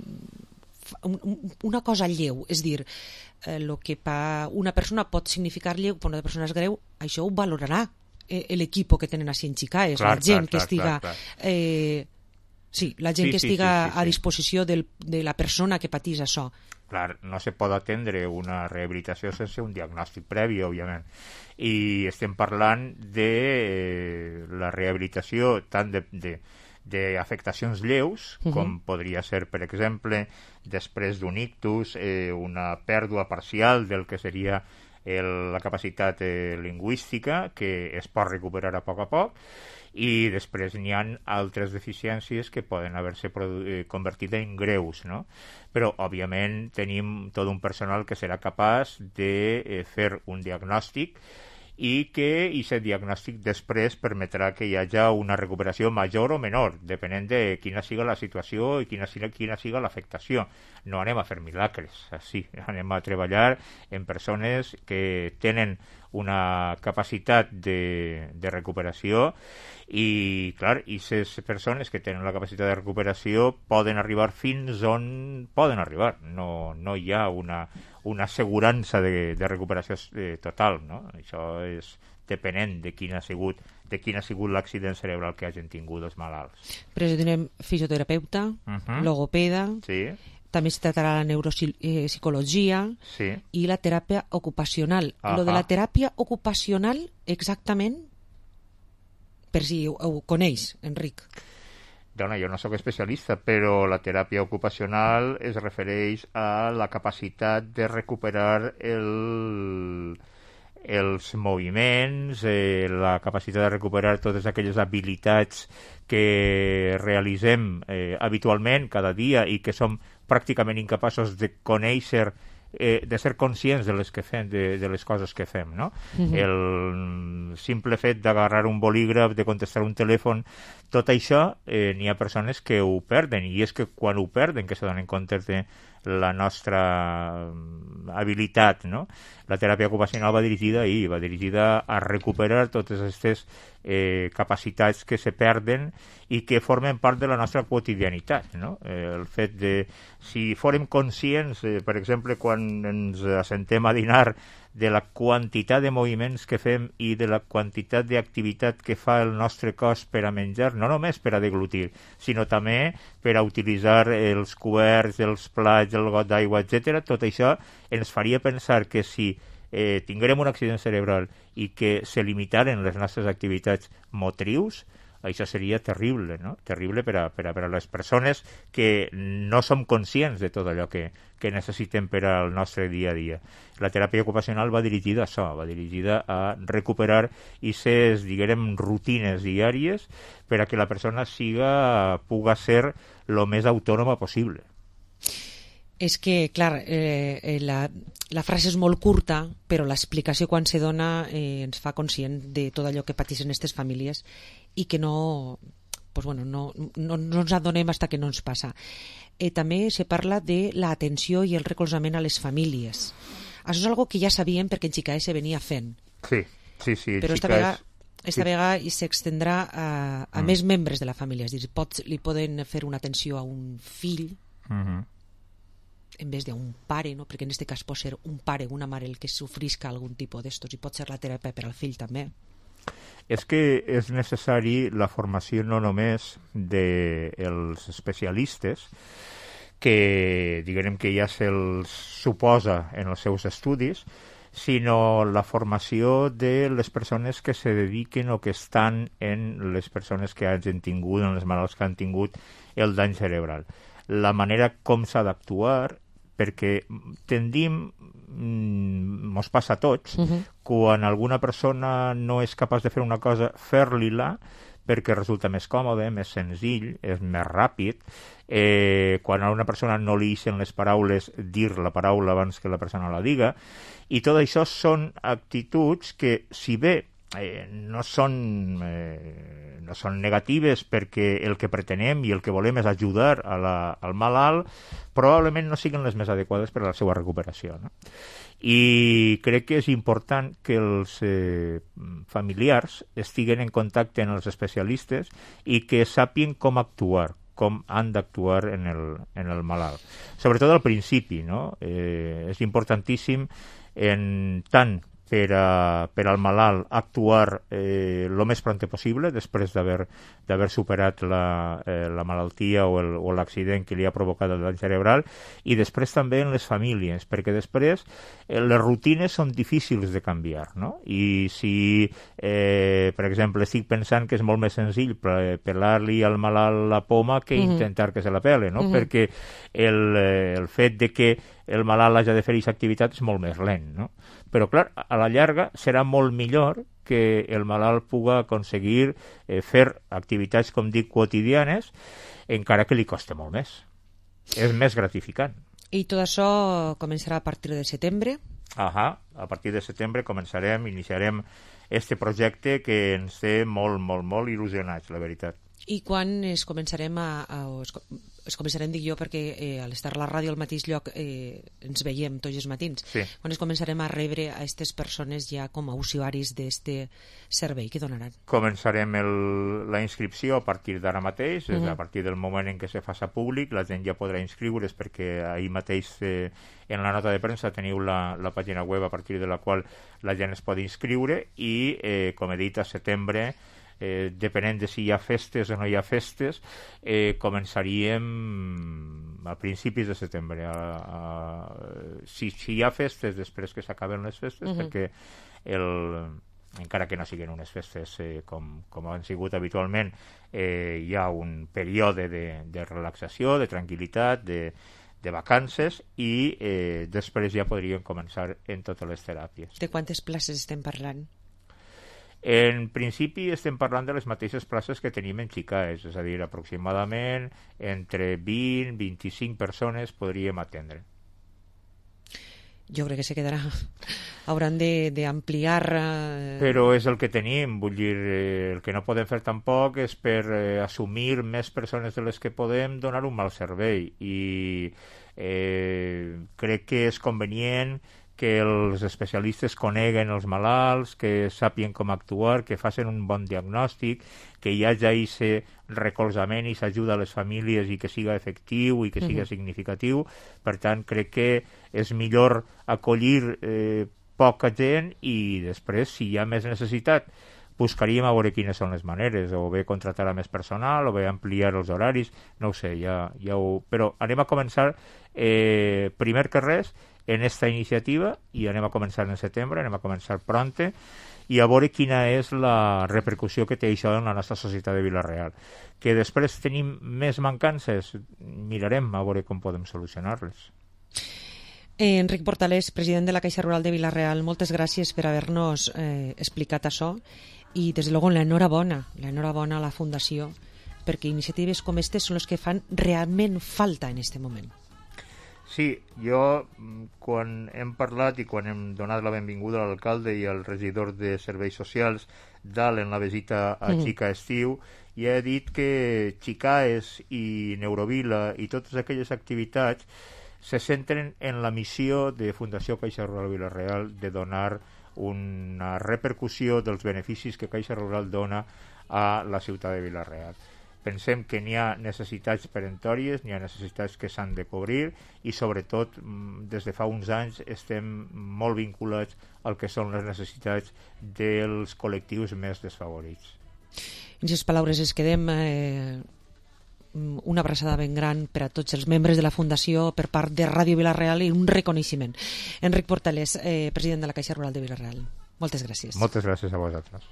un, una cosa lleu? És dir, el eh, que per una persona pot significar lleu, per una persona és greu, això ho valorarà eh, l'equip que tenen així en Xicaes, la gent clar, que estiga... Clar, clar. Eh, sí, la gent sí, que estiga sí, sí, sí, sí. a disposició del, de la persona que patís això. Clar, no se pot atendre una rehabilitació sense un diagnòstic previ, òbviament. I estem parlant de eh, la rehabilitació tant de... de d'afectacions lleus, uh-huh. com podria ser, per exemple, després d'un ictus, eh, una pèrdua parcial del que seria el, la capacitat eh, lingüística, que es pot recuperar a poc a poc, i després n'hi ha altres deficiències que poden haver-se eh, convertit en greus, no? Però, òbviament, tenim tot un personal que serà capaç de eh, fer un diagnòstic i que aquest diagnòstic després permetrà que hi hagi una recuperació major o menor, depenent de quina siga la situació i quina siga, quina siga l'afectació. No anem a fer milagres, així. Anem a treballar en persones que tenen una capacitat de, de recuperació i, clar, aquestes persones que tenen la capacitat de recuperació poden arribar fins on poden arribar. No, no hi ha una, una assegurança de, de recuperació eh, total, no? Això és depenent de quin ha sigut de quin ha sigut l'accident cerebral que hagin tingut els malalts. Per això tenim fisioterapeuta, uh-huh. logopeda, sí. també es tratarà la neuropsicologia sí. i la teràpia ocupacional. Uh-huh. Lo de la teràpia ocupacional, exactament, per si ho, ho coneix, Enric. Dona, jo no sóc especialista, però la teràpia ocupacional es refereix a la capacitat de recuperar el, els moviments, eh, la capacitat de recuperar totes aquelles habilitats que realitzem eh, habitualment cada dia i que som pràcticament incapaços de conèixer, eh, de ser conscients de les que fem, de, de les coses que fem, no? Uh-huh. El simple fet d'agarrar un bolígraf, de contestar un telèfon, tot això eh, n'hi ha persones que ho perden, i és que quan ho perden que se donen compte de la nostra habilitat, no? La teràpia ocupacional va dirigida ahí, va dirigida a recuperar totes aquestes eh, capacitats que se perden i que formen part de la nostra quotidianitat, no? Eh, el fet de, si fórem conscients, eh, per exemple, quan ens assentem a dinar, de la quantitat de moviments que fem i de la quantitat d'activitat que fa el nostre cos per a menjar, no només per a deglutir, sinó també per a utilitzar els coberts, els plats, el got d'aigua, etcètera. Tot això ens faria pensar que si eh, tinguérem un accident cerebral i que se limitaren les nostres activitats motrius, això seria terrible, no? Terrible per a, per a, per a les persones que no som conscients de tot allò que, que necessitem per al nostre dia a dia. La teràpia ocupacional va dirigida a això, va dirigida a recuperar aquestes, diguem, rutines diàries per a que la persona siga, puga ser el més autònoma possible. És que, clar, eh, eh, la, la frase és molt curta, però l'explicació quan se dona eh, ens fa conscient de tot allò que pateixen aquestes famílies i que no, pues bueno, no, no, no ens adonem fins que no ens passa. Eh, també se parla de l'atenció i el recolzament a les famílies. Això és algo que ja sabíem perquè en Xicae se venia fent. Sí, sí, sí. Però esta vegada, esta sí. vegada s'extendrà a, a mm. més membres de la família. És dir, pots, li poden fer una atenció a un fill mm-hmm. en vez d'un pare, no? Perquè en aquest cas pot ser un pare o una mare el que sofrisca algun tipus d'estos i pot ser la teràpia per al fill també. És que és necessari la formació no només dels especialistes, que diguem que ja se'ls suposa en els seus estudis, sinó la formació de les persones que se dediquen o que estan en les persones que hagin tingut, en les malalts que han tingut el dany cerebral. La manera com s'ha d'actuar, perquè tendim, mos passa a tots, uh-huh. quan alguna persona no és capaç de fer una cosa, fer-li-la, perquè resulta més còmode, més senzill, és més ràpid. Eh, quan a una persona no li ixen les paraules, dir la paraula abans que la persona la diga. I tot això són actituds que, si bé eh, no són... Eh, no són negatives perquè el que pretenem i el que volem és ajudar a la, al malalt, probablement no siguin les més adequades per a la seva recuperació, no? I crec que és important que els eh, familiars estiguen en contacte amb els especialistes i que sàpien com actuar, com han d'actuar en el, en el malalt. Sobretot al principi, no? Eh, és importantíssim en tant per, a, per al malalt actuar eh, lo més prompte possible després d'haver d'haver superat la, eh, la malaltia o, el, o l'accident que li ha provocat el dany cerebral, i després també en les famílies, perquè després eh, les rutines són difícils de canviar, no? I si, eh, per exemple, estic pensant que és molt més senzill pelar-li al malalt la poma que mm-hmm. intentar que se la pele, no? Mm-hmm. Perquè el, eh, el fet de que el malalt hagi de fer aquesta activitat és molt més lent, no? Però, clar, a la llarga serà molt millor que el malalt pugui aconseguir eh, fer activitats, com dic, quotidianes, encara que li costa molt més. És més gratificant. I tot això començarà a partir de setembre? Ahà, a partir de setembre començarem, iniciarem este projecte que ens té molt, molt, molt il·lusionats, la veritat. I quan es començarem a... a es, es començarem, dic jo, perquè eh, a l'estar a la ràdio al mateix lloc eh, ens veiem tots els matins. Sí. Quan es començarem a rebre a aquestes persones ja com a usuaris d'este servei que donaran? Començarem el, la inscripció a partir d'ara mateix, uh-huh. a partir del moment en què se faça públic, la gent ja podrà inscriure's perquè ahir mateix eh, en la nota de premsa teniu la, la pàgina web a partir de la qual la gent es pot inscriure i, eh, com he dit, a setembre, Eh, depenent de si hi ha festes o no hi ha festes, eh, començaríem a principis de setembre. A, a, si, si hi ha festes després que s'acaben les festes, uh-huh. perquè el, encara que no siguin unes festes eh, com, com han sigut habitualment, eh, hi ha un període de, de relaxació, de tranquil·litat, de, de vacances, i eh, després ja podríem començar en totes les teràpies. De quantes places estem parlant? En principi estem parlant de les mateixes places que tenim en Xicae, és a dir, aproximadament entre vint a vint-i-cinc persones podríem atendre. Jo crec que se quedarà. Hauran d'ampliar... Eh... Però és el que tenim, vull dir, el que no podem fer tampoc és per eh, assumir més persones de les que podem donar un mal servei, i eh, crec que és convenient que els especialistes coneguen els malalts, que sàpien com actuar, que facin un bon diagnòstic, que hi hagi aquest recolzament i s'ajuda a les famílies i que siga efectiu i que siga uh-huh. significatiu. Per tant, crec que és millor acollir eh, poca gent i després, si hi ha més necessitat, buscaríem a veure quines són les maneres, o bé contratar a més personal, o bé ampliar els horaris, no ho sé, ja, ja ho... Però anem a començar, eh, primer que res, en esta iniciativa, i anem a començar en setembre, anem a començar pronte, i a veure quina és la repercussió que té això en la nostra societat de Vila-real. Que després tenim més mancances, mirarem a veure com podem solucionar-les. Eh, Enric Portalés, president de la Caixa Rural de Vila-real, moltes gràcies per haver-nos eh, explicat això, i des de luego l'enhorabona, l'enhorabona a la Fundació, perquè iniciatives com aquestes són les que fan realment falta en aquest moment. Sí, jo, quan hem parlat i quan hem donat la benvinguda a l'alcalde i al regidor de Serveis Socials dalt en la visita a Mm. Xica Estiu, i he dit que Xicaes i Neurovila i totes aquelles activitats se centren en la missió de Fundació Caixa Rural Vila-real de donar una repercussió dels beneficis que Caixa Rural dona a la ciutat de Vila-real. Pensem que n'hi ha necessitats peremptòries, n'hi ha necessitats que s'han de cobrir i sobretot des de fa uns anys estem molt vinculats al que són les necessitats dels col·lectius més desfavorits. En aquestes paraules es quedem eh, una abraçada ben gran per a tots els membres de la Fundació per part de Ràdio Vila-real i un reconeixement. Enric Portales, eh, president de la Caixa Rural de Vila-real. Moltes gràcies. Moltes gràcies a vosaltres.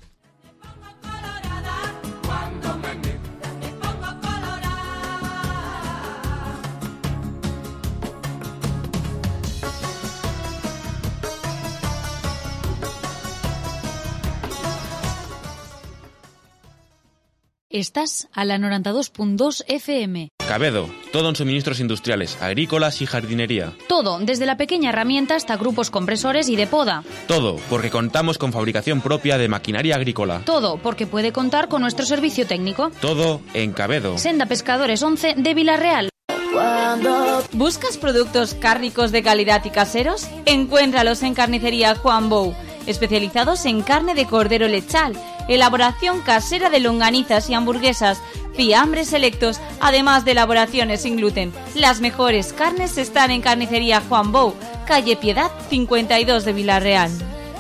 Estás a la noventa y dos punto dos F M. Cabedo, todo en suministros industriales, agrícolas y jardinería. Todo, desde la pequeña herramienta hasta grupos compresores y de poda. Todo, porque contamos con fabricación propia de maquinaria agrícola. Todo, porque puede contar con nuestro servicio técnico. Todo en Cabedo. Senda Pescadores once de Vila-real. ¿Buscas productos cárnicos de calidad y caseros? Encuéntralos en Carnicería Juan Bou, especializados en carne de cordero lechal, elaboración casera de longanizas y hamburguesas, fiambres selectos, además de elaboraciones sin gluten. Las mejores carnes están en Carnicería Juan Bou, calle Piedad cincuenta y dos de Vila-real.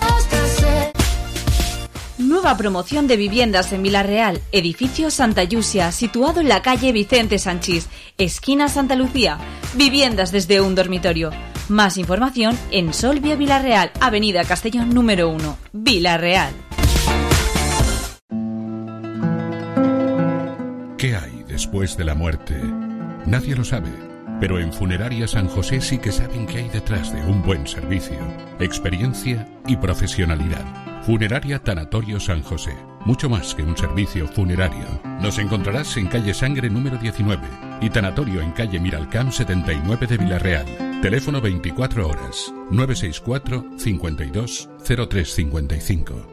Nueva promoción de viviendas en Vila-real, edificio Santa Yusia, situado en la calle Vicente Sanchís, esquina Santa Lucía. Viviendas desde un dormitorio. Más información en Solvia Vila-real, avenida Castellón número uno, Vila-real. ¿Qué hay después de la muerte? Nadie lo sabe, pero en Funeraria San José sí que saben qué hay detrás de un buen servicio, experiencia y profesionalidad. Funeraria Tanatorio San José, mucho más que un servicio funerario. Nos encontrarás en calle Sangre número diecinueve y Tanatorio en calle Miralcamp setenta y nueve de Vila-real. Teléfono veinticuatro horas, nueve seis cuatro, cincuenta y dos, cero tres cincuenta y cinco.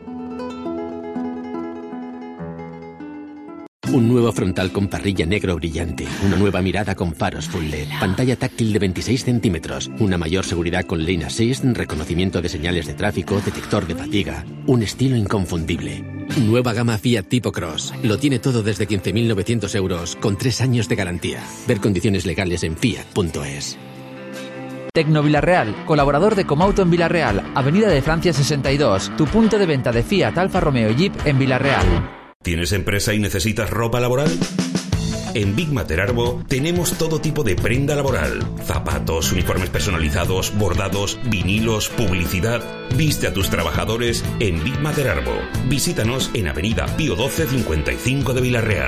Un nuevo frontal con parrilla negro brillante, una nueva mirada con faros full L E D, pantalla táctil de veintiséis centímetros, una mayor seguridad con Lane Assist, reconocimiento de señales de tráfico, detector de fatiga, un estilo inconfundible. Nueva gama Fiat Tipo Cross, lo tiene todo desde quince mil novecientos euros, con tres años de garantía. Ver condiciones legales en fiat punto es. Tecno Vila-real, colaborador de Comauto en Vila-real, Avenida de Francia sesenta y dos, tu punto de venta de Fiat, Alfa Romeo y Jeep en Vila-real. ¿Tienes empresa y necesitas ropa laboral? En Big Mater Arbo tenemos todo tipo de prenda laboral. Zapatos, uniformes personalizados, bordados, vinilos, publicidad. Viste a tus trabajadores en Big Mater Arbo. Visítanos en Avenida Pío doce cincuenta y cinco de Vila-real.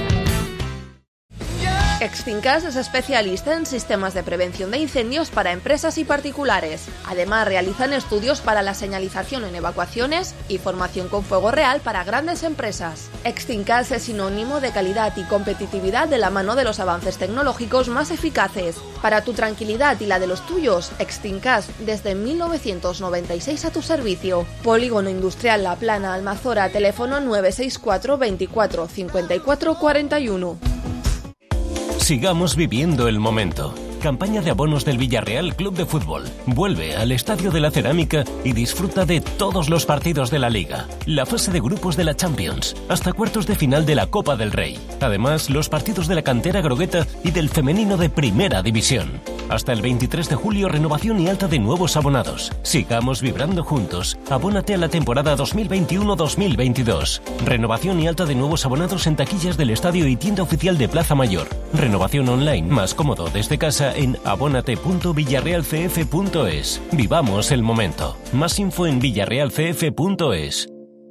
Extincas es especialista en sistemas de prevención de incendios para empresas y particulares. Además, realizan estudios para la señalización en evacuaciones y formación con fuego real para grandes empresas. Extincas es sinónimo de calidad y competitividad de la mano de los avances tecnológicos más eficaces. Para tu tranquilidad y la de los tuyos, Extincas desde mil novecientos noventa y seis a tu servicio. Polígono Industrial La Plana, Almazora, teléfono nueve seis cuatro, veinticuatro, cincuenta y cuatro, cuarenta y uno. Sigamos viviendo el momento. Campaña de abonos del Villarreal Club de Fútbol. Vuelve al Estadio de la Cerámica y disfruta de todos los partidos de la Liga, la fase de grupos de la Champions, hasta cuartos de final de la Copa del Rey. Además, los partidos de la cantera grogueta y del femenino de Primera División. Hasta el veintitrés de julio, renovación y alta de nuevos abonados. Sigamos vibrando juntos. Abónate a la temporada dos mil veintiuno dos mil veintidós. Renovación y alta de nuevos abonados en taquillas del estadio y tienda oficial de Plaza Mayor. Renovación online, más cómodo desde casa en abónate punto villarreal c f punto es. Vivamos el momento. Más info en villarreal c f punto es.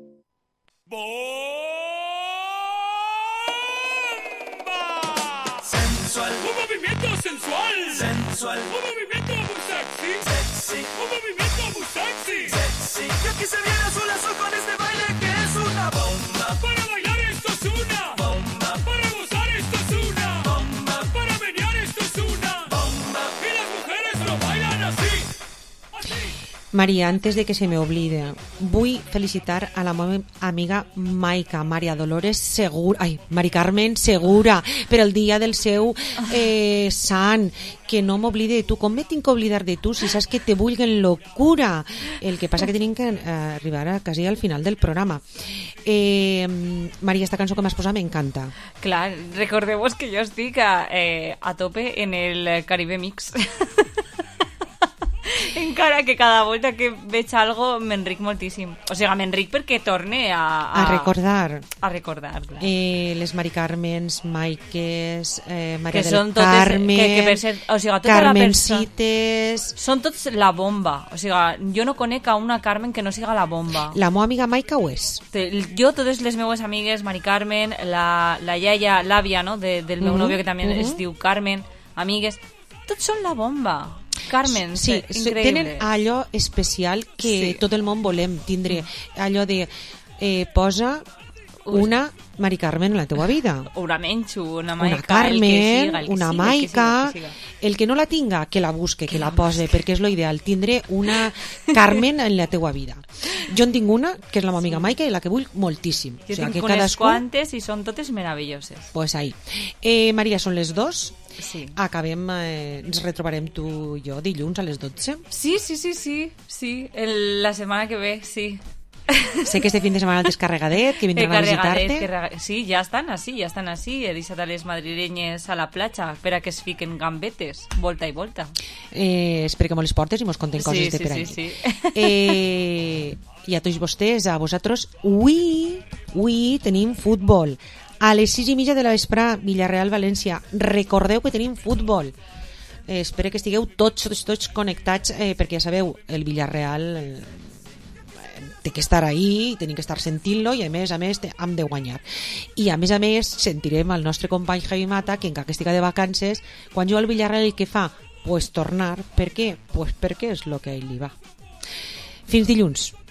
Sensual, un movimiento sensual. Sensual, un movimiento muy sexy. Sexy, un movimiento muy sexy. Sexy, y aquí se viene azul azul con este baile que es una bomba. Para bailar esto es una bomba. Para gozar esto es una bomba. Para menear esto es una bomba. Y la Maria, antes de que se me oblide, vull felicitar a la meva amiga Maica, Maria Dolores Segura, ai, Mari Carmen Segura, per el dia del seu eh, sant, que no m'oblide de tu. Com me tinc que oblidar de tu si saps que te vulguen locura? El que passa que tenim que eh, arribar a quasi al final del programa. Eh, Maria, esta cançó que m'has posat m'encanta. Clar, recordeu-vos que jo estic a, eh, a tope en el Caribe Mix. Encara que cada volta que veig algo m'enric moltíssim. O sigui, m'enric perquè torne a... A, a recordar. A recordar, clar. Eh, les Mari Carmens, Maiques, eh, Maria que del totes, Carmen, que, que per ser, o sigui, tota Carmencites... La són tots la bomba. O sigui, jo no conec a una Carmen que no siga la bomba. La meva amiga Maica ho és. Jo, totes les meues amigues, Mari Carmen, la, la iaia, l'àvia, no?, de, del meu uh -huh, nòvio, que també uh -huh. es diu Carmen, amigues, tots són la bomba. Carmen, sí, increïbles. Tenen allò especial que sí. Tot el món volem tindre, allò de eh, posa una Mari Carmen en la teua vida, una Menxu, una Maica, una Carmen, el que siga, el que una siga, Maica, el que, siga, el, que siga. El que no la tinga, que la busque, que, que la pose, perquè és lo ideal, tindre una Carmen en la teua vida. Jo en tinc una, que és la meva amiga Maica, i la que vull moltíssim. Jo o sigui, tinc que unes cadascú... quantes i són totes meravelloses. Pues ahí. Eh, Maria, són les dos. Sí. Acabem, eh, ens retrobarem tu i jo dilluns a les dotze. Sí, sí, sí, sí, sí. El, la setmana que ve, sí. Sé que este fin de setmana el descarregadet, que vindran a visitar-te. Carrega... Sí, ja estan així, ja estan així. He deixat a les madrilenyes a la platja per a que es fiquen gambetes, volta i volta. Eh, espero que mos les portes i mos conten coses sí, de sí, per sí, allí. Sí. Eh, I a tots vostès, a vosaltres, ui, ui, tenim futbol. A les sis i mitja de la vespre, Villarreal-València. Recordeu que tenim futbol. Eh, espero que estigueu tots, tots, tots connectats, eh, perquè ja sabeu, el Villarreal eh, té que estar ahí, tenim que estar sentint-lo i a més a més hem de guanyar. I a més a més sentirem al nostre company Javi Mata, que encara que estiga de vacances, quan juga al Villarreal, el que fa? Pues tornar. Per què? Pues perquè és el que a ell li va. Fins dilluns.